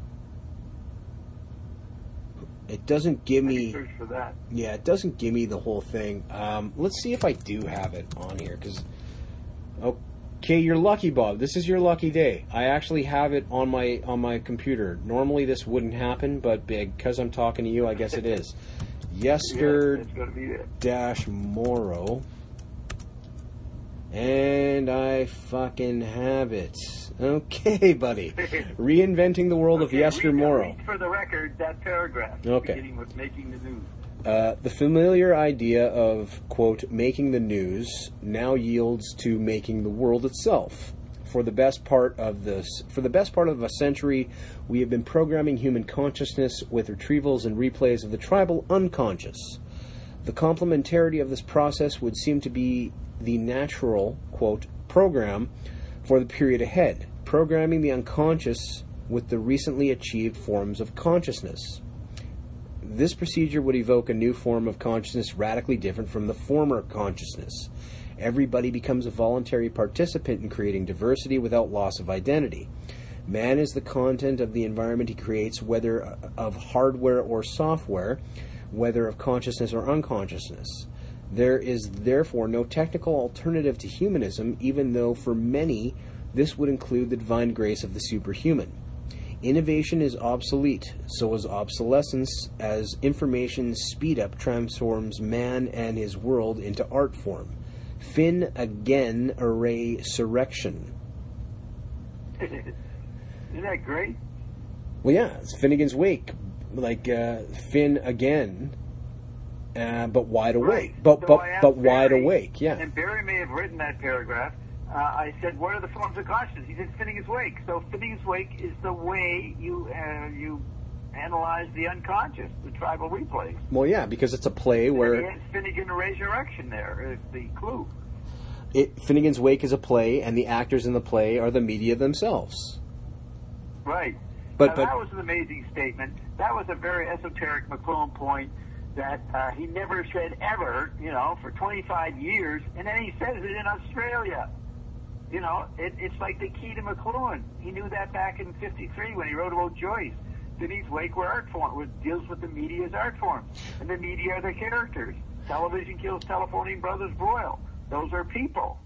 it doesn't give me... Search for that. Yeah, it doesn't give me the whole thing. Um, let's see if I do have it on here, because... Okay, you're lucky, Bob. This is your lucky day. I actually have it on my on my computer. Normally this wouldn't happen, but because I'm talking to you, I guess it is. Yesker yeah, dash Morrow. And I fucking have it. Okay, buddy. Reinventing the world okay, of Yesker read, Morrow. Read for the record that paragraph. Okay. Beginning with making the news. Uh, the familiar idea of, quote, making the news now yields to making the world itself. For the best part of this, for the best part of a century, we have been programming human consciousness with retrievals and replays of the tribal unconscious. The complementarity of this process would seem to be the natural, quote, program for the period ahead, programming the unconscious with the recently achieved forms of consciousness. This procedure would evoke a new form of consciousness radically different from the former consciousness. Everybody becomes a voluntary participant in creating diversity without loss of identity. Man is the content of the environment he creates, whether of hardware or software, whether of consciousness or unconsciousness. There is therefore no technical alternative to humanism, even though for many this would include the divine grace of the superhuman. Innovation is obsolete, so is obsolescence, as information speed-up transforms man and his world into art form. Fin again array surrection. Isn't that great? Well, yeah, it's Finnegan's Wake, like uh, Finn again, uh, but wide awake. Right. But so but but Barry, wide awake, yeah. And Barry may have written that paragraph. Uh, I said, what are the forms of consciousness? He said, Finnegan's Wake. So Finnegan's Wake is the way you uh, you analyze the unconscious, the tribal replays. Well, yeah, because it's a play where... And he has Finnegan Resurrection there, is the clue. It, Finnegan's Wake is a play, and the actors in the play are the media themselves. Right. But, now, but that was an amazing statement. That was a very esoteric McLuhan point that uh, he never said ever, you know, for twenty-five years, and then he says it in Australia. You know, it, it's like the key to McLuhan. He knew that back in fifty-three when he wrote about Joyce. Finnegan's Wake were art form, which deals with the media as art form. And the media are the characters. Television kills Telephoning Brothers Broil. Those are people.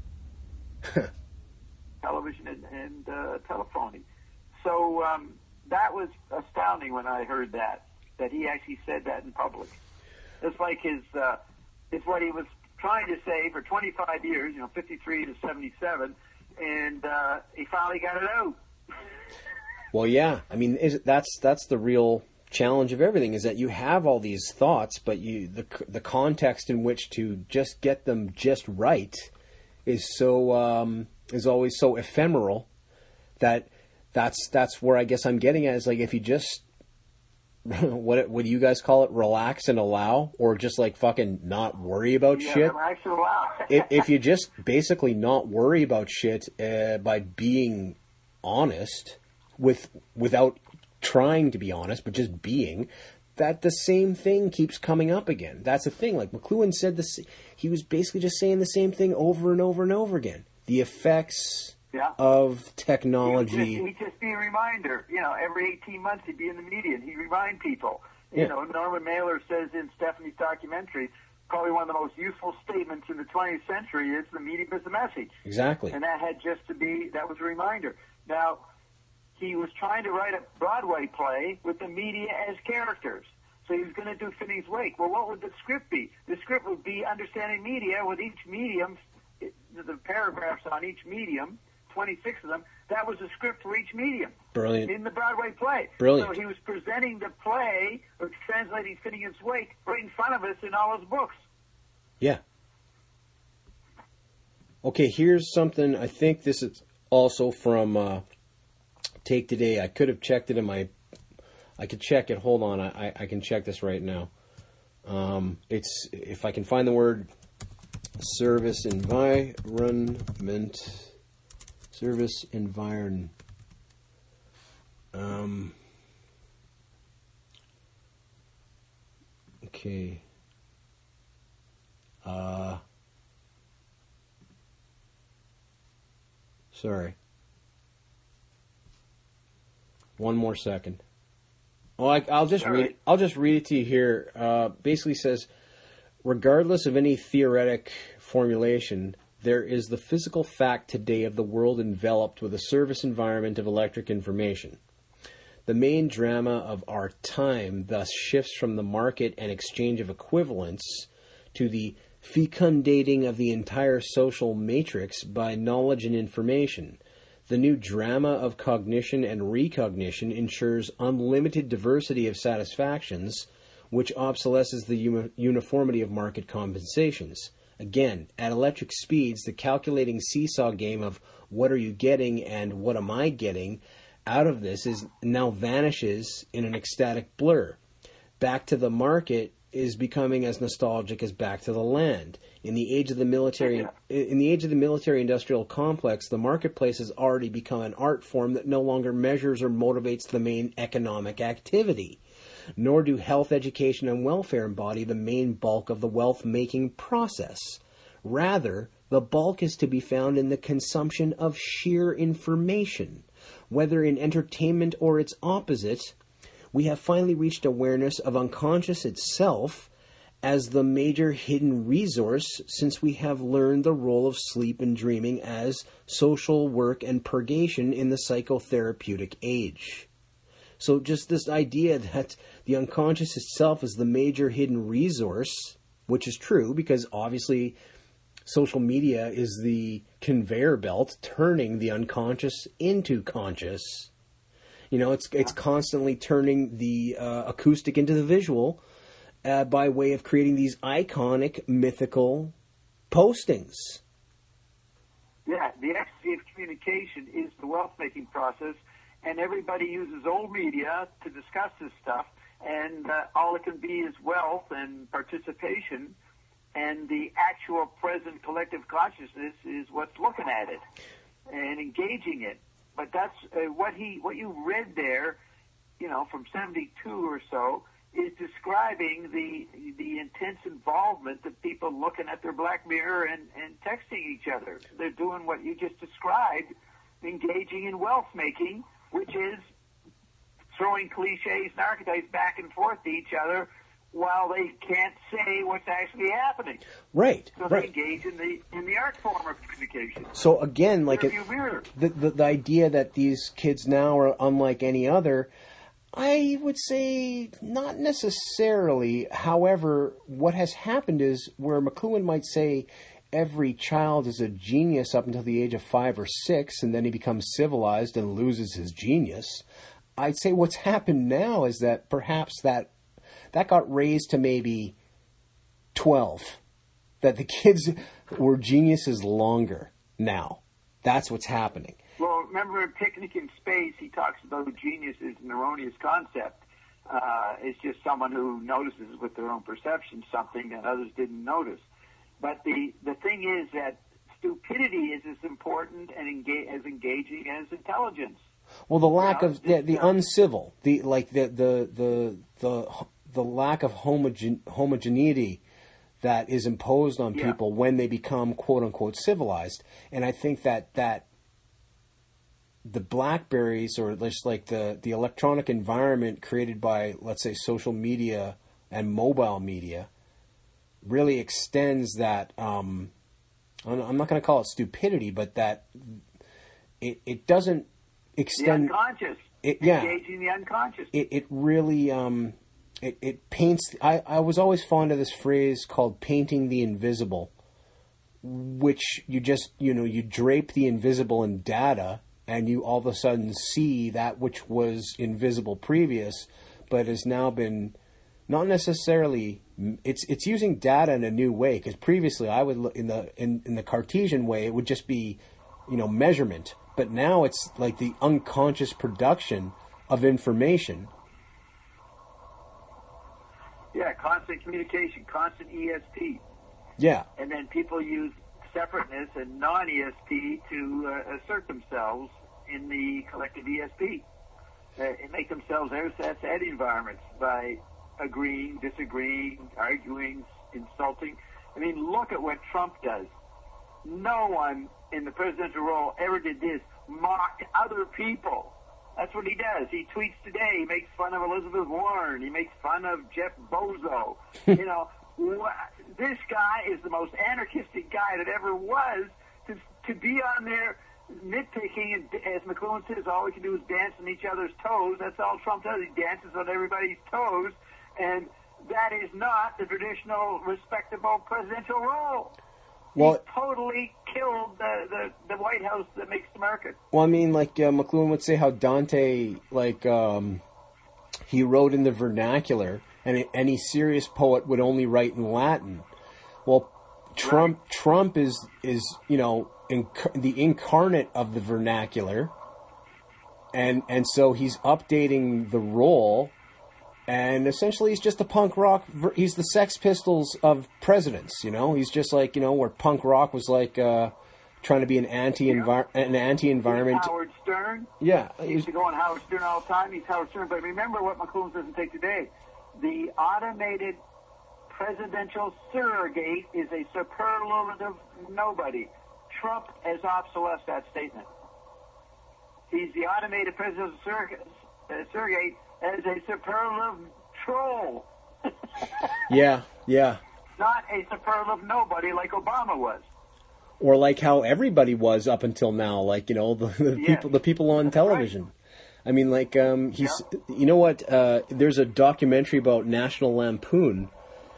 Television and, and uh, telephoning. So um, that was astounding when I heard that, that he actually said that in public. It's like his, uh, it's what he was trying to say for twenty-five years, you know, fifty-three to seventy-seven, and uh, he finally got it out. Well, yeah. I mean, is, that's that's the real challenge of everything, is that you have all these thoughts, but you the the context in which to just get them just right is so um, is always so ephemeral that that's that's where I guess I'm getting at, is like if you just what what do you guys call it? Relax and allow, or just like fucking not worry about yeah, shit. Relax and allow. if, if you just basically not worry about shit uh, by being honest with without trying to be honest, but just being, that the same thing keeps coming up again. That's the thing. Like McLuhan said, this he was basically just saying the same thing over and over and over again. The effects. Yeah. Of technology. He'd just, he'd just be a reminder. You know, every eighteen months he'd be in the media and he'd remind people. You yeah. know, Norman Mailer says in Stephanie's documentary, probably one of the most useful statements in the twentieth century is the medium is the message. Exactly. And that had just to be, that was a reminder. Now, he was trying to write a Broadway play with the media as characters. So he was going to do Finnegan's Wake. Well, what would the script be? The script would be understanding media with each medium, the paragraphs on each medium, twenty-six of them, that was the script for each medium. Brilliant. In the Broadway play. Brilliant. So he was presenting the play, or translating Finnegan's Wake, right in front of us in all his books. Yeah. Okay, here's something, I think this is also from uh, Take Today. I could have checked it in my, I could check it, hold on, I, I can check this right now. Um, it's, if I can find the word, service environment, service environment. Um, okay. Uh, sorry. One more second. Oh, I, I'll just All read. right. I'll just read it to you here. Uh, basically says, regardless of any theoretic formulation, there is the physical fact today of the world enveloped with a service environment of electric information. The main drama of our time thus shifts from the market and exchange of equivalents to the fecundating of the entire social matrix by knowledge and information. The new drama of cognition and recognition ensures unlimited diversity of satisfactions, which obsolesces the uni- uniformity of market compensations. Again, at electric speeds, the calculating seesaw game of what are you getting and what am I getting out of this is now vanishes in an ecstatic blur. Back to the market is becoming as nostalgic as back to the land. In the age of the military, Yeah. in the age of the military-industrial complex, the marketplace has already become an art form that no longer measures or motivates the main economic activity. Nor do health, education, and welfare embody the main bulk of the wealth-making process. Rather, the bulk is to be found in the consumption of sheer information. Whether in entertainment or its opposite, we have finally reached awareness of unconscious itself as the major hidden resource, since we have learned the role of sleep and dreaming as social work and purgation in the psychotherapeutic age. So just this idea that the unconscious itself is the major hidden resource, which is true because obviously social media is the conveyor belt turning the unconscious into conscious. You know, it's it's constantly turning the uh, acoustic into the visual uh, by way of creating these iconic, mythical postings. Yeah, the ecstasy of communication is the wealth-making process, and everybody uses old media to discuss this stuff, and uh, all it can be is wealth and participation, and the actual present collective consciousness is what's looking at it and engaging it. But that's uh, what he, what you read there, you know, from seventy-two or so, is describing the the intense involvement of people looking at their black mirror and, and texting each other. They're doing what you just described, engaging in wealth making, which is throwing cliches and archetypes back and forth to each other while they can't say what's actually happening. Right, So right. they engage in the in the art form of communication. So again, like it, Rearview mirror. the, the the idea that these kids now are unlike any other, I would say not necessarily. However, what has happened is where McLuhan might say every child is a genius up until the age of five or six, and then he becomes civilized and loses his genius. I'd say what's happened now is that perhaps that that got raised to maybe twelve. That the kids were geniuses longer now. That's what's happening. Well, remember in Picnic in Space, he talks about genius is an erroneous concept. Uh, it's just someone who notices with their own perception something that others didn't notice. But the, the thing is that stupidity is as important and enga- as engaging as intelligence. Well, the lack Yeah, of the, the uh, uncivil, the like the the the the, the lack of homogen, homogeneity that is imposed on Yeah. people when they become quote unquote civilized, and I think that that the Blackberries or just like the the electronic environment created by, let's say, social media and mobile media really extends that. Um, I'm I'm not going to call it stupidity, but that it it doesn't The extend. unconscious. It, yeah. Engaging the unconscious. It it really um it, it paints. I, I was always fond of this phrase called painting the invisible, which you just you know you drape the invisible in data, and you all of a sudden see that which was invisible previous, but has now been not necessarily. It's it's using data in a new way, because previously I would look in the in, in the Cartesian way, it would just be, you know, measurement. But now it's like the unconscious production of information. Yeah, constant communication, constant E S P. Yeah. And then people use separateness and non-E S P to uh, assert themselves in the collective E S P. Uh, and make themselves ersatz at environments by agreeing, disagreeing, arguing, insulting. I mean, look at what Trump does. No one in the presidential role ever did this. Mock other people. That's what he does. He tweets today. He makes fun of Elizabeth Warren. He makes fun of Jeff Bezos. You know, wh- this guy is the most anarchistic guy that ever was. To, to be on there nitpicking, and as McLuhan says, all we can do is dance on each other's toes. That's all Trump does. He dances on everybody's toes. And that is not the traditional, respectable presidential role. Well, he totally killed the, the, the White House that makes America. Well, I mean, like uh, McLuhan would say how Dante, like, um, he wrote in the vernacular, and any serious poet would only write in Latin. Well, Trump right. Trump is, is you know, inc- the incarnate of the vernacular, and and so he's updating the role. And essentially, he's just a punk rock. He's the Sex Pistols of presidents, you know. He's just like, you know, where punk rock was like uh, trying to be an anti an anti environment. Howard Stern. Yeah, he used to go on Howard Stern all the time. He's Howard Stern, but remember what McLuhan doesn't take today. The automated presidential surrogate is a superlative nobody. Trump has obsolesced that statement. He's the automated presidential surrogate. Uh, surrogate as a superlative troll. yeah, yeah. Not a superlative nobody like Obama was. Or like how everybody was up until now, like, you know, the, the yes. people the people on That's television. Right. I mean, like, um, he's, yeah. you know what, uh, there's a documentary about National Lampoon,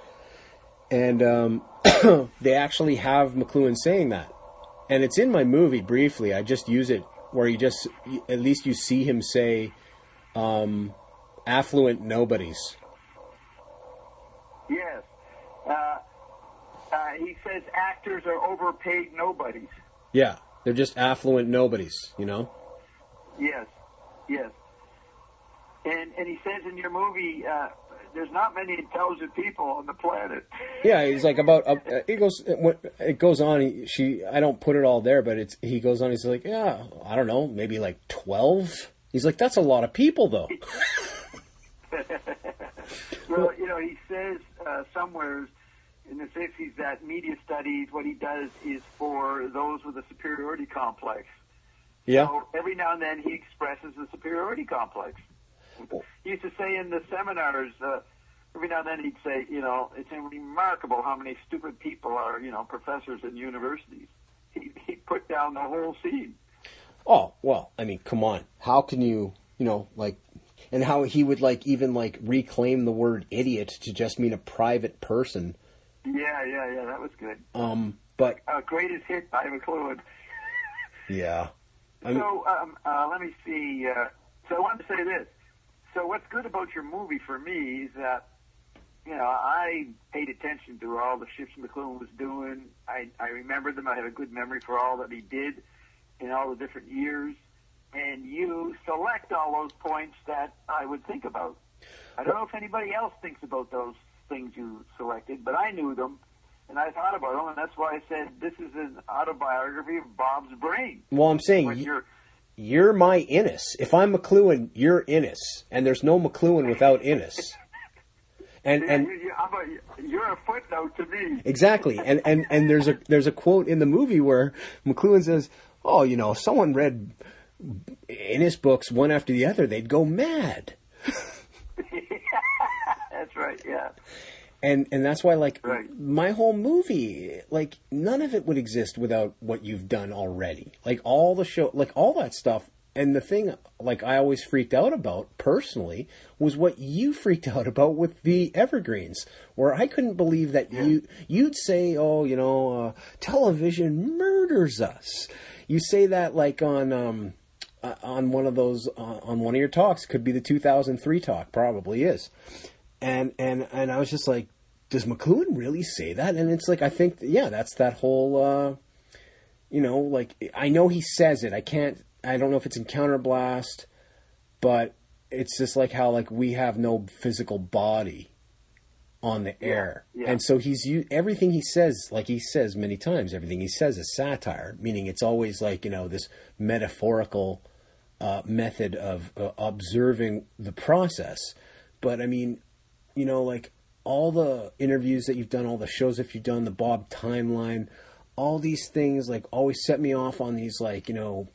and um, they actually have McLuhan saying that. And it's in my movie briefly. I just use it where you just, at least you see him say, um, affluent nobodies. Yes. Uh, uh, he says actors are overpaid nobodies. Yeah, they're just affluent nobodies, you know? Yes, yes. And and he says in your movie, uh, there's not many intelligent people on the planet. Yeah, he's like about, uh, it goes it goes on, he, she, I don't put it all there, but it's he goes on, he's like, yeah, I don't know, maybe like twelve? He's like, that's a lot of people, though. Well, you know, he says uh, somewhere in the sixties that media studies, what he does is for those with a superiority complex. Yeah. So every now and then he expresses the superiority complex. He used to say in the seminars, uh, every now and then he'd say, you know, it's remarkable how many stupid people are, you know, professors in universities. He, he put down the whole scene. Oh, well, I mean, come on. How can you, you know, like, and how he would, like, even, like, reclaim the word idiot to just mean a private person. Yeah, yeah, yeah, that was good. Um, but... Uh, greatest hit by McLuhan. Yeah. I mean, so, um, uh, let me see. Uh, so I wanted to say this. So what's good about your movie for me is that, you know, I paid attention to all the shifts McLuhan was doing. I, I remember them. I have a good memory for all that he did in all the different years. And you select all those points that I would think about. I don't know if anybody else thinks about those things you selected, but I knew them, and I thought about them, and that's why I said this is an autobiography of Bob's brain. Well, I'm saying y- you're, you're my Innes. If I'm McLuhan, you're Innes, and there's no McLuhan without Innes. And yeah, and you're, a, you're a footnote to me. Exactly, and and and there's a there's a quote in the movie where McLuhan says, "Oh, you know, if someone read Innes books one after the other, they'd go mad." That's right, yeah. And and that's why, like, right. my whole movie, like, none of it would exist without what you've done already. Like, all the show, like, all that stuff. And the thing, like, I always freaked out about, personally, was what you freaked out about with the Evergreens. Where I couldn't believe that yeah. you, you'd say, oh, you know, uh, television murders us. You say that, like, on... Um, Uh, on one of those, uh, on one of your talks, could be the two thousand three talk, probably is, and and and I was just like, does McLuhan really say that? And it's like, I think, yeah, that's that whole, uh, you know, like, I know he says it. I can't, I don't know if it's in Counterblast, but it's just like how, like, we have no physical body, on the air. Yeah, yeah. And so he's u- everything he says, like he says many times, everything he says is satire, meaning it's always like, you know, this metaphorical uh, method of uh, observing the process. But I mean, you know, like all the interviews that you've done, all the shows that you've done, the Bob timeline, all these things like always set me off on these, like, you know,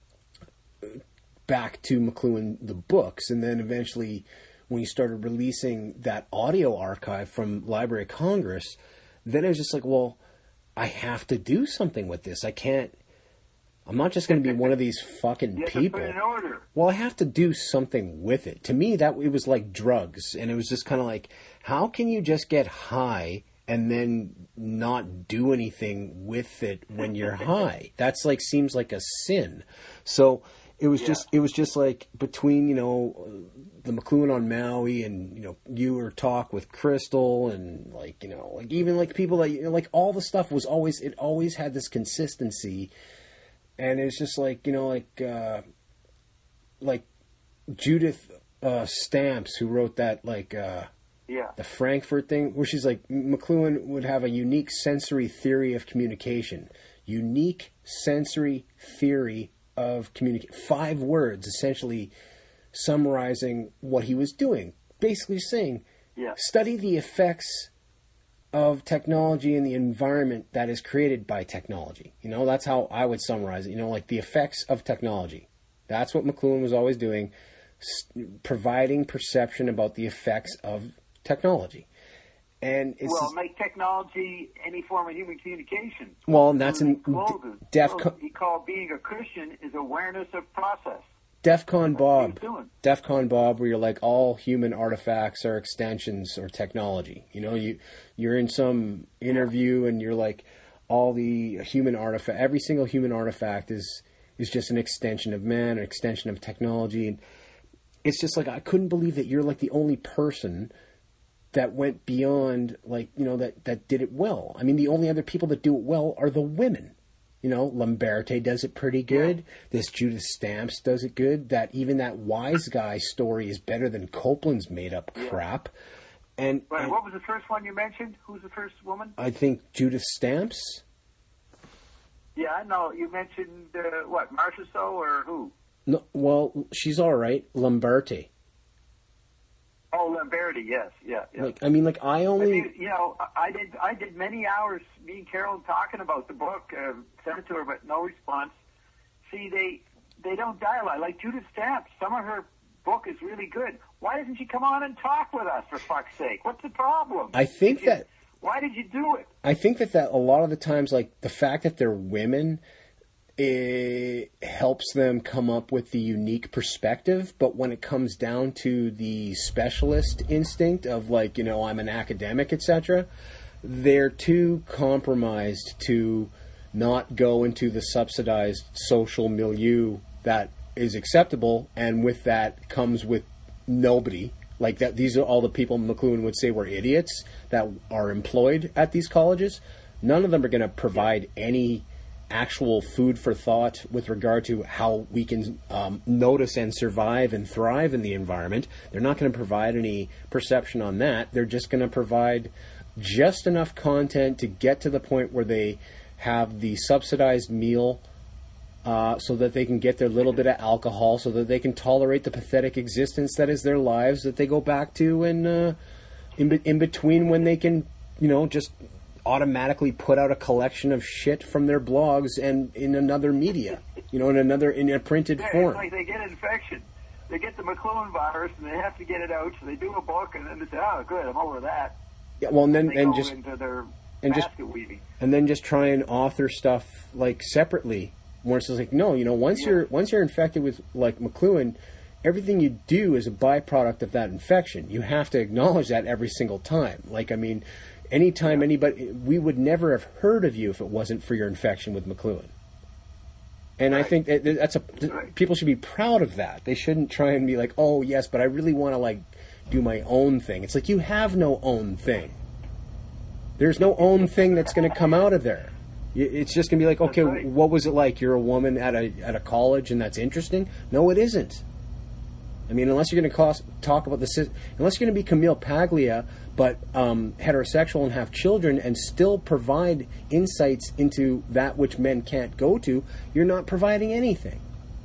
back to McLuhan, the books. And then eventually when you started releasing that audio archive from Library of Congress, then I was just like, well, I have to do something with this. I can't, I'm not just going to be one of these fucking you people. Put it in order. Well, I have to do something with it. To me, that it was like drugs. And it was just kind of like, how can you just get high and then not do anything with it when you're high? That's like, seems like a sin. So it was yeah. just, it was just like between, you know, the McLuhan on Maui and, you know, you or talk with Crystal and like, you know, like even like people that, you know, like all the stuff was always, it always had this consistency. And it's just like, you know, like, uh, like Judith, uh, Stamps, who wrote that, like, uh, yeah. the Frankfurt thing, where she's like, McLuhan would have a unique sensory theory of communication. Unique sensory theory of communication. Five words, essentially summarizing what he was doing. Basically saying, yeah. study the effects of technology and the environment that is created by technology. You know, that's how I would summarize it. You know, like the effects of technology. That's what McLuhan was always doing, providing perception about the effects of technology. And it's well, just, make technology any form of human communication. Well, and that's in closes. DEFCON. He called being a Christian is awareness of process. DEFCON Bob. DEFCON Bob, where you're like, all human artifacts are extensions or technology. You know, you you're in some interview and you're like, all the human artifact, every single human artifact is is just an extension of man, an extension of technology. And it's just like, I couldn't believe that you're like the only person that went beyond, like, you know, that, that did it well. I mean, the only other people that do it well are the women. You know, Lamberti does it pretty good. Yeah. This Judith Stamps does it good. That even that wise guy story is better than Copeland's made up crap. Yeah. And, right, and what was the first one you mentioned? Who's the first woman? I think Judith Stamps. Yeah, I know. You mentioned uh, what, Marcia So or who? No, well, she's all right. Lamberti. Oh, Lamberti, yes, yeah, yeah. Like, I mean, like, I only... I mean, you know, I did I did many hours, me and Carol, talking about the book, uh, sent it to her, but no response. See, they they don't dialogue. Like Judith Stamps, some of her book is really good. Why doesn't she come on and talk with us, for fuck's sake? What's the problem? I think you, that... Why did you do it? I think that, that a lot of the times, like, the fact that they're women... it helps them come up with the unique perspective, but when it comes down to the specialist instinct of, like, you know, I'm an academic, et cetera, they're too compromised to not go into the subsidized social milieu that is acceptable, and with that comes with nobody. Like, that, these are all the people McLuhan would say were idiots that are employed at these colleges. None of them are going to provide any actual food for thought with regard to how we can um, notice and survive and thrive in the environment. They're not going to provide any perception on that. They're just going to provide just enough content to get to the point where they have the subsidized meal uh, so that they can get their little bit of alcohol, so that they can tolerate the pathetic existence that is their lives that they go back to and uh, in, be- in between when they can, you know, just automatically put out a collection of shit from their blogs and in another media, you know, in another, in a printed yeah, form. It's like they get an infection. They get the McLuhan virus and they have to get it out, so they do a book and then they say, oh, good, I'm over that. Yeah, well, and then, and, and go just, into their and basket just, weaving. and then just try and author stuff like separately, where it's just like, no, you know, once yeah. you're, once you're infected with like McLuhan, everything you do is a byproduct of that infection. You have to acknowledge that every single time. Like, I mean, anytime anybody, we would never have heard of you if it wasn't for your infection with McLuhan. And right. I think that that's a right. people should be proud of that. They shouldn't try and be like, oh yes, but I really want to like do my own thing. It's like, you have no own thing. There's no own thing that's going to come out of there. It's just going to be like, okay, right. what was it like? You're a woman at a at a college and that's interesting? No, it isn't. I mean, unless you're going to cost, talk about the sy- unless you're going to be Camille Paglia, but um, heterosexual and have children, and still provide insights into that which men can't go to, you're not providing anything.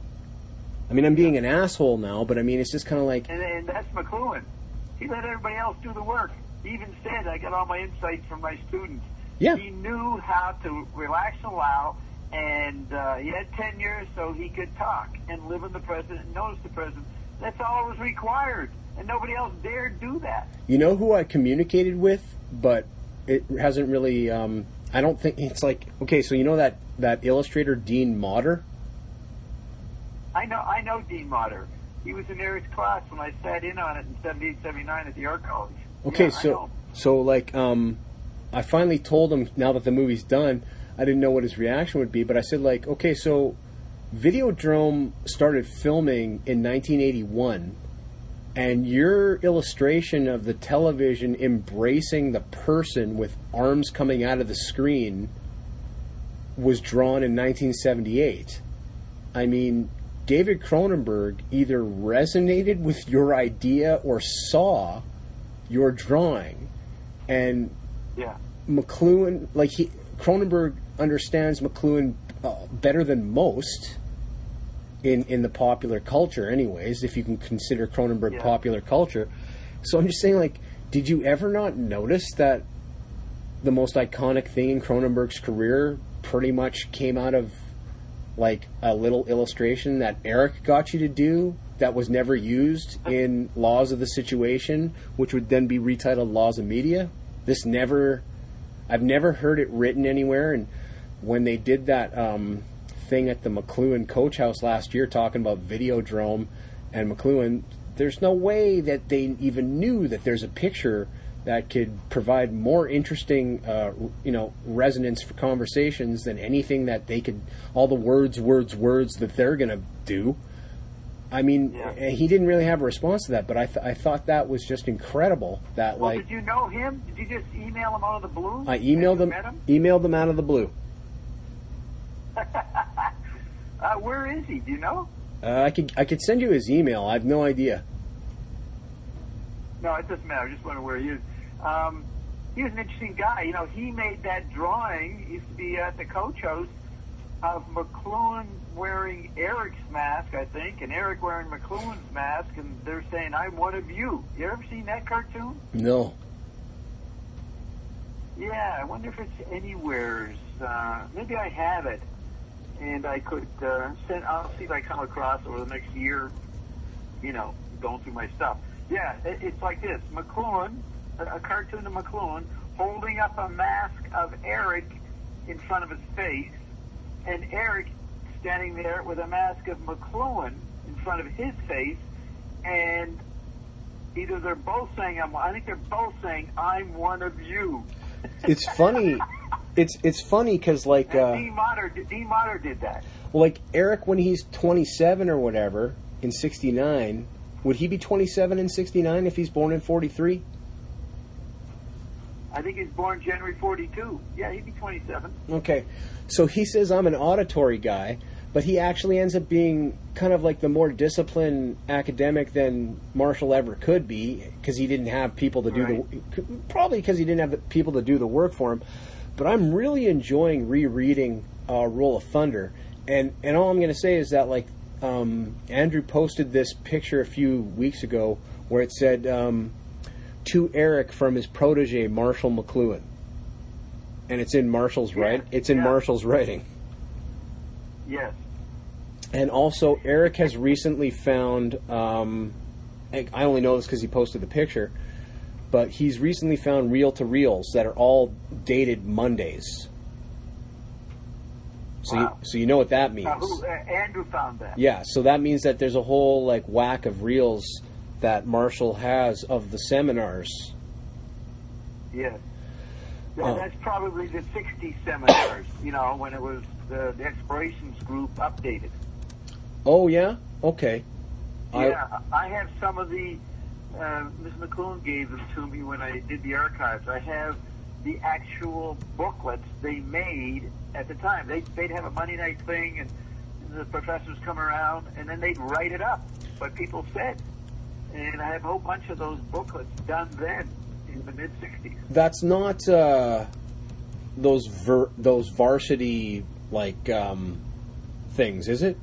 I mean, I'm being an asshole now, but I mean, it's just kind of like... And, and that's McLuhan. He let everybody else do the work. He even said, I got all my insights from my students. Yeah. He knew how to relax and allow, and uh, he had tenure so he could talk and live in the present and notice the present. That's all that was required, and nobody else dared do that. You know who I communicated with, but it hasn't really... Um, I don't think... It's like... Okay, so you know that, that illustrator Dean Motter? I know I know Dean Motter. He was in Eric's class when I sat in on it in seventy-eight, seventy-nine at the art college. Okay, yeah, so so like um, I finally told him now that the movie's done. I didn't know what his reaction would be, but I said like, okay, so Videodrome started filming in nineteen eighty-one, and your illustration of the television embracing the person with arms coming out of the screen was drawn in nineteen seventy-eight. I mean, David Cronenberg either resonated with your idea or saw your drawing, and yeah. McLuhan, like he, Cronenberg understands McLuhan uh, better than most in in the popular culture, anyways. If you can consider Cronenberg yeah. popular culture, so I'm just saying, like, did you ever not notice that the most iconic thing in Cronenberg's career pretty much came out of like a little illustration that Eric got you to do that was never used in Laws of the Situation, which would then be retitled Laws of Media? This never, I've never heard it written anywhere. And when they did that um, thing at the McLuhan Coach House last year talking about Videodrome and McLuhan, there's no way that they even knew that there's a picture that could provide more interesting, uh, you know, resonance for conversations than anything that they could, all the words, words, words that they're going to do. I mean, yeah. he didn't really have a response to that, but I, th- I thought that was just incredible. That well, like, did you know him? Did you just email him out of the blue? I emailed him, him? emailed him out of the blue. uh, where is he? Do you know? Uh, I could I could send you his email. I have no idea. No, it doesn't matter. I just wonder where he is. Um, he was an interesting guy. You know, he made that drawing. He used to be at the Coach House of McLuhan wearing Eric's mask, I think, and Eric wearing McLuhan's mask, and they're saying, "I'm one of you." You ever seen that cartoon? No. Yeah, I wonder if it's anywhere. Uh, maybe I have it, and I could uh, send. I'll see if I come across over the next year. You know, going through my stuff. Yeah, it, it's like this: McLuhan, a, a cartoon of McLuhan, holding up a mask of Eric in front of his face, and Eric standing there with a mask of McLuhan in front of his face, and either they're both saying, I'm, I think they're both saying, "I'm one of you." It's funny. It's it's funny because like uh, Dean Motter, Dean Motter did that. Well, like Eric, when he's twenty-seven or whatever in sixty-nine, would he be twenty-seven in sixty-nine if he's born in forty-three? I think he's born January forty-two. Yeah, he'd be twenty-seven. Okay, so he says I'm an auditory guy, but he actually ends up being kind of like the more disciplined academic than Marshall ever could be, because he didn't have people to do right. the probably because he didn't have the people to do the work for him. But I'm really enjoying rereading uh, Roll of Thunder, and and all I'm going to say is that like um, Andrew posted this picture a few weeks ago where it said um, to Eric from his protege Marshall McLuhan, and it's in Marshall's yeah. writing. It's in yeah. Marshall's writing. Yes. And also, Eric has recently found, um, I only know this because he posted the picture, but he's recently found reel-to-reels that are all dated Mondays. So, wow. you, so you know what that means. Uh, who, uh, Andrew found that. Yeah, so that means that there's a whole like whack of reels that Marshall has of the seminars. Yes. Yeah, Oh. that's probably the sixties seminars, you know, when it was the, the Explorations group updated. Oh, yeah? Okay. Yeah, I, I have some of the, uh, Miz McLuhan gave them to me when I did the archives. I have the actual booklets they made at the time. They, they'd have a Monday night thing, and the professors come around, and then they'd write it up. what people said. And I have a whole bunch of those booklets done then in the mid sixties. That's not uh, those ver- those varsity like um, things, is it?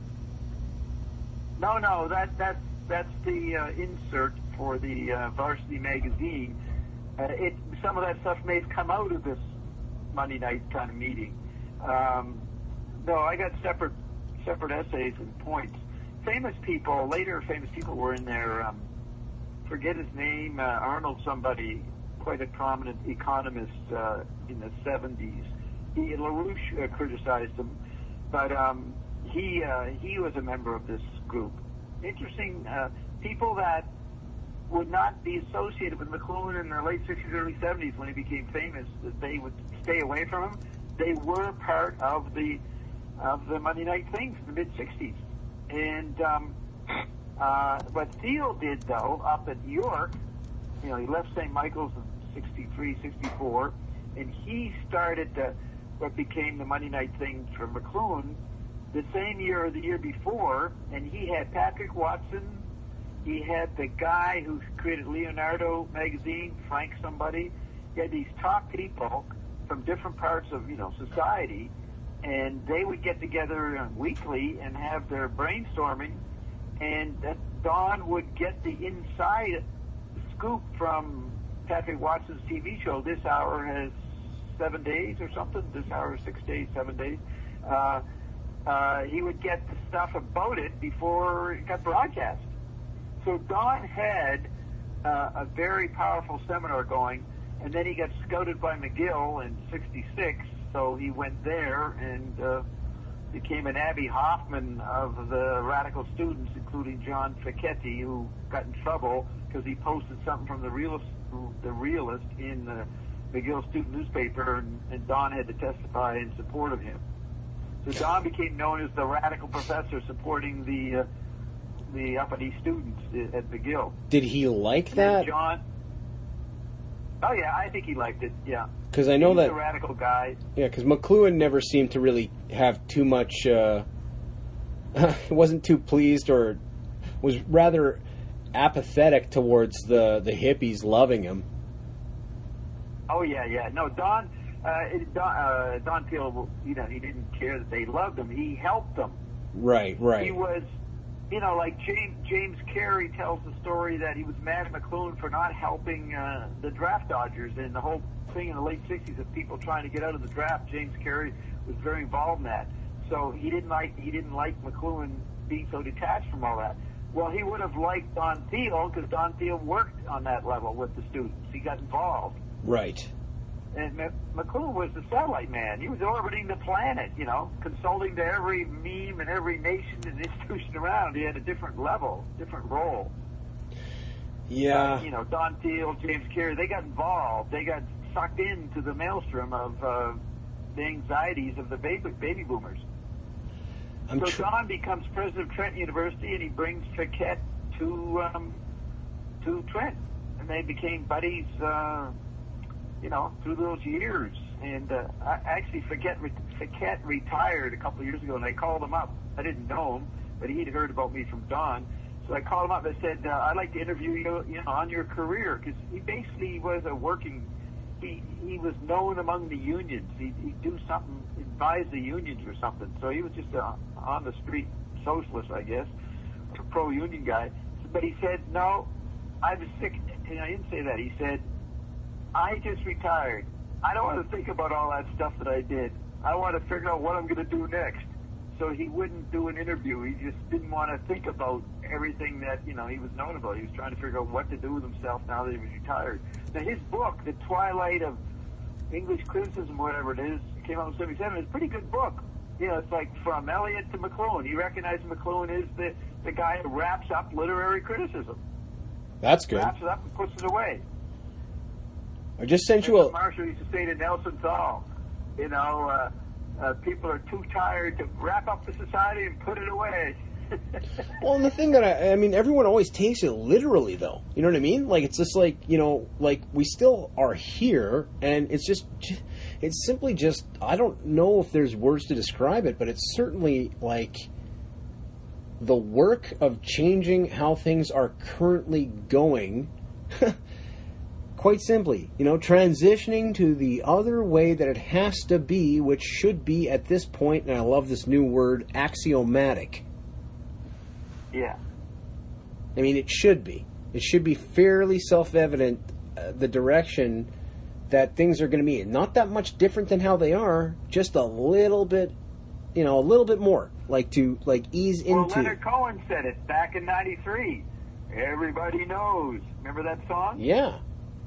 No, no, that that that's the uh, insert for the uh, Varsity magazine. Uh, it some of that stuff may have come out of this Monday night kind of meeting. Um, no, I got separate separate essays and points. Famous people, later famous people were in there. Um, forget his name, uh, Arnold somebody, quite a prominent economist uh, in the seventies. He, LaRouche uh, criticized him, but um, he uh, he was a member of this group. Interesting uh, people that would not be associated with McLuhan in the late sixties, early seventies when he became famous, that they would stay away from him. They were part of the of the Monday night things in the mid sixties. And um, uh, what Thiel did, though, up at York, you know, he left Saint Michael's in sixty-three, sixty-four, and he started the, what became the Monday night things for McLuhan the same year or the year before, and he had Patrick Watson, he had the guy who created Leonardo magazine, Frank somebody. He had these top people from different parts of, you know, society, and they would get together uh, weekly and have their brainstorming, and that Don would get the inside scoop from Patrick Watson's T V show. This hour has seven days or something. This hour is six days, seven days. Uh, uh, he would get the stuff about it before it got broadcast. So Don had uh, a very powerful seminar going, and then he got scouted by McGill in sixty-six, so he went there and uh, became an Abbie Hoffman of the radical students, including John Fischetti, who got in trouble because he posted something from the Realist, the Realist in the McGill student newspaper, and, and Don had to testify in support of him. So Don became known as the radical professor supporting the uh, the uppity students at McGill. Did he like And that? John. Oh yeah, I think he liked it. Yeah, because I know He's that a radical guy. Yeah, because McLuhan never seemed to really have too much. Uh, wasn't too pleased, or was rather apathetic towards the the hippies loving him. Oh yeah, yeah. No, Don. Uh, Don, uh, Don Thiel, you know, he didn't care that they loved him. He helped them. Right, right. He was, you know, like James James Carey tells the story that he was mad at McLuhan for not helping uh, the draft dodgers, and the whole thing in the late sixties of people trying to get out of the draft. James Carey was very involved in that, so he didn't like he didn't like McLuhan being so detached from all that. Well, he would have liked Don Thiel because Don Thiel worked on that level with the students. He got involved. Right. And McLuhan was the satellite man. He was orbiting the planet, you know, consulting to every meme and every nation and institution around. He had a different level, different role. Yeah. Uh, you know, Don Thiel, James Carey, they got involved. They got sucked into the maelstrom of uh, the anxieties of the baby, baby boomers. I'm so tr- Don becomes president of Trent University, and he brings Fiquette to um, to Trent, and they became buddies. Uh, you know, through those years. And uh, I actually Fiquette, Fiquette retired a couple of years ago, and I called him up. I didn't know him, but he'd heard about me from Don. So I called him up and I said, uh, I'd like to interview you, you know, on your career, because he basically was a working, he he was known among the unions. He'd, he'd do something, advise the unions or something. So he was just a on-the-street socialist, I guess, a pro-union guy. But he said, no, I was sick. And I didn't say that. He said, I just retired. I don't want to think about all that stuff that I did. I want to figure out what I'm going to do next. So he wouldn't do an interview. He just didn't want to think about everything that, you know, he was known about. He was trying to figure out what to do with himself now that he was retired. Now, his book, The Twilight of English Criticism, whatever it is, it came out in seventy-seven. It's a pretty good book. You know, it's like from Eliot to McLuhan. He recognizes McLuhan is the, the guy who wraps up literary criticism. That's good. Wraps it up and puts it away. I just sent you a... Marshall used to say to Nelson Thal, you know, uh, uh, people are too tired to wrap up the society and put it away. Well, and the thing that I, I mean, everyone always takes it literally, though. You know what I mean? Like, it's just like, you know, like, we still are here, and it's just, it's simply just, I don't know if there's words to describe it, but it's certainly, like, the work of changing how things are currently going, quite simply, you know, transitioning to the other way that it has to be, which should be at this point, and I love this new word, axiomatic. Yeah. I mean, it should be. It should be fairly self-evident, uh, the direction that things are going to be. Not that much different than how they are, just a little bit, you know, a little bit more. Like to, like, ease well, into. Well, Leonard Cohen said it back in ninety-three. Everybody knows. Remember that song? Yeah.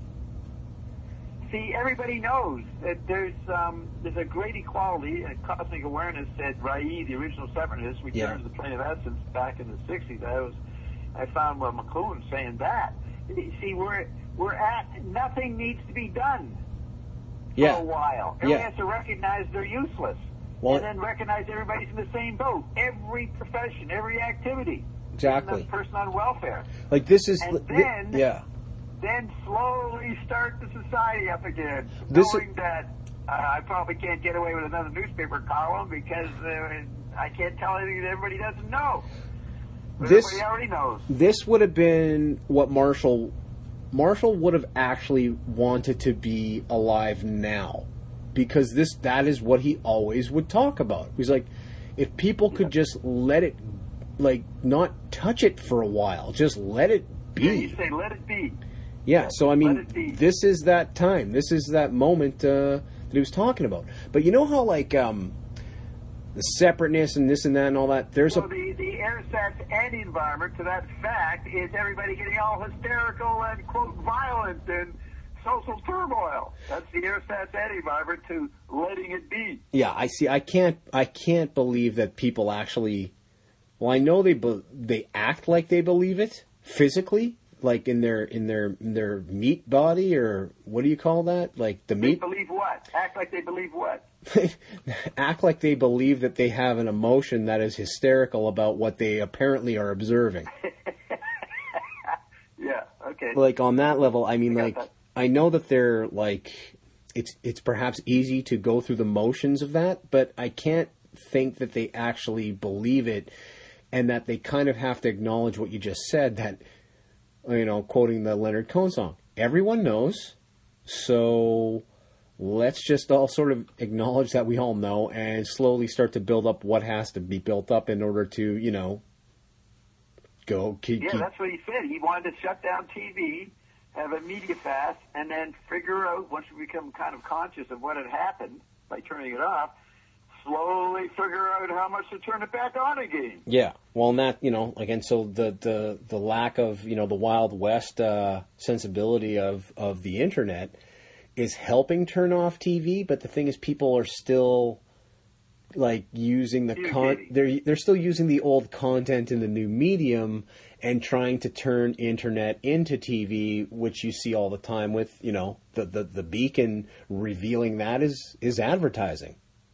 See, everybody knows that there's um, there's a great equality, and cosmic awareness said Rai, the original separatist, returned Yeah. to the plane of essence back in the sixties. I was, I found well, McLuhan saying that. See, we're we're at nothing needs to be done for Yeah. a while. Everybody Yeah. has to recognize they're useless, Well, and then recognize everybody's in the same boat. Every profession, every activity. Exactly. Even the person on welfare. Like this is, And thi- then- yeah. Then slowly start the society up again, This knowing that uh, I probably can't get away with another newspaper column because uh, I can't tell anything that everybody doesn't know. But This- everybody already knows. This would have been what Marshall Marshall would have actually wanted to be alive now, because this that is what he always would talk about. He's like, if people could just let it, like, not touch it for a while, just let it Yeah, you be. say, let it be. Yeah, so I Let mean, it be. this is that time. This is that moment uh, that he was talking about. But you know how, like, um, the separateness and this and that and all that, there's So a... the, the airsats and the environment to that fact is everybody getting all hysterical and, quote, violent and social turmoil. That's the airsats and environment to letting it be. Yeah, I see. I can't. I can't believe that people actually. Well, I know they be, they act like they believe it physically, like in their in their in their meat body, or what do you call that? Like the They meat. believe what? Act like they believe what? Act like they believe that they have an emotion that is hysterical about what they apparently are observing. Yeah, okay. Like on that level, I mean, I got like that. I know that they're like it's it's perhaps easy to go through the motions of that, but I can't think that they actually believe it, and that they kind of have to acknowledge what you just said, that, you know, quoting the Leonard Cohen song, everyone knows, so let's just all sort of acknowledge that we all know and slowly start to build up what has to be built up in order to, you know, go keep, Yeah, keep that's what he said. He wanted to shut down T V, have a media fast, and then figure out, once we become kind of conscious of what had happened by turning it off, slowly figure out how much to turn it back on again. Yeah, well, and that, you know, again, so the the the lack of, you know, the Wild West uh, sensibility of of the internet is helping turn off T V, but the thing is, people are still like using the con they're they're still using the old content in the new medium and trying to turn internet into T V, which you see all the time with, you know, the the, the beacon revealing that is is advertising.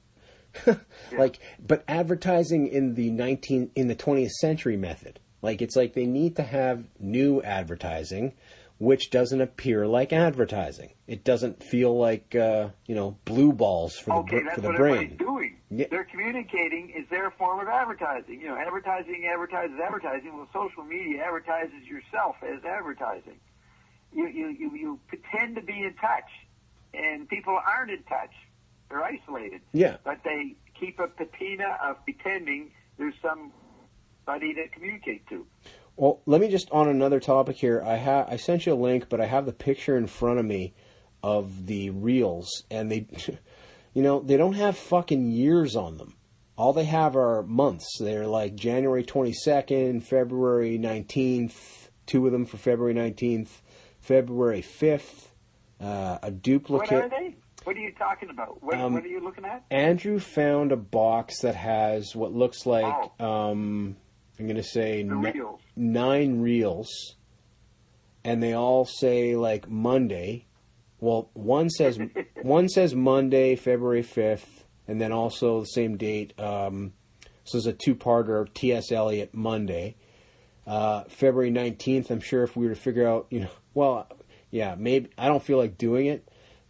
Like, but advertising in the nineteen in the twentieth century method. Like, it's like they need to have new advertising, which doesn't appear like advertising. It doesn't feel like uh, you know, blue balls for Okay, the that's for the what brain. everybody's doing. Yeah. They're communicating is their form of advertising. You know, advertising advertises advertising. Well, social media advertises yourself as advertising. You you you, you pretend to be in touch, and people aren't in touch. They're isolated. Yeah. But they keep a patina of pretending there's somebody to communicate to. Well, let me just, on another topic here, I ha- I sent you a link, but I have the picture in front of me of the reels, and they, you know, they don't have fucking years on them. All they have are months. They're like January twenty-second, February nineteenth, two of them for February nineteenth, February fifth, uh, a duplicate. What are they? What are you talking about? What, Um, what are you looking at? Andrew found a box that has what looks like, Oh. um, I'm going to say The ni- reels. nine reels, and they all say like Monday. Well, one says one says Monday, February fifth, and then also the same date. Um, so it's a two-parter, T S. Eliot Monday, uh, February nineteenth. I'm sure if we were to figure out, you know, well, yeah, maybe I don't feel like doing it.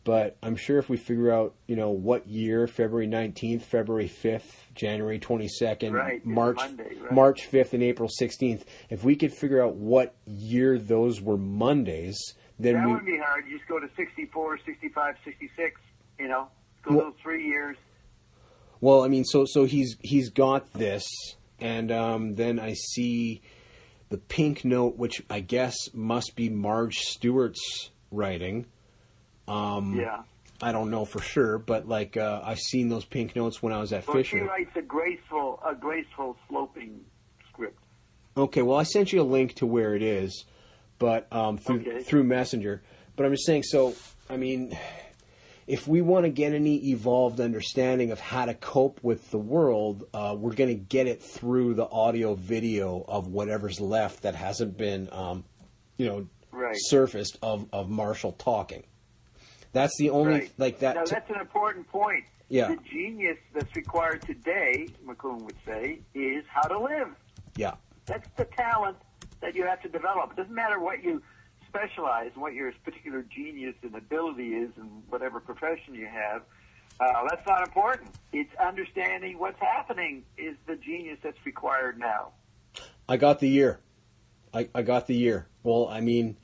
But I'm sure if we figure out, you know, what year, February nineteenth, February fifth, January twenty-second, right, March Monday, right. March fifth, and April sixteenth, if we could figure out what year those were Mondays, then that we... wouldn't be hard. You just go to sixty-four, sixty-five, sixty-six, you know, go well, those three years. Well, I mean, so so he's he's got this, and um, then I see the pink note, which I guess must be Marge Stewart's writing. Um, yeah. I don't know for sure, but like uh, I've seen those pink notes when I was at well, Fisher. She writes a graceful, a graceful sloping script. Okay, well I sent you a link to where it is, but um, through okay. through Messenger. But I'm just saying, so I mean, if we want to get any evolved understanding of how to cope with the world, uh, we're going to get it through the audio video of whatever's left that hasn't been, um, you know, right. surfaced of of Marshall talking. That's the only, right. like that. Now, T- that's an important point. Yeah. The genius that's required today, McLuhan would say, is how to live. Yeah. That's the talent that you have to develop. It doesn't matter what you specialize and what your particular genius and ability is in whatever profession you have. Uh, that's not important. It's understanding what's happening is the genius that's required now. I got the year. I, I got the year. Well, I mean...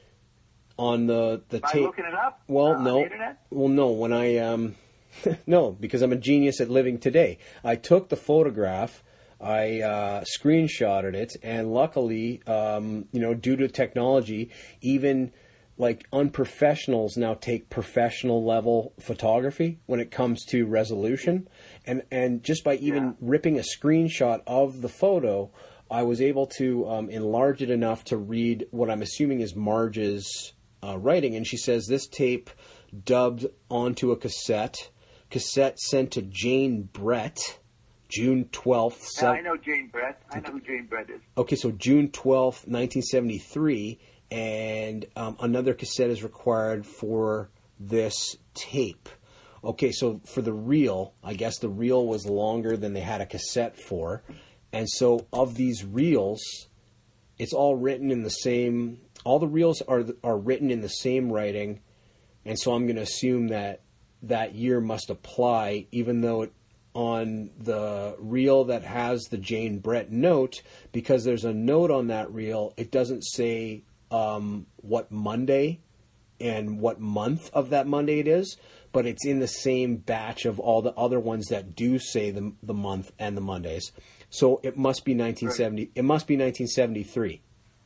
On the the By tape. looking it up? Well, uh, no. On the internet? Well, no. When I um, no, because I'm a genius at living today. I took the photograph, I uh, screenshotted it, and luckily, um, you know, due to technology, even like unprofessionals now take professional level photography when it comes to resolution, and and just by even Yeah. ripping a screenshot of the photo, I was able to um, enlarge it enough to read what I'm assuming is Marge's uh, writing. And she says, this tape dubbed onto a cassette, cassette sent to Jane Brett, June twelfth. Yeah, Se- I know Jane Brett. I know who Jane Brett is. okay, so June twelfth, nineteen seventy-three, and um, another cassette is required for this tape. Okay, so for the reel, I guess the reel was longer than they had a cassette for. And so of these reels, it's all written in the same, all the reels are are written in the same writing. And so I'm going to assume that that year must apply, even though it, on the reel that has the Jane Brett note, because there's a note on that reel, it doesn't say um, what Monday and what month of that Monday it is, but it's in the same batch of all the other ones that do say the the month and the Mondays. So it must be nineteen seventy. Right. It must be nineteen seventy-three.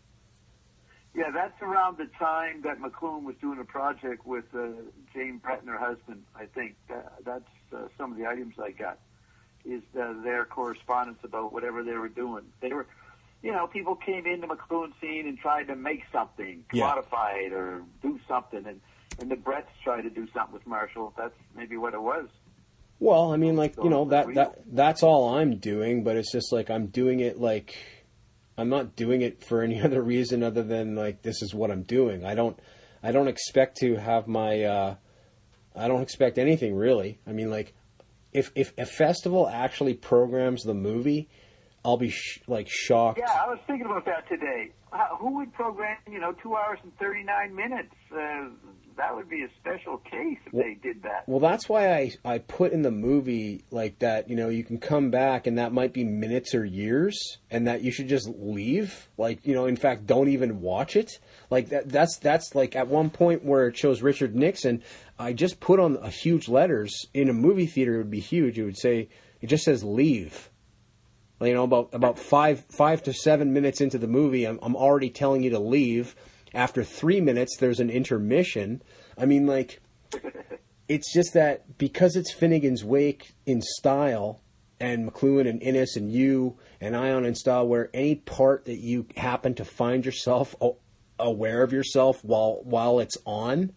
Yeah, that's around the time that McLuhan was doing a project with uh, Jane Brett and her husband. I think that, that's uh, some of the items I got is uh, their correspondence about whatever they were doing. They were, you know, people came into McLuhan's scene and tried to make something, modify yeah. it or do something, and and the Bretts tried to do something with Marshall. That's maybe what it was. Well, I mean, like, you know, that, that that's all I'm doing, but it's just like I'm doing it like I'm not doing it for any other reason other than like this is what I'm doing. I don't I don't expect to have my uh, I don't expect anything really. I mean, like if if a festival actually programs the movie, I'll be sh- like shocked. Yeah, I was thinking about that today. How, who would program, you know, two hours and thirty-nine minutes? Uh, that would be a special case if well, they did that. Well, that's why I, I put in the movie like that, you know, you can come back and that might be minutes or years and that you should just leave. Like, you know, in fact, don't even watch it. Like that, that's, that's like at one point where it shows Richard Nixon, I just put on a huge letters in a movie theater. It would be huge. It would say, it just says leave. You know, about, about five, five to seven minutes into the movie, I'm, I'm already telling you to leave. After three minutes, there's an intermission. I mean, like, it's just that because it's Finnegan's Wake in style, and McLuhan and Innes and you and Ion in style, where any part that you happen to find yourself aware of yourself while while it's on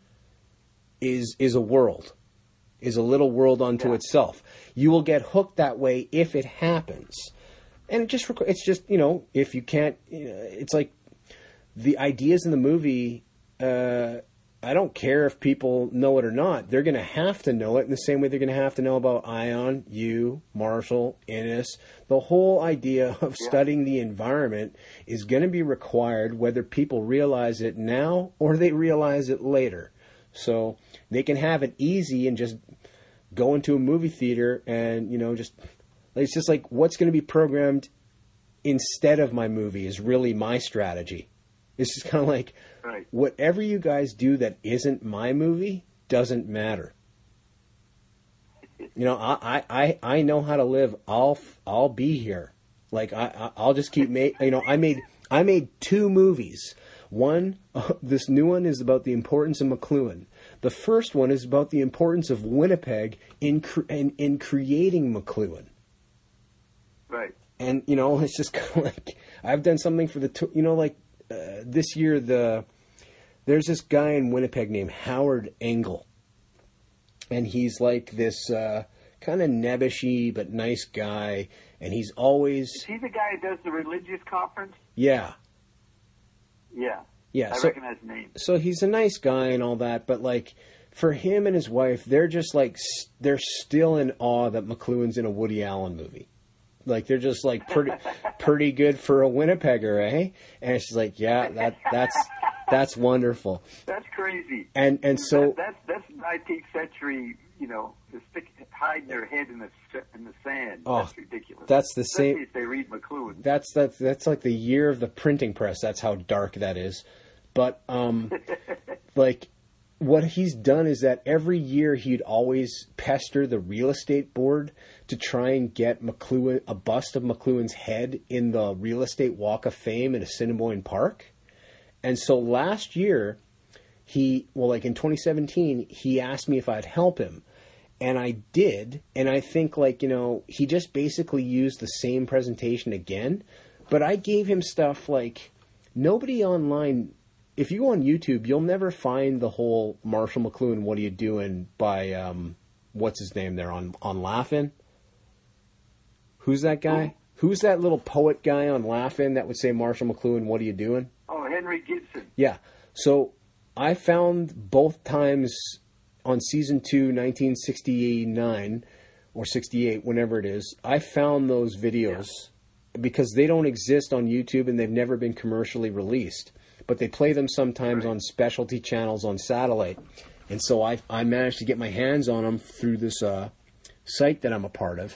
is is a world, is a little world unto yeah. itself. You will get hooked that way if it happens. And it just it's just, you know, if you can't, you know, it's like the ideas in the movie, uh, I don't care if people know it or not. They're going to have to know it in the same way they're going to have to know about Ion, you, Marshall, Innes. The whole idea of yeah. studying the environment is going to be required whether people realize it now or they realize it later. So they can have it easy and just go into a movie theater and, you know, just, it's just like what's going to be programmed instead of my movie is really my strategy. It's just kind of like, right. Whatever you guys do that isn't my movie doesn't matter. You know, I, I, I know how to live. I'll I'll be here. Like I I'll just keep make. You know, I made I made two movies. One, uh, this new one is about the importance of McLuhan. The first one is about the importance of Winnipeg in cre- in, in creating McLuhan. Right. And you know, it's just kind of like I've done something for the to- you know, like uh, this year the there's this guy in Winnipeg named Howard Engel. And he's like this uh, kind of nebbishy but nice guy. And he's always... Is he the guy who does the religious conference? Yeah. Yeah. Yeah. I so, recognize the name. So he's a nice guy and all that. But like for him and his wife, they're just like... They're still in awe that McLuhan's in a Woody Allen movie. Like they're just like pretty pretty good for a Winnipegger, eh? And it's just like, yeah, that that's... That's wonderful. That's crazy. And and so that, that's that's nineteenth century. You know, stick, hiding their head in the in the sand. Oh, that's ridiculous. That's the Especially same. If they read McLuhan. That's that's that's like the year of the printing press. That's how dark that is. But um, like what he's done is that every year he'd always pester the real estate board to try and get McLuhan a bust of McLuhan's head in the real estate Walk of Fame in Assiniboine Park. And so last year, he, well, like in twenty seventeen, he asked me if I'd help him. And I did. And I think, like, you know, he just basically used the same presentation again. But I gave him stuff like, nobody online, if you go on YouTube, you'll never find the whole Marshall McLuhan, What Are You Doing by, um, what's his name there on, on Laugh-In? Who's that guy? Who's that little poet guy on Laugh-In that would say, Marshall McLuhan, what are you doing? Oh, Henry Gibson. Yeah. So I found both times on season two, nineteen sixty-nine or sixty-eight, whenever it is, I found those videos yeah. because they don't exist on YouTube and they've never been commercially released. But they play them sometimes right. on specialty channels on satellite. And so I I managed to get my hands on them through this uh, site that I'm a part of.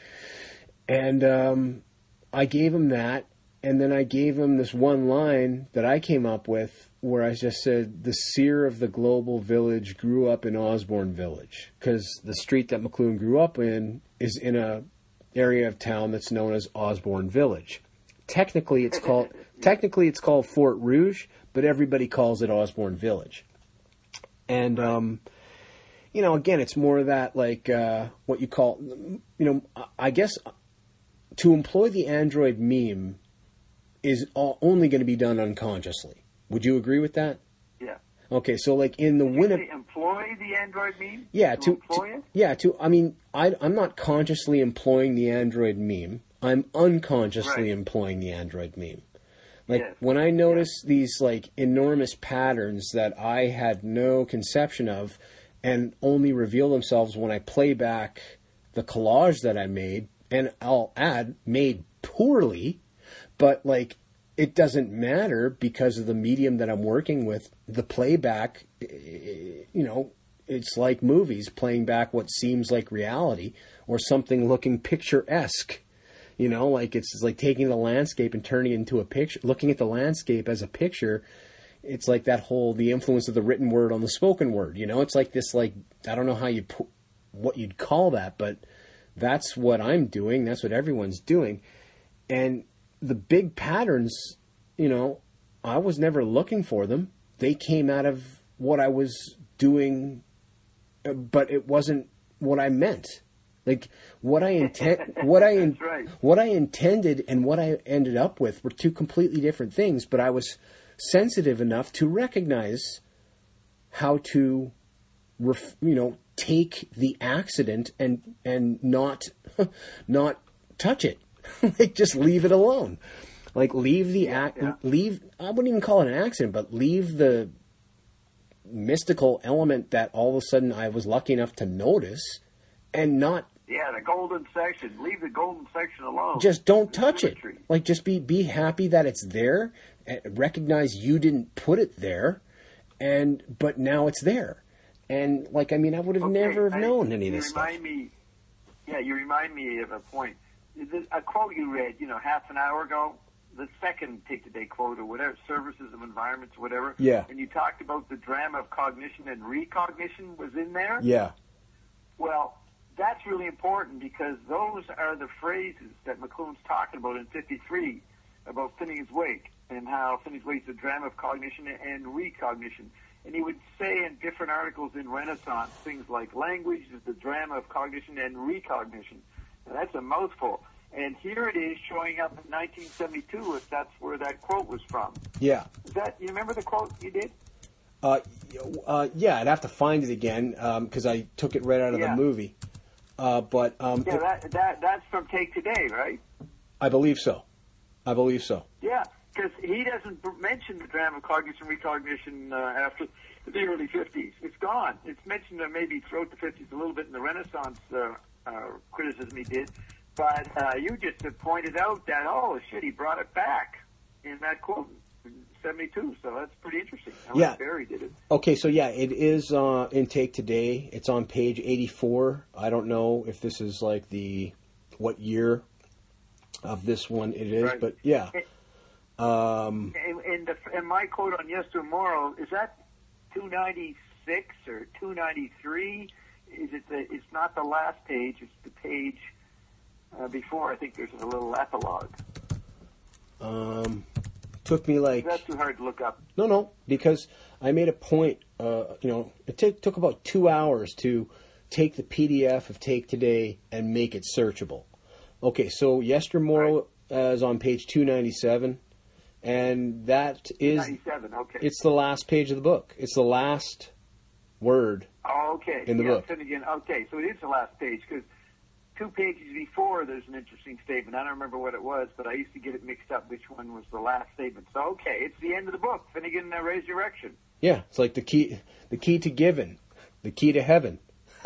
And um, I gave him that. And then I gave him this one line that I came up with where I just said, the seer of the global village grew up in Osborne Village. Because the street that McLuhan grew up in is in a area of town that's known as Osborne Village. Technically, it's called technically it's called Fort Rouge, but everybody calls it Osborne Village. And, um, you know, again, it's more of that, like, uh, what you call, you know, I guess to employ the Android meme is only going to be done unconsciously. Would you agree with that? Yeah. Okay, so like in the Winnipeg, employ the Android meme. Yeah, to, to, employ to it. Yeah, to I mean, I, I'm not consciously employing the Android meme. I'm unconsciously right. employing the Android meme. Like yes. when I notice yes. these like enormous patterns that I had no conception of, and only reveal themselves when I play back the collage that I made, and I'll add made poorly. But, like, it doesn't matter because of the medium that I'm working with. The playback, you know, it's like movies, playing back what seems like reality or something looking picturesque. You know, like it's like taking the landscape and turning it into a picture, looking at the landscape as a picture. It's like that whole, the influence of the written word on the spoken word. You know, it's like this, like, I don't know how you'd, what you'd call that, but that's what I'm doing. That's what everyone's doing. And the big patterns, you know, I was never looking for them. They came out of what I was doing, but it wasn't what I meant. Like what I intend, what I in, right. what I intended, and what I ended up with were two completely different things. But I was sensitive enough to recognize how to, ref, you know, take the accident and and not not touch it. Like just leave it alone. Like leave the yeah, act, yeah. leave. I wouldn't even call it an accident, but leave the mystical element that all of a sudden I was lucky enough to notice, and not. Yeah, the golden section. Leave the golden section alone. Just don't touch it. Like just be be happy that it's there. Recognize you didn't put it there, and but now it's there. And, like, I mean, I would have Okay, never have I- known any of you this stuff. remind me, yeah, you remind me of a point. This- A quote you read, you know, half an hour ago, the second Take Today quote or whatever, services of environments, whatever. Yeah. And you talked about the drama of cognition and recognition was in there. Yeah. Well, that's really important because those are the phrases that McLuhan's talking about in fifty-three about Finnegan's Wake and how Finnegan's Wake is a drama of cognition and recognition. And he would say in different articles in Renaissance things like language is the drama of cognition and recognition. Now, that's a mouthful. And here it is showing up in nineteen seventy-two if that's where that quote was from. Yeah. Is that, you remember the quote you did? Uh, uh, yeah, I'd have to find it again because I took it right out of Yeah. the movie. Uh, but um, Yeah, it- that, that that's from Take Today, right? I believe so. I believe so. Yeah, because he doesn't b- mention the drama of cognition recognition uh, after the early fifties. It's gone. It's mentioned uh, maybe throughout the fifties a little bit in the Renaissance uh, uh, criticism he did. But uh, you just uh, pointed out that, oh, shit, he brought it back in that quote in seventy-two. So that's pretty interesting. How Yeah. Barry did it. Okay, so yeah, it is uh, in Take Today. It's on page eighty-four. I don't know if this is like the what year of this one it is, Right. but yeah. Um, And, and, the, and my quote on Yes Tomorrow, is that two ninety-six or two ninety-three? Is it the, it's not the last page, it's the page uh, before. I think there's a little epilogue. um, took me like That's too hard to look up. no, no, because I made a point. Uh, you know, it took took about two hours to take the P D F of Take Today and make it searchable. Okay, so Yestermorrow uh, is on page two ninety-seven, and that is ninety-seven, okay. it's the last page of the book. It's the last word. Oh, okay. in the yeah, book. Finnegan, okay, so it is the last page, because two pages before there's an interesting statement. I don't remember what it was, but I used to get it mixed up which one was the last statement. So, okay, it's the end of the book, Finnegan uh, Resurrection. Yeah, it's like the key, the key to giving, the key to heaven.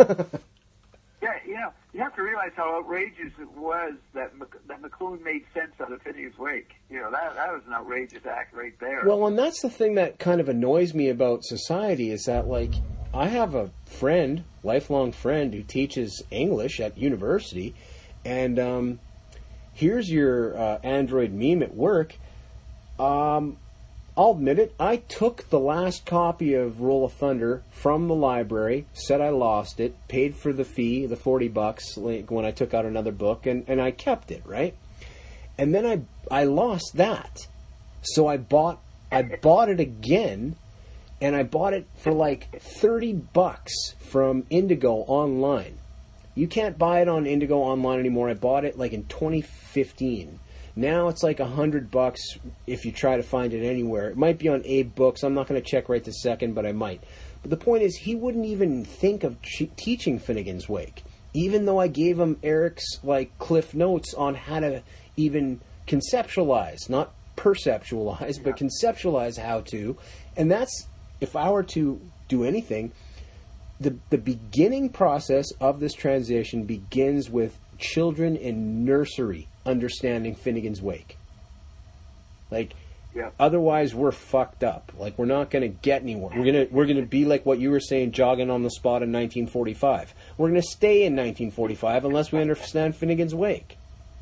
Yeah, you know, you have to realize how outrageous it was that Mc, that McLuhan made sense out of Finnegan's Wake. You know, that that was an outrageous act right there. Well, and that's the thing that kind of annoys me about society is that, like, I have a friend, lifelong friend, who teaches English at university, and um, here's your uh, Android meme at work. Um, I'll admit it, I took the last copy of Roll of Thunder from the library, said I lost it, paid for the fee, the forty bucks, like, when I took out another book, and, and I kept it, right? And then I I lost that. So I bought I bought it again, and I bought it for like thirty bucks from Indigo online. You can't buy it on Indigo online anymore. I bought it like in twenty fifteen. Now it's like a hundred bucks if you try to find it anywhere. It might be on Abe Books. I'm not going to check right this second, but I might. But the point is, he wouldn't even think of ch- teaching Finnegan's Wake, even though I gave him Eric's like Cliff Notes on how to even conceptualize, not perceptualize, yeah. but conceptualize how to. And that's, if I were to do anything, the the beginning process of this transition begins with children in nursery understanding Finnegan's Wake. Like, yeah. Otherwise we're fucked up. Like, we're not going to get anywhere. We're gonna we're gonna be like what you were saying, jogging on the spot in nineteen forty-five. We're going to stay in nineteen forty-five unless we understand Finnegan's Wake.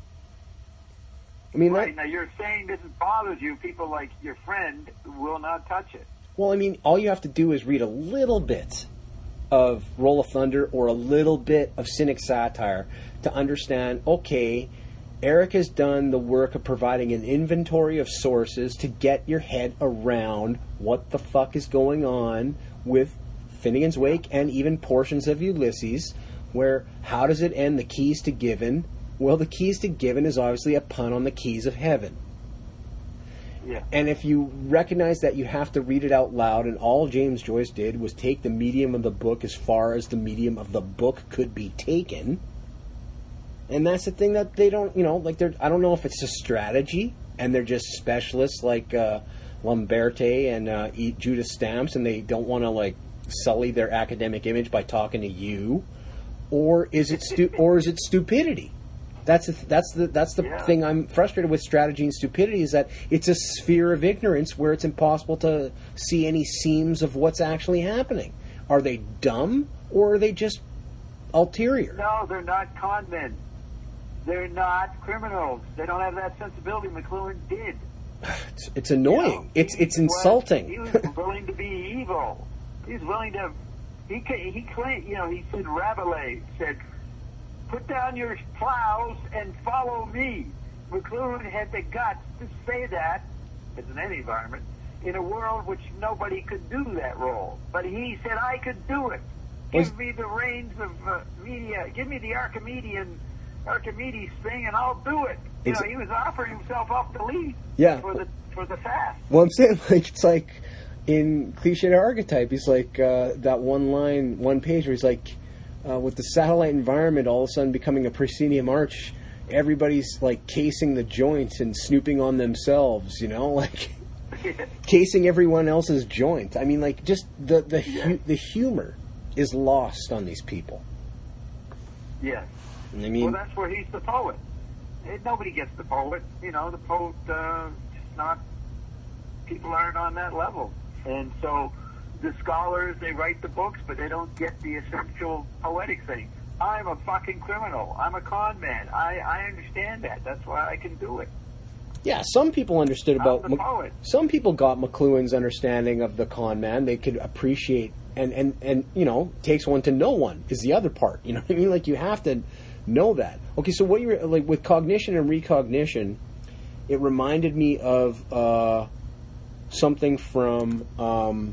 I mean, right, that, now you're saying this bothers you. People like your friend will not touch it. Well, I mean, all you have to do is read a little bit of Roll of Thunder or a little bit of Cynic Satire to understand, okay, Eric has done the work of providing an inventory of sources to get your head around what the fuck is going on with Finnegan's Wake and even portions of Ulysses, where how does it end the keys to Given? Well, the keys to Given is obviously a pun on the keys of heaven. Yeah. And if you recognize that you have to read it out loud, and all James Joyce did was take the medium of the book as far as the medium of the book could be taken, and that's the thing that they don't, you know, like they're, I don't know if it's a strategy, and they're just specialists like uh, Lamberti and uh, Judah Stamps, and they don't want to, like, sully their academic image by talking to you, or is it stu- or is it stupidity? That's the, that's the that's the yeah. thing I'm frustrated with strategy and stupidity, is that it's a sphere of ignorance where it's impossible to see any seams of what's actually happening. Are they dumb, or are they just ulterior? No, they're not con men. They're not criminals. They don't have that sensibility. McLuhan did. It's, it's annoying. You know, it's it's he insulting. Was, he was willing to be evil. He was willing to. He he claimed. You know, he said Rabelais said, "Put down your plows and follow me." McLuhan had the guts to say that, as in any environment, in a world which nobody could do that role. But he said, "I could do it. Give me the reins of uh, media. Give me the Archimedean." Archimedes thing, and I'll do it. You know, he was offering himself up to lead yeah. for the for the fast. Well, I'm saying, like, it's like in Cliche Archetype, he's like uh, that one line, one page where he's like, uh, with the satellite environment all of a sudden becoming a proscenium arch, everybody's like casing the joints and snooping on themselves, you know, like casing everyone else's joint. I mean, like, just the the yeah. hu- the humor is lost on these people. Yes. I mean, well, that's where he's the poet. It, nobody gets the poet. You know, the poet, uh, just not, people aren't on that level. And so the scholars, they write the books, but they don't get the essential poetic thing. I'm a fucking criminal. I'm a con man. I, I understand that. That's why I can do it. Yeah, some people understood about... I'm the poet. Some people got McLuhan's understanding of the con man. They could appreciate, and, and, and, you know, takes one to know one is the other part. You know what I mean? Like, you have to know that. Okay, so what you're like with cognition and recognition, it reminded me of uh, something from um,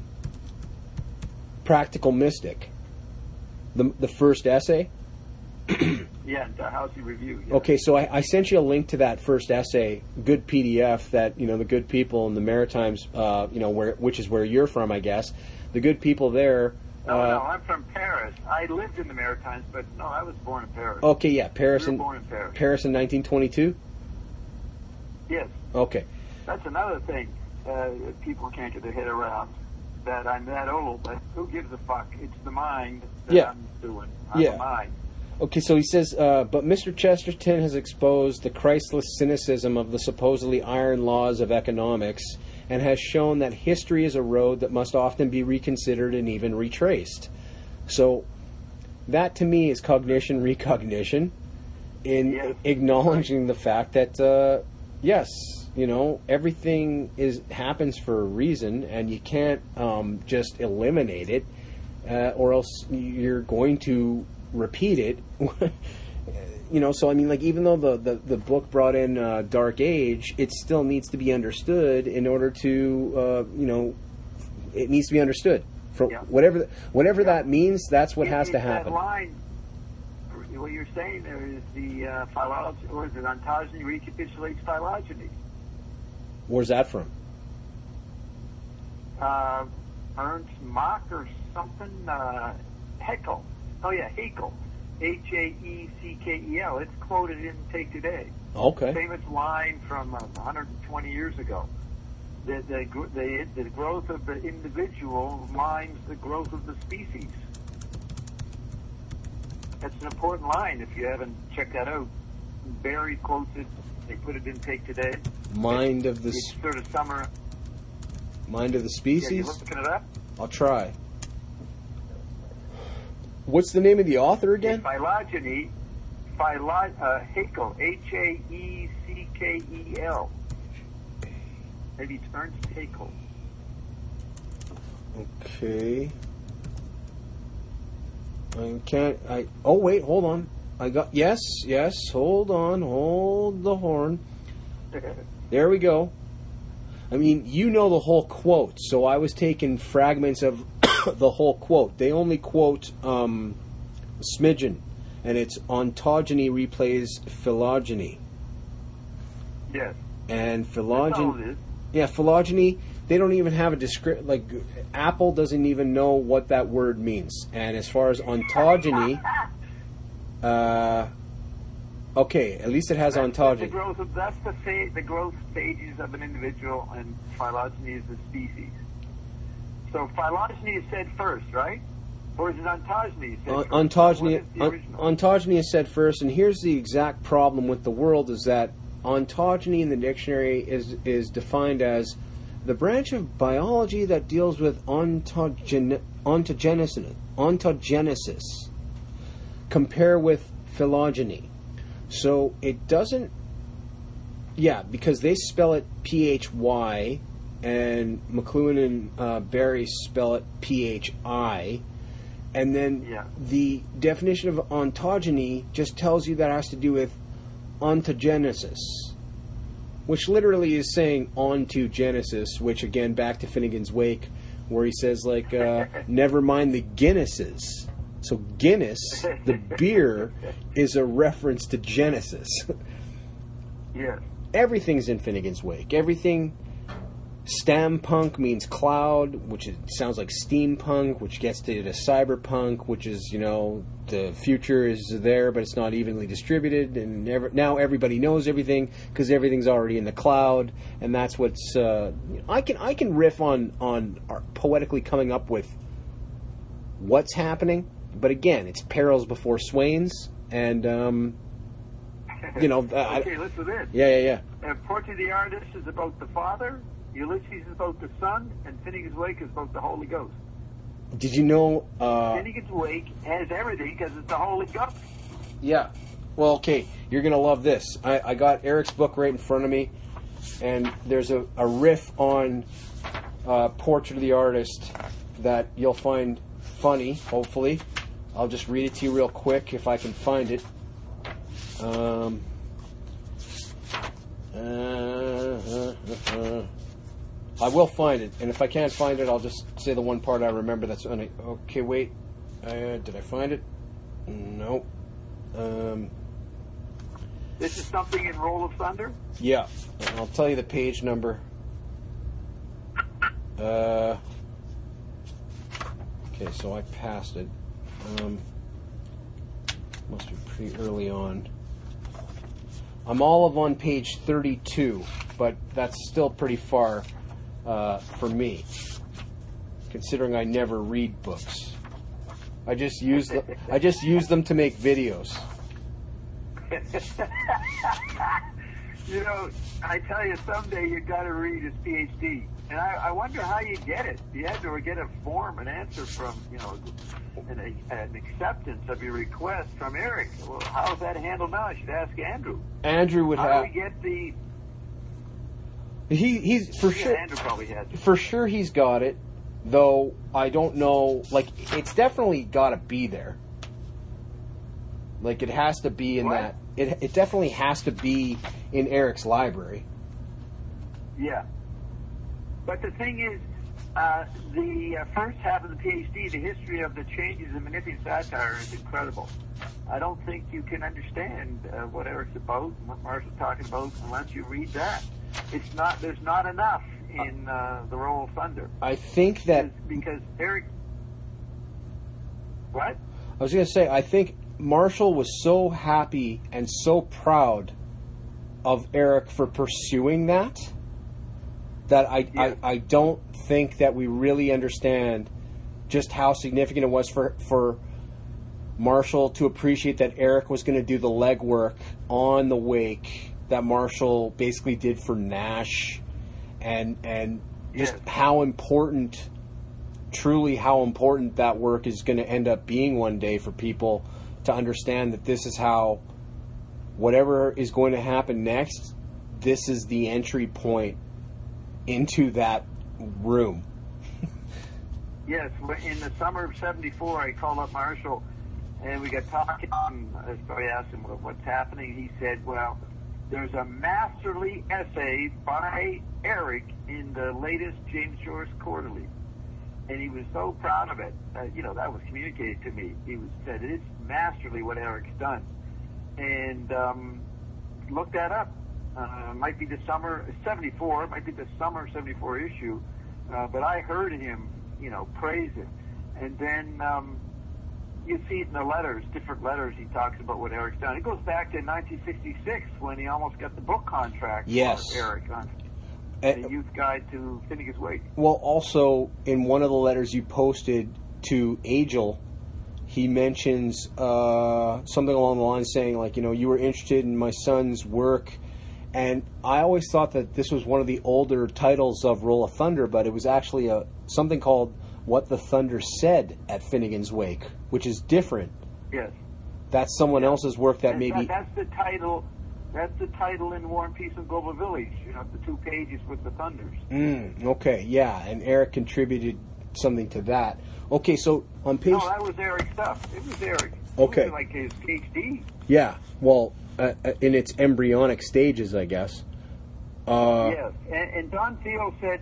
Practical Mystic, the the first essay. Yeah, the Housey Review. Yeah. Okay, so I, I sent you a link to that first essay, good P D F that you know the good people in the Maritimes, uh, you know where which is where you're from, I guess. The good people there. No, uh, no, I'm from Paris. I lived in the Maritimes, but no, I was born in Paris. Okay, yeah, Paris We were in born in Paris. Paris in nineteen twenty-two. Yes. Okay. That's another thing uh, that people can't get their head around. That I'm that old, but who gives a fuck? It's the mind that Yeah. I'm doing. I'm Yeah. a mind. Okay, so he says, uh, but Mister Chesterton has exposed the Christless cynicism of the supposedly iron laws of economics and has shown that history is a road that must often be reconsidered and even retraced. So that to me is cognition, recognition, in Yes. acknowledging the fact that, uh, yes, you know, everything is happens for a reason, and you can't um, just eliminate it, uh, or else you're going to repeat it. You know, so I mean, like, even though the, the, the book brought in uh, Dark Age, it still needs to be understood in order to, uh, you know, it needs to be understood. For Yeah. whatever whatever Yeah. that means, that's what It- has to it's happen. That line, what you're saying there is the uh, phylogeny, or is it ontogeny recapitulates phylogeny. Where's that from? Uh, Ernst Mach or something, uh, Haeckel. Oh yeah, Haeckel. H A E C K E L. It's quoted in Take Today. Okay. Famous line from uh, one hundred twenty years ago. The, the, gr- the, the growth of the individual lines the growth of the species. That's an important line if you haven't checked that out. Barry quotes it. They put it in Take Today. Mind of the It's s- sort of summer. mind of the Yeah, species. you looking it up? I'll try. What's the name of the author again? Phylogeny, philo, uh, Haeckel, H A E C K E L. Maybe it's Ernst Haeckel. Okay. I can't. I. Oh wait, hold on. I got. Yes, yes. Hold on. Hold the horn. There we go. I mean, you know the whole quote, so I was taking fragments of the whole quote. They only quote um, smidgen, and it's ontogeny replays phylogeny. Yes. And That's all phylogeny. it is. Yeah, phylogeny, they don't even have a descript. Like, Apple doesn't even know what that word means. And as far as ontogeny, uh, okay, at least it has That's the ontogeny. growth of that's the fa- the growth stages of an individual, and phylogeny is the species. So phylogeny is said first, right? Or is it ontogeny said On- first? ontogeny, What is the on- original? ontogeny is said first, and here's the exact problem with the world: is that ontogeny in the dictionary is is defined as The branch of biology that deals with ontogen- ontogenesis, ontogenesis. Compare with phylogeny. So it doesn't... Yeah, because they spell it P H Y, and McLuhan and uh, Barry spell it P H I. And then yeah. the definition of ontogeny just tells you that it has to do with ontogenesis, which literally is saying on to Genesis, which again, back to Finnegan's Wake, where he says, like, uh, never mind the Guinnesses. So Guinness, the beer, is a reference to Genesis. Yes. Everything's in Finnegan's Wake. Everything... Stampunk means cloud, which is, sounds like steampunk, which gets to the cyberpunk, which is, you know, the future is there, but it's not evenly distributed, and ever, now everybody knows everything because everything's already in the cloud, and that's what's. Uh, I can I can riff on on poetically coming up with what's happening, but again, it's perils before swains, and um, you know. Uh, okay, listen to this. Yeah, yeah, yeah. Uh, Portrait of the Artist is about the Father. Ulysses is about the Son, and Finnegan's Wake is about the Holy Ghost. Did you know... Uh, Finnegan's Wake has everything because it's the Holy Ghost. Yeah. Well, okay, you're going to love this. I, I got Eric's book right in front of me, and there's a, a riff on uh, Portrait of the Artist that you'll find funny, hopefully. I'll just read it to you real quick if I can find it. Um... Uh, uh, uh, uh. I will find it, and if I can't find it, I'll just say the one part I remember that's on it. Okay, wait. Uh, did I find it? No. Um, this is something in Roll of Thunder? Yeah. And I'll tell you the page number. Uh, okay, so I passed it. Um, must be pretty early on. I'm all of on page thirty-two, but that's still pretty far uh, for me, considering I never read books. I just use the, I just use them to make videos. You know, I tell you, someday you got to read his P H D, and I, I wonder how you get it. You had to get a form, an answer from, you know, an, an acceptance of your request from Eric. Well, how is that handled now? I should ask Andrew. Andrew would how have. How do we get the? He he's for yeah, sure. Andrew probably has it. For sure, he's got it. Though I don't know. Like, it's definitely got to be there. Like, it has to be in what? that. It it definitely has to be in Eric's library. Yeah. But the thing is, uh, the uh, first half of the P H D, the history of the changes in Menippean satire, is incredible. I don't think you can understand uh, what Eric's about, what Marshall's talking about, unless you read that. It's not. There's not enough in uh, the Roll of Thunder. I think that because, because Eric. What? I was going to say, I think Marshall was so happy and so proud of Eric for pursuing that that I, yeah. I, I don't think that we really understand just how significant it was for for Marshall to appreciate that Eric was going to do the legwork on the Wake that Marshall basically did for Nash, and and just yes. how important, truly how important that work is going to end up being one day for people to understand that this is how, whatever is going to happen next, this is the entry point into that room. Yes, in the summer of seventy-four, I called up Marshall, and we got talking. I asked him what's happening. He said, well, there's a masterly essay by Eric in the latest James Joyce Quarterly. And he was so proud of it. Uh, you know, that was communicated to me. He was said, it's masterly what Eric's done. And um, look that up. Uh, it might be the summer, seventy-four, it might be the summer seventy-four issue. Uh, but I heard him, you know, praise it. And then um, you see it in the letters, different letters he talks about what Eric's done. It goes back to nineteen sixty-six when he almost got the book contract yes. for Eric on uh, the Youth Guide to Finnegan's Wake. Well, also, in one of the letters you posted to Agel, he mentions uh, something along the lines saying, like, you know, you were interested in my son's work, And I always thought that this was one of the older titles of Roll of Thunder, but it was actually a something called What the Thunder Said at Finnegan's Wake, which is different. Yes. That's someone yes. else's work that and maybe... That, that's the title... That's the title in War and Peace and Global Village. You know, the two pages with the thunders. Mm, okay, yeah, and Eric contributed something to that. Okay, so on page... No, that was Eric's stuff. It was Eric. Okay. It was like his PhD. Yeah, well, uh, in its embryonic stages, I guess. Uh, yes, and, and Don Thiel said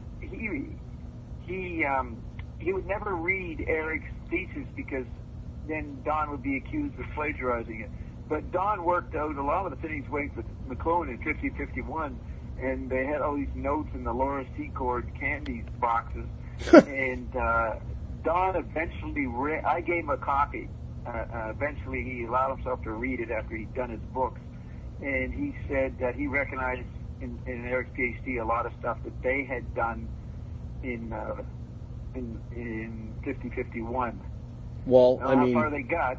he he um, he would never read Eric's thesis because then Don would be accused of plagiarizing it. But Don worked out a lot of the Finnegan's Wake with McLuhan in fifty fifty-one, and they had all these notes in the Laura Secord candy boxes. and uh, Don eventually read, I gave him a copy. Uh, uh, eventually he allowed himself to read it after he'd done his books. And he said that he recognized in, in Eric's PhD a lot of stuff that they had done in uh, in, in fifty fifty-one. Well, I, I don't know mean... how far they got.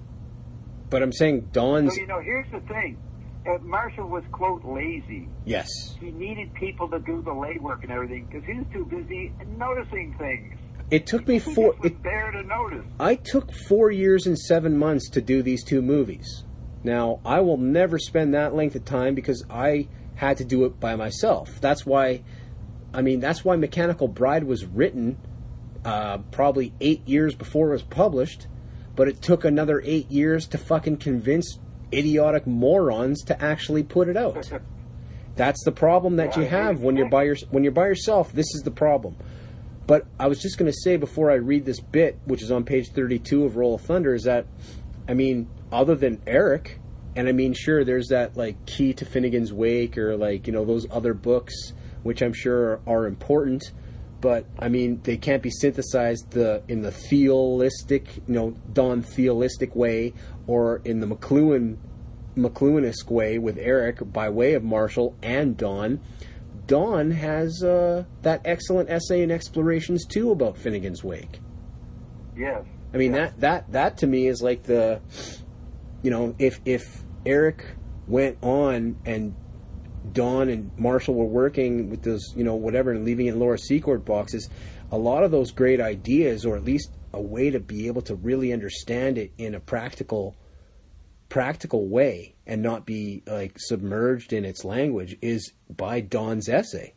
But I'm saying Don's... So, you know, here's the thing. Uh, Marshall was, quote, lazy. Yes. He needed people to do the legwork and everything because he was too busy noticing things. It took me He four... just was It, there to notice. I took four years and seven months to do these two movies. Now, I will never spend that length of time because I had to do it by myself. That's why... I mean, that's why Mechanical Bride was written uh, probably eight years before it was published. But it took another eight years to fucking convince idiotic morons to actually put it out. That's the problem that you have when you're by your, when you're by yourself. This is the problem. But I was just going to say before I read this bit, which is on page thirty-two of Roll of Thunder, is that, I mean, other than Eric, and I mean, sure, there's that like Key to Finnegan's Wake or like, you know, those other books, which I'm sure are, are important. But, I mean, they can't be synthesized the in the thealistic, you know, Don thealistic way or in the McLuhan, McLuhanesque way with Eric by way of Marshall and Don. Don has uh, that excellent essay in Explorations, too, about Finnegan's Wake. Yes. I mean, yes. that, that, that to me is like the, you know, if if Eric went on and Don and Marshall were working with those, you know, whatever, and leaving in Laura Secord boxes, a lot of those great ideas, or at least a way to be able to really understand it in a practical, practical way and not be like submerged in its language, is by Don's essay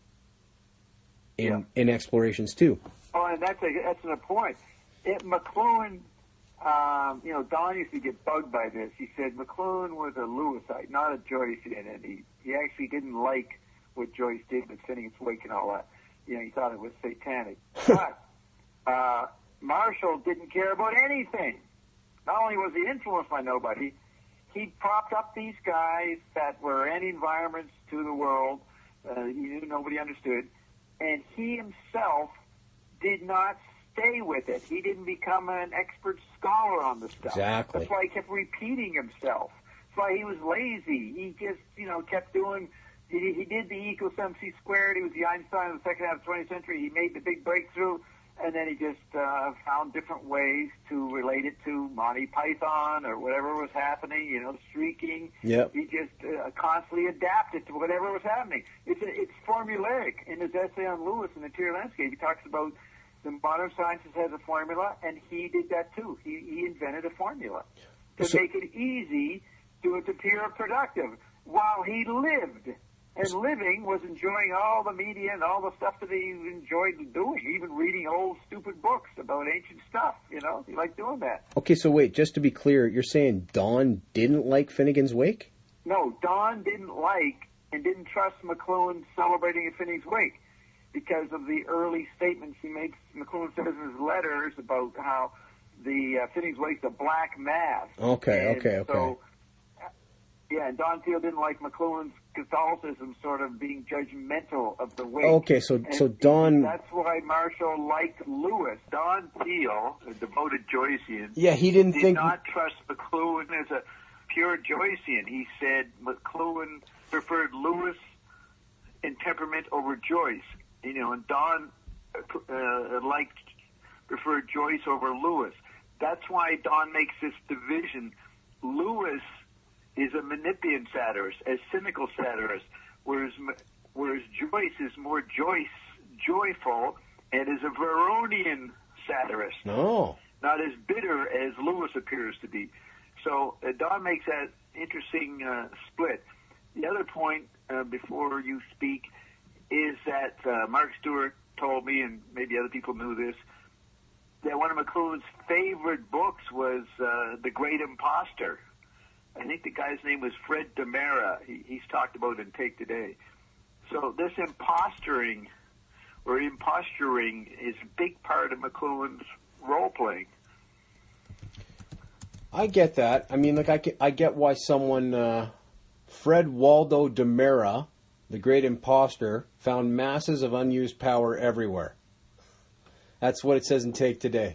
in yeah. in Explorations too. Oh, and that's a that's a point. It, McLuhan, um, you know, Don used to get bugged by this. He said McLuhan was a Lewisite, not a Joycean, and he, he actually didn't like what Joyce did with Finnegan's Wake and all that. You know, he thought it was satanic. But uh, Marshall didn't care about anything. Not only was he influenced by nobody, he propped up these guys that were anti-environments to the world. Uh, he knew nobody understood. And he himself did not stay with it. He didn't become an expert scholar on the stuff. Exactly. That's why he kept repeating himself. That's why he was lazy. He just, you know, kept doing, he, he did the E equals M C squared. He was the Einstein of the second half of the twentieth century. He made the big breakthrough, and then he just uh, found different ways to relate it to Monty Python or whatever was happening, you know, streaking. Yep. He just uh, constantly adapted to whatever was happening. It's, a, it's formulaic. In his essay on Lewis and the Interior Landscape, he talks about the modern sciences has a formula, and he did that too. He, he invented a formula to so, make it easy to, to appear productive while he lived. And living was enjoying all the media and all the stuff that he enjoyed doing, even reading old stupid books about ancient stuff, you know? He liked doing that. Okay, so wait, just to be clear, you're saying Don didn't like Finnegan's Wake? No, Don didn't like and didn't trust McLuhan celebrating at Finnegan's Wake because of the early statements he makes. McLuhan says in his letters about how the uh, Finnegan's Wake's a black mass. Okay, and okay, okay. So, yeah, and Don Thiel didn't like McLuhan's Catholicism sort of being judgmental of the Wake. Okay, so and so Don... That's why Marshall liked Lewis. Don Thiel, a devoted Joycean, yeah, he didn't did think... not trust McLuhan as a pure Joycean. He said McLuhan preferred Lewis in temperament over Joyce. You know, and Don uh, liked, preferred Joyce over Lewis. That's why Don makes this division. Lewis is a Menippean satirist, a cynical satirist, whereas whereas Joyce is more Joyce joyful and is a Veronian satirist. No. Not as bitter as Lewis appears to be. So uh, Don makes that interesting uh, split. The other point, uh, before you speak, is that uh, Mark Stewart told me, and maybe other people knew this, that one of McLuhan's favorite books was uh, The Great Imposter. I think the guy's name was Fred DeMera. He, he's talked about in Take Today. So this impostering or imposturing is a big part of McLuhan's role-playing. I get that. I mean, like, I get, I get why someone, uh, Fred Waldo DeMera, the great imposter, found masses of unused power everywhere. That's what it says in Take Today.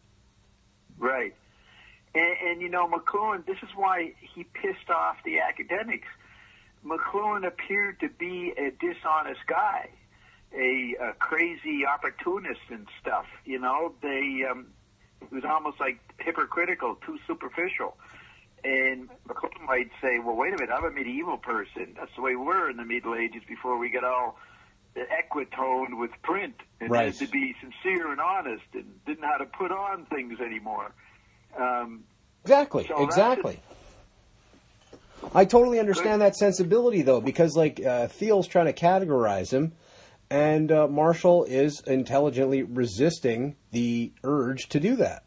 Right. And, and, you know, McLuhan, this is why he pissed off the academics. McLuhan appeared to be a dishonest guy, a, a crazy opportunist and stuff. You know, they... Um, it was almost like hypocritical, too superficial. And McLuhan might say, well, wait a minute, I'm a medieval person. That's the way we were in the Middle Ages before we got all equitoned with print and right. had to be sincere and honest and didn't know how to put on things anymore. Um, exactly, so exactly. I totally understand that sensibility, though, because, like, uh, Thiel's trying to categorize him, and uh, Marshall is intelligently resisting the urge to do that.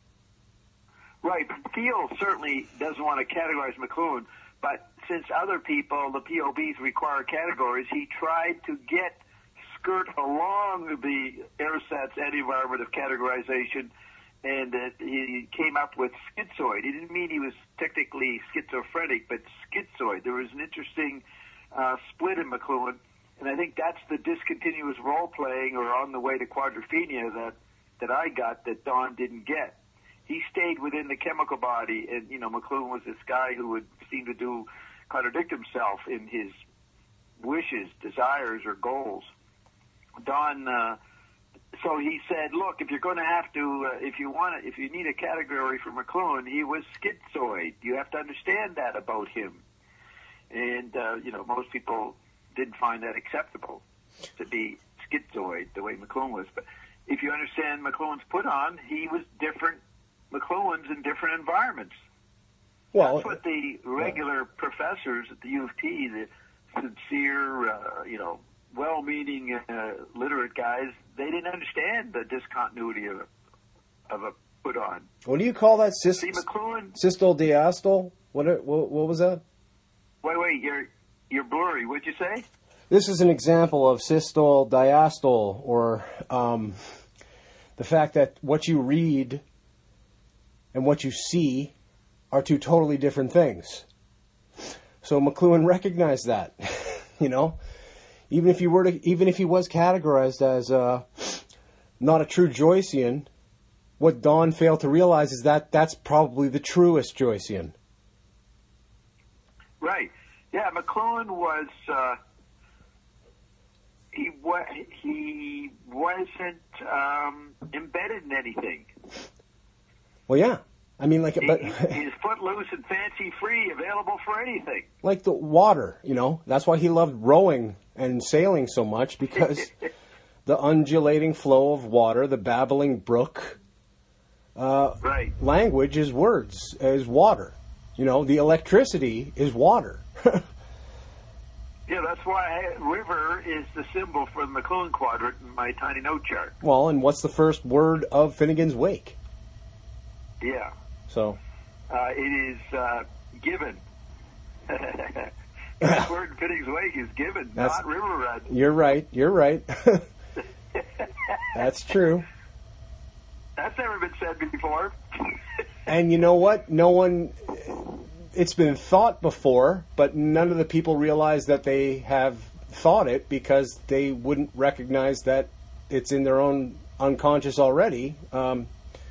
Right. Thiel certainly doesn't want to categorize McLuhan, but since other people, the P O Bs, require categories, he tried to get skirt along the ersatz anti-environment of categorization, and uh, he came up with schizoid. He didn't mean he was technically schizophrenic, but schizoid. There was an interesting uh, split in McLuhan. And I think that's the discontinuous role-playing or on the way to quadrophenia that, that I got that Don didn't get. He stayed within the chemical body, and, you know, McLuhan was this guy who would seem to do contradict himself in his wishes, desires, or goals. Don, uh, so he said, look, if you're going to have to, uh, if you want to, if you need a category for McLuhan, he was schizoid. You have to understand that about him. And, uh, you know, most people didn't find that acceptable to be schizoid the way McLuhan was. But if you understand McLuhan's put on, he was different McLuhan's in different environments. Well, that's what the regular yeah. professors at the U of T, the sincere, uh, you know, well-meaning, uh, literate guys, they didn't understand the discontinuity of a, of a put on. What do you call that? Syst- See, McLuhan? Systole diastole? What, what, what was that? Wait, wait, you're... You're blurry. What'd you say? This is an example of systole, diastole, or um, the fact that what you read and what you see are two totally different things. So McLuhan recognized that, you know, even if you were to, even if he was categorized as uh, not a true Joycean, what Don failed to realize is that that's probably the truest Joycean. Right. Yeah, McLuhan was, uh, he, wa- he wasn't um, embedded in anything. Well, yeah. I mean, like... He, but he's footloose and fancy-free, available for anything. Like the water, you know. That's why he loved rowing and sailing so much, because the undulating flow of water, the babbling brook, uh, right. language is words, is water. You know, the electricity is water. Yeah, that's why river is the symbol for the McLuhan quadrant in my tiny note chart. Well, and what's the first word of Finnegan's Wake? Yeah. So? Uh, it is uh, given. The first word in Finnegan's Wake is given, that's, not river run. You're right, you're right. That's true. That's never been said before. And you know what? No one... It's been thought before, but none of the people realize that they have thought it because they wouldn't recognize that it's in their own unconscious already. Um,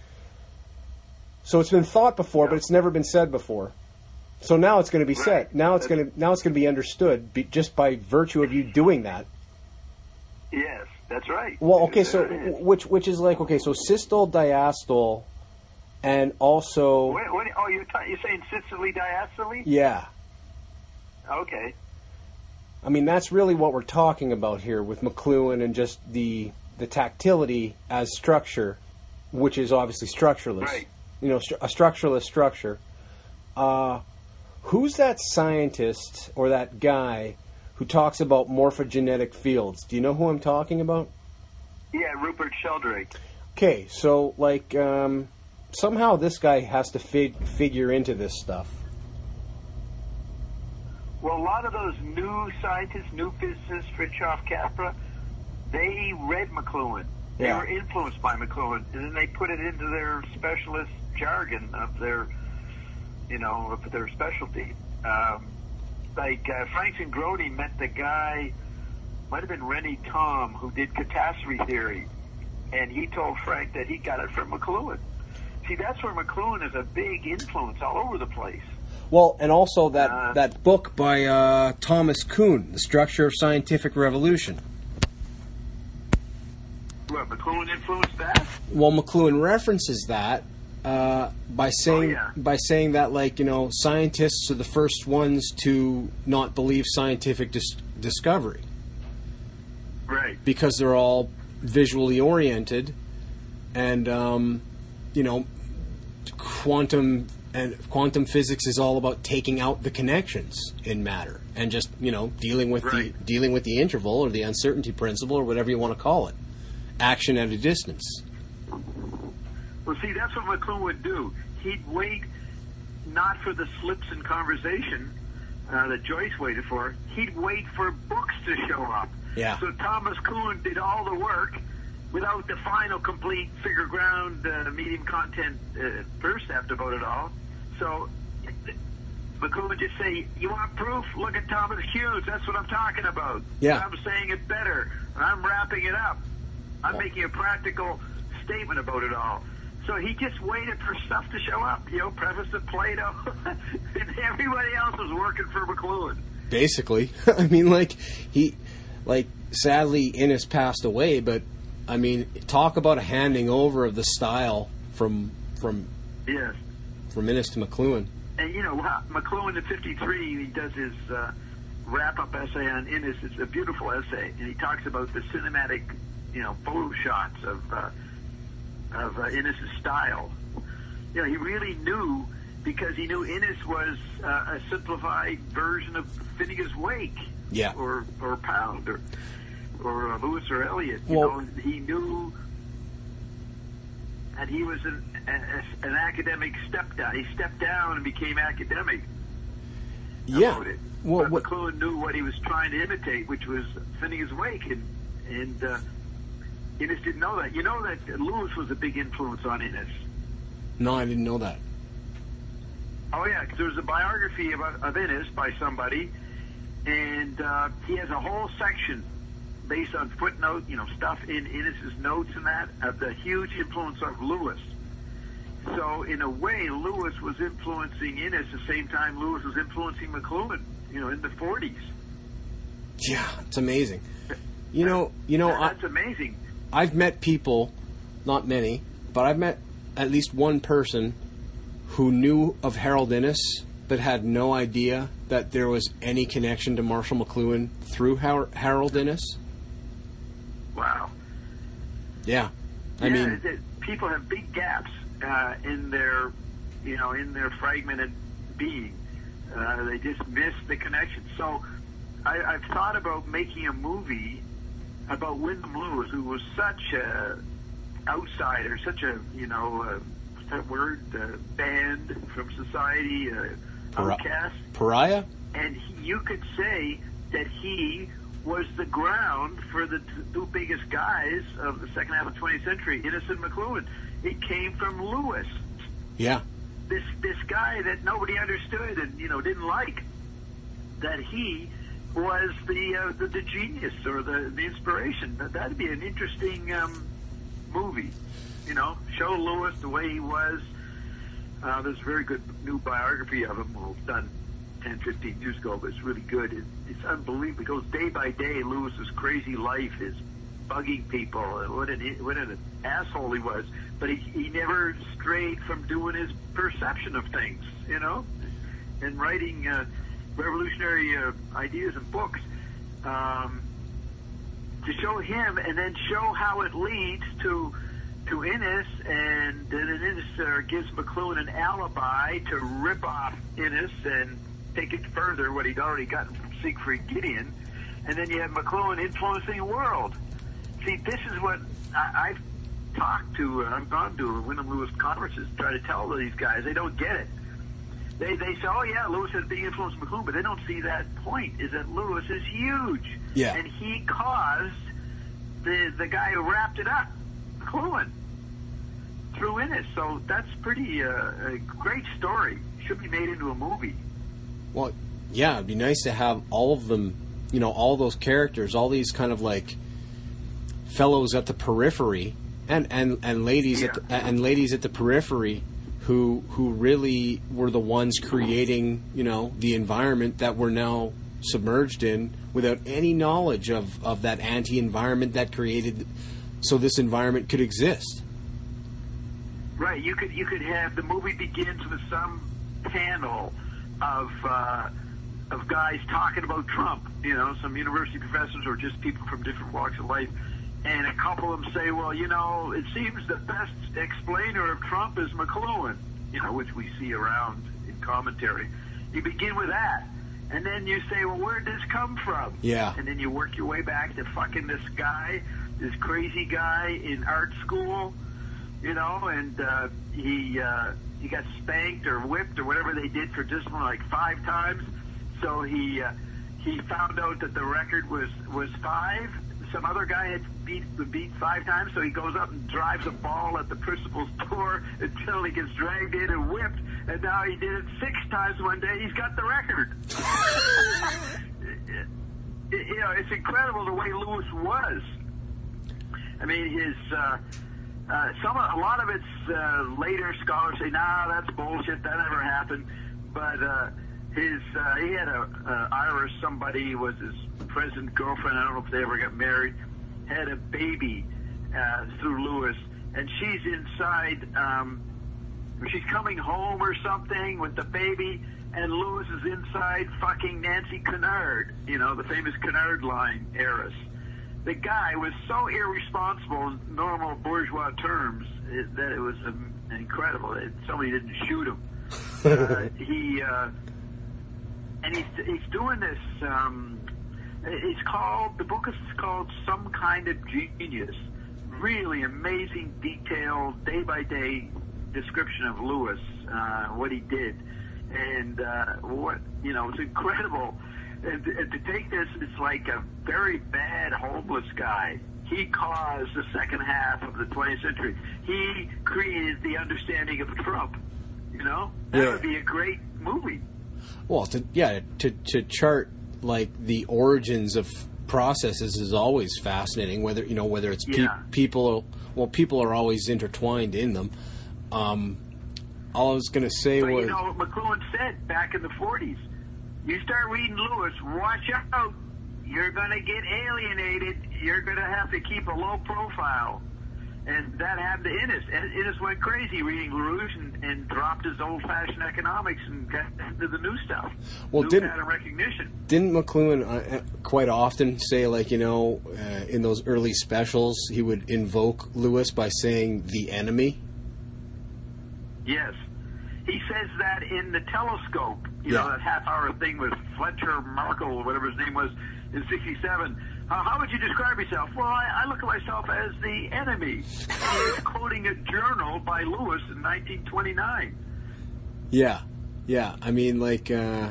so it's been thought before, yeah. but it's never been said before. So now it's going to be right. said. Now it's going to now it's going to be understood be, just by virtue of you doing that. Yes, that's right. Well, okay, so which which is like okay, so systole, diastole, and also... What, what, oh, you're, t- you're saying Sicily diastole? Yeah. Okay. I mean, that's really what we're talking about here with McLuhan and just the the tactility as structure, which is obviously structureless. Right. You know, stru- a structureless structure. Uh, who's that scientist or that guy who talks about morphogenetic fields? Do you know who I'm talking about? Yeah, Rupert Sheldrake. Okay, so, like, um, somehow this guy has to fig- figure into this stuff. Well, a lot of those new scientists, new physicists, Fritjof Capra, they read McLuhan. They Yeah. were influenced by McLuhan, and then they put it into their specialist jargon of their, you know, of their specialty. Um, like uh, Frank Zingroni met the guy, might have been Rennie Tom, who did catastrophe theory, and he told Frank that he got it from McLuhan. See, that's where McLuhan is a big influence all over the place. Well, and also that, Uh, that book by uh, Thomas Kuhn, The Structure of Scientific Revolution. What, McLuhan influenced that? Well, McLuhan references that uh, by saying Oh, yeah. by saying that, like, you know, scientists are the first ones to not believe scientific dis- discovery Right. because they're all visually oriented, and um, you know, quantum and quantum physics is all about taking out the connections in matter and just, you know, dealing with Right. the dealing with the interval or the uncertainty principle or whatever you want to call it. Action at a distance. Well, see, that's what McLuhan would do. He'd wait not for the slips in conversation uh, that Joyce waited for. He'd wait for books to show up. Yeah. So Thomas Kuhn did all the work without the final, complete, figure ground, uh, medium content uh, percept about it all. So McLuhan would just say, "You want proof? Look at Thomas Hughes. That's what I'm talking about. Yeah. I'm saying it better. I'm wrapping it up. I'm making a practical statement about it all." So he just waited for stuff to show up, you know, preface of Plato, and everybody else was working for McLuhan. Basically. I mean, like, he, like, sadly, Innes passed away, but, I mean, talk about a handing over of the style from, from, Yes. from Innes to McLuhan. And, you know, McLuhan in fifty-three, he does his uh, wrap-up essay on Innes. It's a beautiful essay, and he talks about the cinematic, you know, photo shots of uh, of uh, Innes' style. You know, he really knew, because he knew Innes was uh, a simplified version of Finnegan's Wake, Yeah. or or Pound, or or uh, Lewis or Eliot. You Well- know, he knew, and he was an a, an academic step down. He stepped down and became academic. Yeah. About it. Well, but what, McLuhan knew what he was trying to imitate, which was Finnegan's Wake, and and uh, Innes didn't know that. You know that Lewis was a big influence on Innes. no, I didn't know that. Oh yeah, because there was a biography of, of Innes by somebody, and uh, he has a whole section based on footnote, you know, stuff in Innes' notes and that, of the huge influence of Lewis. So in a way, Lewis was influencing Innes the same time Lewis was influencing McLuhan, you know, in the forties. Yeah, it's amazing. You know, you know, I, That's amazing. I've met people, not many, but I've met at least one person who knew of Harold Innes but had no idea that there was any connection to Marshall McLuhan through Har- Harold Innes. Wow. Yeah, I yeah, mean, it, people have big gaps uh, in their, you know, in their fragmented being. Uh, they just miss the connection. So I, I've thought about making a movie about Wyndham Lewis, who was such a outsider, such a, you know, uh, what's that word, uh, banned from society, uh, Para- outcast. Pariah? And he, you could say that he was the ground for the t- two biggest guys of the second half of the twentieth century, Innes and McLuhan. It came from Lewis, Yeah, this this guy that nobody understood and, you know, didn't like. That he was the uh, the, the genius or the, the inspiration. That that'd be an interesting um, movie. You know, show Lewis the way he was. Uh, there's a very good new biography of him, well, it's done ten, fifteen years ago, but it's really good. It, it's unbelievable. It goes day by day, Lewis's crazy life, his bugging people. What an what an asshole he was. But he he never strayed from doing his perception of things, you know, and writing uh, revolutionary uh, ideas and books. Um, to show him, and then show how it leads to to Innes, and then Innes uh, gives McLuhan an alibi to rip off Innes and take it further, what he'd already gotten from Siegfried Gideon, and then you have McLuhan influencing the world. See, this is what I, I've talked to, uh, I've gone to Wyndham Lewis conferences, try to tell these guys, they don't get it. They they say, oh yeah, Lewis has big influence on McLuhan, but they don't see that point, is that Lewis is huge. Yeah. And he caused the the guy who wrapped it up, McLuhan, through Innes. So that's pretty uh, a great story. Should be made into a movie. Well, yeah, it'd be nice to have all of them, you know, all those characters, all these kind of like fellows at the periphery, and and, and ladies Yeah. at the, and ladies at the periphery who who really were the ones creating, you know, the environment that we're now submerged in without any knowledge of, of that anti-environment that created so this environment could exist. Right. You could you could have the movie begins with some panel of uh, of guys talking about Trump. You know, some university professors or just people from different walks of life. And a couple of them say, well, you know, it seems the best explainer of Trump is McLuhan, you know, which we see around in commentary. You begin with that. And then you say, well, where did this come from? Yeah. And then you work your way back to fucking this guy, this crazy guy in art school, you know, and uh, he uh, he got spanked or whipped or whatever they did for discipline like five times. So he uh, he found out that the record was, was five. Some other guy had beat beat five times, so he goes up and drives a ball at the principal's door until he gets dragged in and whipped, and now he did it six times one day. He's got the record. You know, it's incredible the way Lewis was. I mean, his uh, uh, some a lot of it's uh, later scholars say, nah, that's bullshit. That never happened. But uh, his uh, he had a uh, Irish somebody was his president's girlfriend. I don't know if they ever got married. Had a baby uh, through Lewis, and she's inside. Um, she's coming home or something with the baby, and Lewis is inside fucking Nancy Kennard. You know, the famous Kennard line heiress. The guy was so irresponsible in normal bourgeois terms it, that it was um, incredible. It, somebody didn't shoot him. uh, he uh, and he's he's doing this. Um, it's called the book is called Some Kind of Genius. Really amazing, detailed, day by day description of Lewis, uh, what he did, and uh, what you know. It's incredible. And to, and to take this, it's like a very bad homeless guy. He caused the second half of the twentieth century. He created the understanding of Trump. You know, that Yeah. would be a great movie. Well, to yeah, to to chart like the origins of processes is always fascinating. Whether you know whether it's pe- Yeah. people, well, people are always intertwined in them. Um, all I was going to say But was, you know what McLuhan said back in the forties. You start reading Lewis, watch out. You're going to get alienated. You're going to have to keep a low profile. And that happened to Innes. And Innes went crazy reading LaRouche and, and dropped his old-fashioned economics and got into the new stuff. Well, new didn't- pattern recognition. didn't McLuhan uh, quite often say, like, you know, uh, in those early specials, he would invoke Lewis by saying the enemy? Yes. He says that in The Telescope, you Yeah. know, that half-hour thing with Fletcher Markle, whatever his name was, in sixty-seven. Uh, how would you describe yourself? Well, I, I look at myself as the enemy. And he was quoting a journal by Lewis in nineteen twenty-nine. Yeah, yeah. I mean, like, uh,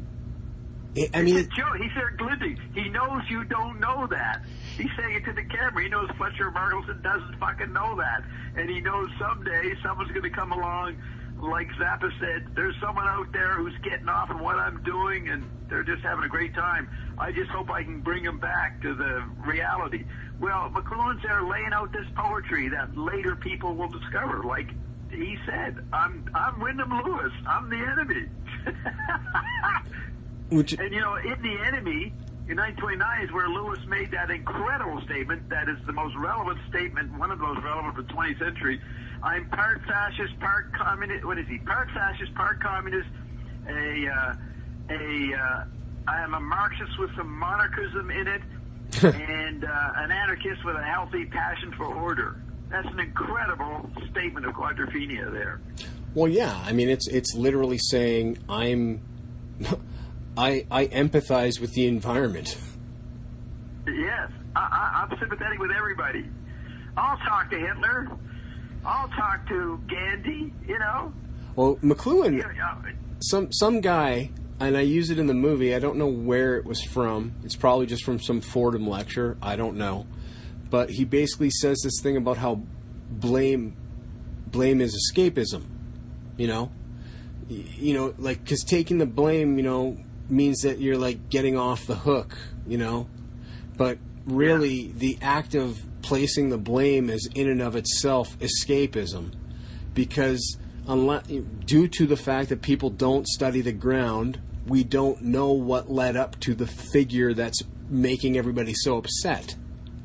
I I mean, It's a joke. He's there glinting. He knows you don't know that. He's saying it to the camera. He knows Fletcher Markleson doesn't fucking know that. And he knows someday someone's going to come along, like Zappa said, there's someone out there who's getting off on what I'm doing, and they're just having a great time. I just hope I can bring them back to the reality. Well, McLuhan's there laying out this poetry that later people will discover. Like he said, I'm I'm Wyndham Lewis. I'm the enemy. which, And, you know, in The Enemy, in nineteen twenty-nine is where Lewis made that incredible statement that is the most relevant statement, one of the most relevant for the twentieth century. I'm part fascist, part communist. What is he? Part fascist, part communist. A, uh, a, uh, I am a Marxist with some monarchism in it, and uh, an anarchist with a healthy passion for order. That's an incredible statement of Quadrophenia there. Well, yeah. I mean, it's it's literally saying I'm, I I empathize with the environment. Yes, I, I, I'm sympathetic with everybody. I'll talk to Hitler. I'll talk to Gandhi. You know. Well, McLuhan, You know, some some guy, and I use it in the movie. I don't know where it was from. It's probably just from some Fordham lecture. I don't know. But he basically says this thing about how blame blame is escapism, you know? Y- You know, like, because taking the blame, you know, means that you're, like, getting off the hook, you know? But really, the act of placing the blame is in and of itself escapism. Because unless, due to the fact that people don't study the ground, we don't know what led up to the figure that's making everybody so upset.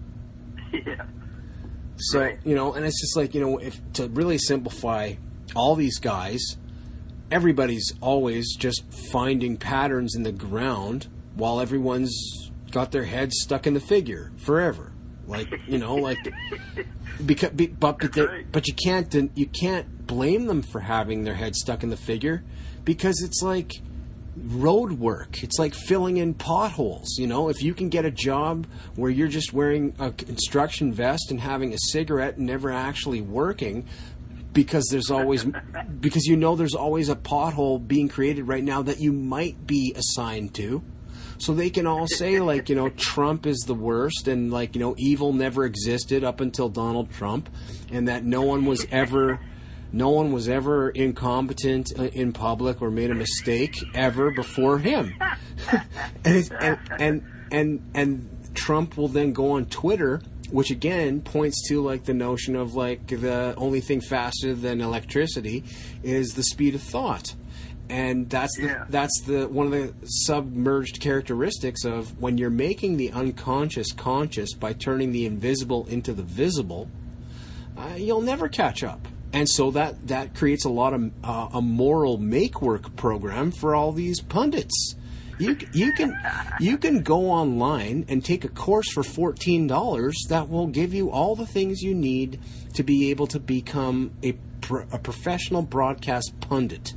yeah. So, Right. you know, and it's just like, you know, if to really simplify all these guys, everybody's always just finding patterns in the ground while everyone's got their heads stuck in the figure forever. Like, you know, like, because, be, but, but, they- right. but you can't, den- you can't blame them for having their head stuck in the figure because it's like road work. It's like filling in potholes, you know? If you can get a job where you're just wearing a construction vest and having a cigarette and never actually working because there's always because you know there's always a pothole being created right now that you might be assigned to. So they can all say, like, you know, Trump is the worst and, like, you know, evil never existed up until Donald Trump and that no one was ever No one was ever incompetent in public or made a mistake ever before him. and, it's, and, and and and Trump will then go on Twitter, which again points to like the notion of like the only thing faster than electricity is the speed of thought. And that's the, Yeah. that's the one of the submerged characteristics of when you're making the unconscious conscious by turning the invisible into the visible, uh, you'll never catch up. And so that, that creates a lot of uh, a moral make-work program for all these pundits. You you can you can go online and take a course for fourteen dollars that will give you all the things you need to be able to become a pro, a professional broadcast pundit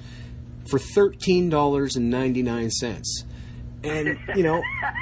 for thirteen dollars and ninety-nine cents. And you know,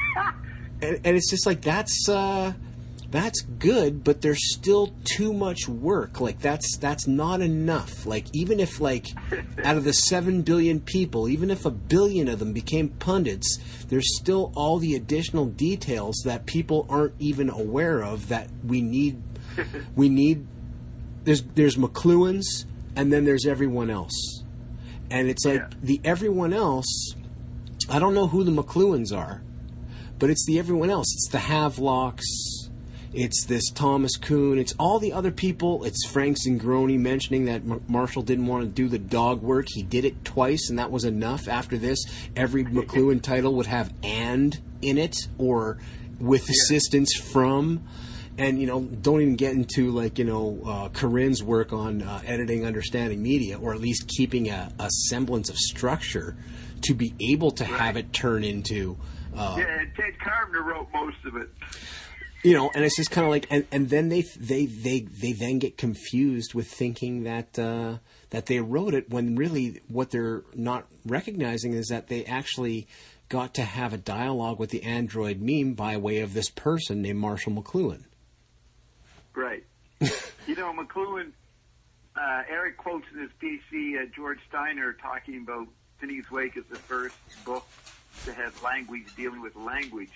and, and it's just like that's. Uh, That's good, but there's still too much work. Like that's that's not enough. Like even if like out of the seven billion people, even if a billion of them became pundits, there's still all the additional details that people aren't even aware of that we need. We need. There's there's McLuhan's, and then there's everyone else, and it's like Yeah. the everyone else. I don't know who the McLuhan's are, but it's the everyone else. It's the Havelocks. It's this Thomas Kuhn. It's all the other people. It's Frank Zingroni mentioning that Mar- Marshall didn't want to do the dog work. He did it twice, and that was enough. After this, every McLuhan title would have "and" in it or with assistance from. And, you know, don't even get into, like, you know, uh, Corinne's work on uh, editing Understanding Media, or at least keeping a, a semblance of structure to be able to have it turn into... Uh, Yeah, and Ted Carpenter wrote most of it. You know, and it's just kind of like, and, and then they they they they then get confused with thinking that uh, that they wrote it when really what they're not recognizing is that they actually got to have a dialogue with the android meme by way of this person named Marshall McLuhan. Right. You know, McLuhan, uh, Eric quotes in his P C uh, George Steiner talking about Phineas Wake as the first book to have language, dealing with language.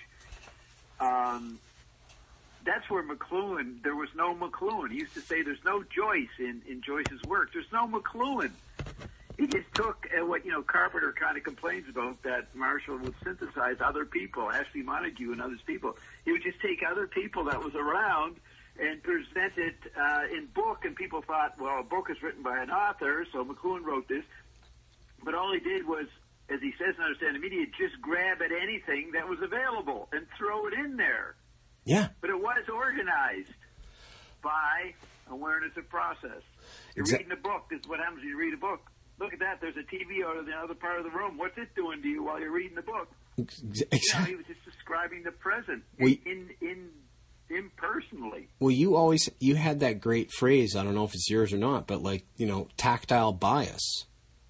Um, that's where McLuhan, there was no McLuhan. He used to say there's no Joyce in, in Joyce's work. There's no McLuhan. He just took uh, what, you know, Carpenter kind of complains about, that Marshall would synthesize other people, Ashley Montague and others people. He would just take other people that was around and present it uh, in book, and people thought, well, a book is written by an author, so McLuhan wrote this. But all he did was as he says in Understand the Media, just grab at anything that was available and throw it in there. Yeah. But it was organized by awareness of process. You're Exa- reading a book. This is what happens when you read a book. Look at that. There's a T V out of the other part of the room. What's it doing to you while you're reading the book? Exactly. You know, he was just describing the present We- in, in, impersonally. Well, you always, you had that great phrase, I don't know if it's yours or not, but like, you know, tactile bias.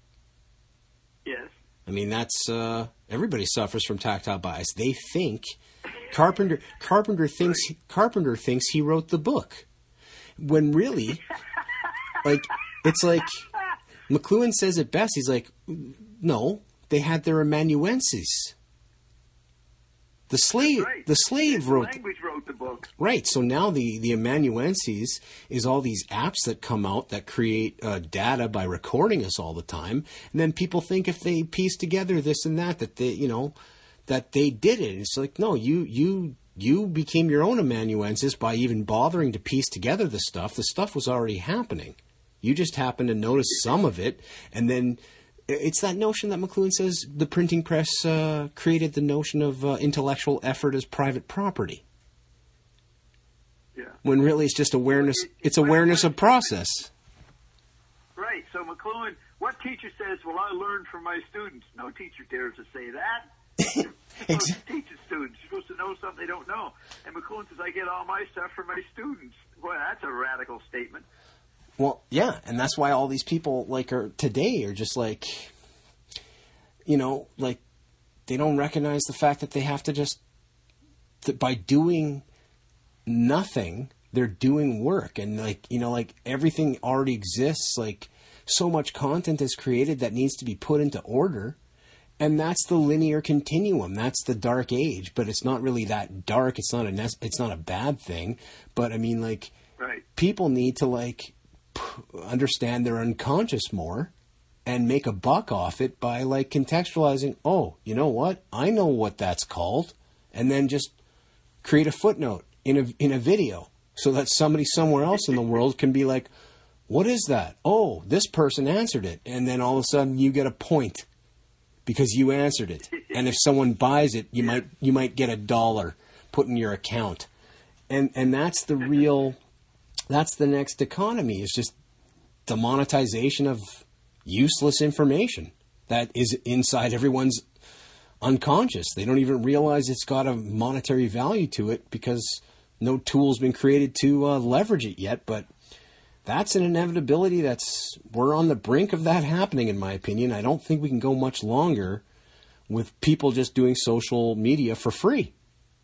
Yes. I mean, that's, uh, everybody suffers from tactile bias. They think, Carpenter, Carpenter thinks, Carpenter thinks he wrote the book. When really, like, it's like, McLuhan says it best. He's like, no, they had their amanuenses. The slave, right. the slave the wrote, language wrote the book. right. So now the, the amanuenses is all these apps that come out that create uh, data by recording us all the time. And then people think if they piece together this and that, that they, you know, that they did it. It's like, no, you, you, you became your own amanuensis by even bothering to piece together the stuff. The stuff was already happening. You just happened to notice some of it, and then it's that notion that McLuhan says the printing press uh, created the notion of uh, intellectual effort as private property. Yeah. When really it's just awareness. It's awareness of process. Right. So McLuhan, what teacher says, well, I learned from my students? No teacher dares to say that. You're supposed to teach the students. You're supposed to know something they don't know. And McLuhan says, I get all my stuff from my students. Boy, that's a radical statement. Well, yeah, and that's why all these people like are today are just like, you know, like they don't recognize the fact that they have to just that by doing nothing, they're doing work, and like you know, like everything already exists. Like so much content is created that needs to be put into order, and that's the linear continuum. That's the dark age, but it's not really that dark. It's not a ne- it's not a bad thing, but I mean, like, right. People need to like understand their unconscious more and make a buck off it by like contextualizing, oh, you know what? I know what that's called. And then just create a footnote in a, in a video so that somebody somewhere else in the world can be like, what is that? Oh, this person answered it. And then all of a sudden you get a point because you answered it. And if someone buys it, you might, you might get a dollar put in your account. And, and that's the real, that's the next economy. It's just the monetization of useless information that is inside everyone's unconscious. They don't even realize it's got a monetary value to it because no tool's been created to uh, leverage it yet. But that's an inevitability. That's we're on the brink of that happening, in my opinion. I don't think we can go much longer with people just doing social media for free.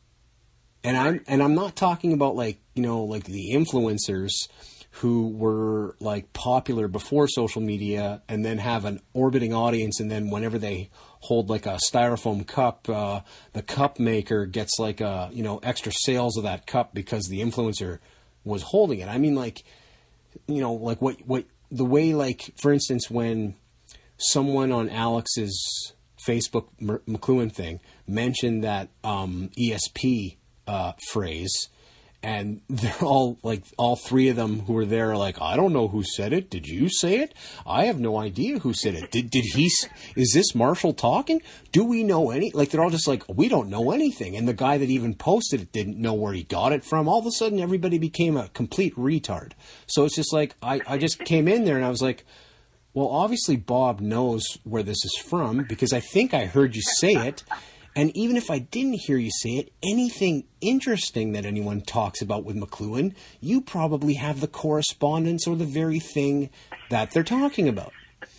And I'm and I'm not talking about like, you know, like the influencers who were like popular before social media and then have an orbiting audience, and then whenever they hold like a styrofoam cup, uh, the cup maker gets like a, you know, extra sales of that cup because the influencer was holding it. I mean, like, you know, like what what the way, like, for instance, when someone on Alex's Facebook McLuhan thing mentioned that um, E S P Uh, phrase, and they're all like, all three of them who were there are like, I don't know who said it. Did you say it? I have no idea who said it. Did did he? Is this Marshall talking? Do we know any? Like, they're all just like, we don't know anything. And the guy that even posted it didn't know where he got it from. All of a sudden, everybody became a complete retard. So it's just like, I, I just came in there and I was like, well, obviously Bob knows where this is from because I think I heard you say it. And even if I didn't hear you say it, anything interesting that anyone talks about with McLuhan, you probably have the correspondence or the very thing that they're talking about.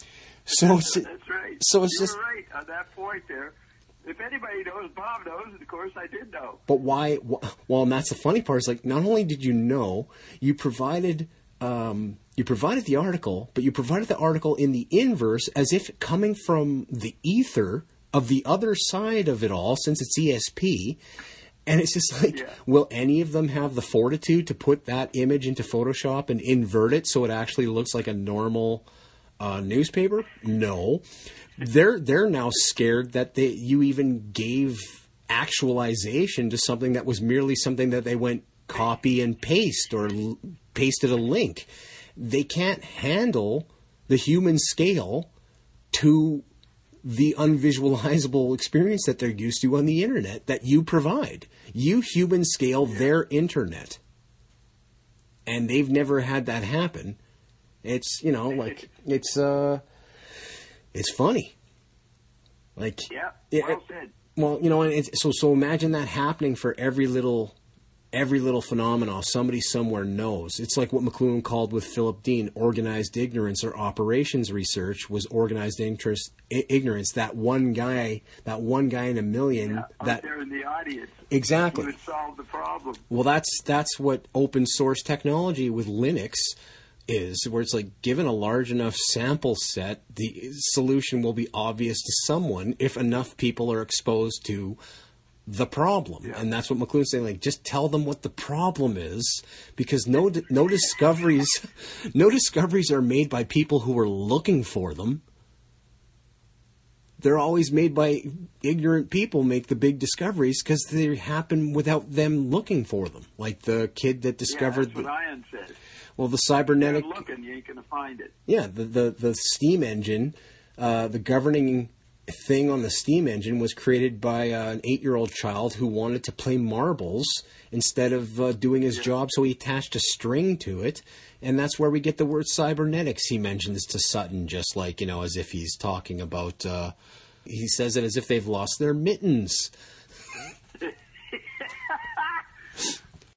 So it's, that's right. So it's you just were right on that point there. If anybody knows, Bob knows. Of course, I did know. But why? Well, and that's the funny part. Is like, not only did you know, you provided um, you provided the article, but you provided the article in the inverse, as if coming from the ether of the other side of it all, since it's E S P. And it's just like, yeah. Will any of them have the fortitude to put that image into Photoshop and invert it so it actually looks like a normal uh, newspaper? No. They're they're now scared that they you even gave actualization to something that was merely something that they went copy and paste or l- pasted a link. They can't handle the human scale to the unvisualizable experience that they're used to on the internet that you provide. You human scale their internet. And they've never had that happen. It's, you know, like, it's, uh, it's funny. Like, yeah, well it, said. Well, you know, and it's, so, so imagine that happening for every little, every little phenomenon somebody somewhere knows. It's like what McLuhan called with Philip Dean, organized ignorance, or operations research was organized interest, I- ignorance. That one guy, that one guy in a million, yeah, out that there in the audience, exactly would solve the problem. Well, that's that's what open source technology with Linux is, where it's like, given a large enough sample set, the solution will be obvious to someone if enough people are exposed to the problem. Yeah. And that's what McLuhan's saying, like, just tell them what the problem is, because no no discoveries no discoveries are made by people who are looking for them. They're always made by ignorant people, make the big discoveries because they happen without them looking for them. Like the kid that discovered... Yeah, that's what Ian says. Well, the cybernetic... If you're looking, you ain't going to find it. Yeah, the, the, the steam engine, uh, the governing thing on the steam engine was created by uh, an eight-year-old child who wanted to play marbles instead of uh, doing his yeah. job, so he attached a string to it. And that's where we get the word cybernetics. He mentions to Sutton, just like, you know, as if he's talking about, uh, he says it as if they've lost their mittens.